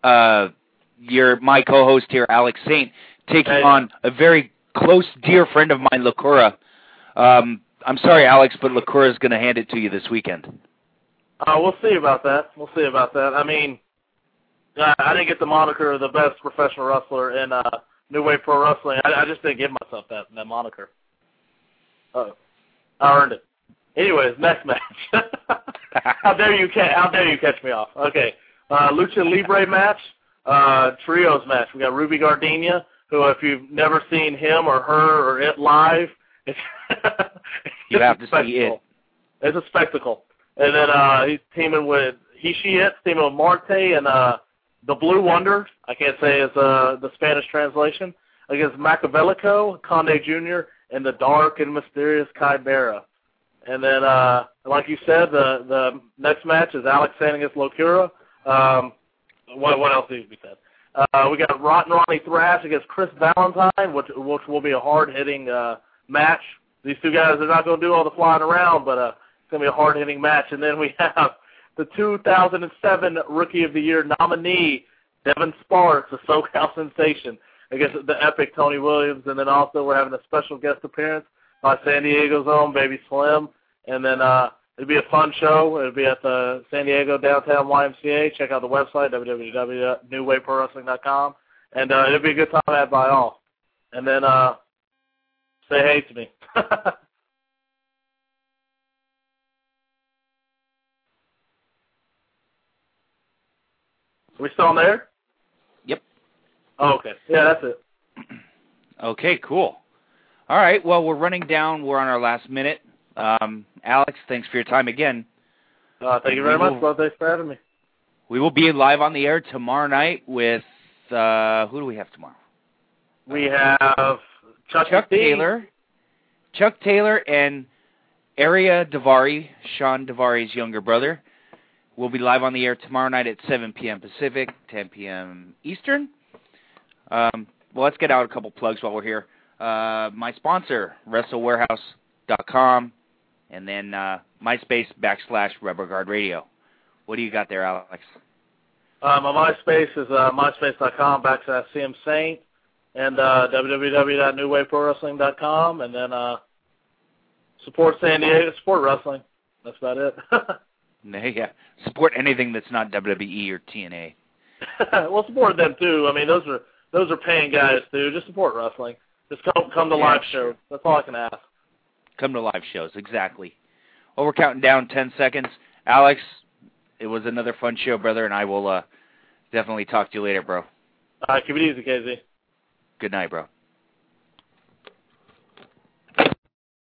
my co-host here, Alex Saint, taking on a very close, dear friend of mine, Lacura. I'm sorry, Alex, but Lacura is going to hand it to you this weekend.
We'll see about that. I mean, I didn't get the moniker of the best professional wrestler in New Wave Pro Wrestling. I just didn't give myself that moniker. I earned it. Anyways, next match. How dare you catch me off? Okay, Lucha Libre match, trios match. We got Ruby Gardenia, who, if you've never seen him or her or it live,
you have to see it.
It's a spectacle. And then he's teaming with teaming with Marte and the Blue Wonder. I can't say it's the Spanish translation, against Machiavellico, Conde Jr., and the dark and mysterious Chimera. And then, like you said, the next match is Alex Saint against Locura. What else needs to be said? We got Rotten Ronnie Thrash against Chris Valentine, which will be a hard-hitting match. These two guys are not going to do all the flying around, but it's going to be a hard-hitting match. And then we have the 2007 Rookie of the Year nominee, Devin Sparks, the SoCal sensation, against the epic Tony Williams. And then also we're having a special guest appearance by San Diego's own Baby Slim. And then it'll be a fun show. It'll be at the San Diego Downtown YMCA. Check out the website, www.newwaveprowrestling.com. And it'll be a good time had by all. And then say hey to me. Are we still on there?
Yep.
Oh, okay. Yeah, that's it.
Okay, cool. All right, well, we're running down. We're on our last minute. Alex, thanks for your time again.
Thank you very much. Well, thanks for having me.
We will be live on the air tomorrow night with, who do we have tomorrow?
We have
Chuck Taylor and Aria Davari, Sean Davari's younger brother. We'll be live on the air tomorrow night at 7 p.m. Pacific, 10 p.m. Eastern. Well, let's get out a couple plugs while we're here. My sponsor, WrestleWarehouse.com, and then MySpace /RubberGuard Radio. What do you got there, Alex?
My MySpace is MySpace.com /CM Saint and www.newwaveprowrestling.com, and then support San Diego, support wrestling. That's about it.
Yeah, support anything that's not WWE or TNA.
Well, support them too. I mean, those are paying guys too. Just support wrestling. Just come to live shows. That's all I can ask. Come
to live shows, exactly. Well, we're counting down 10 seconds. Alex, it was another fun show, brother, and I will definitely talk to you later, bro.
All right, keep it easy, KZ.
Good night, bro.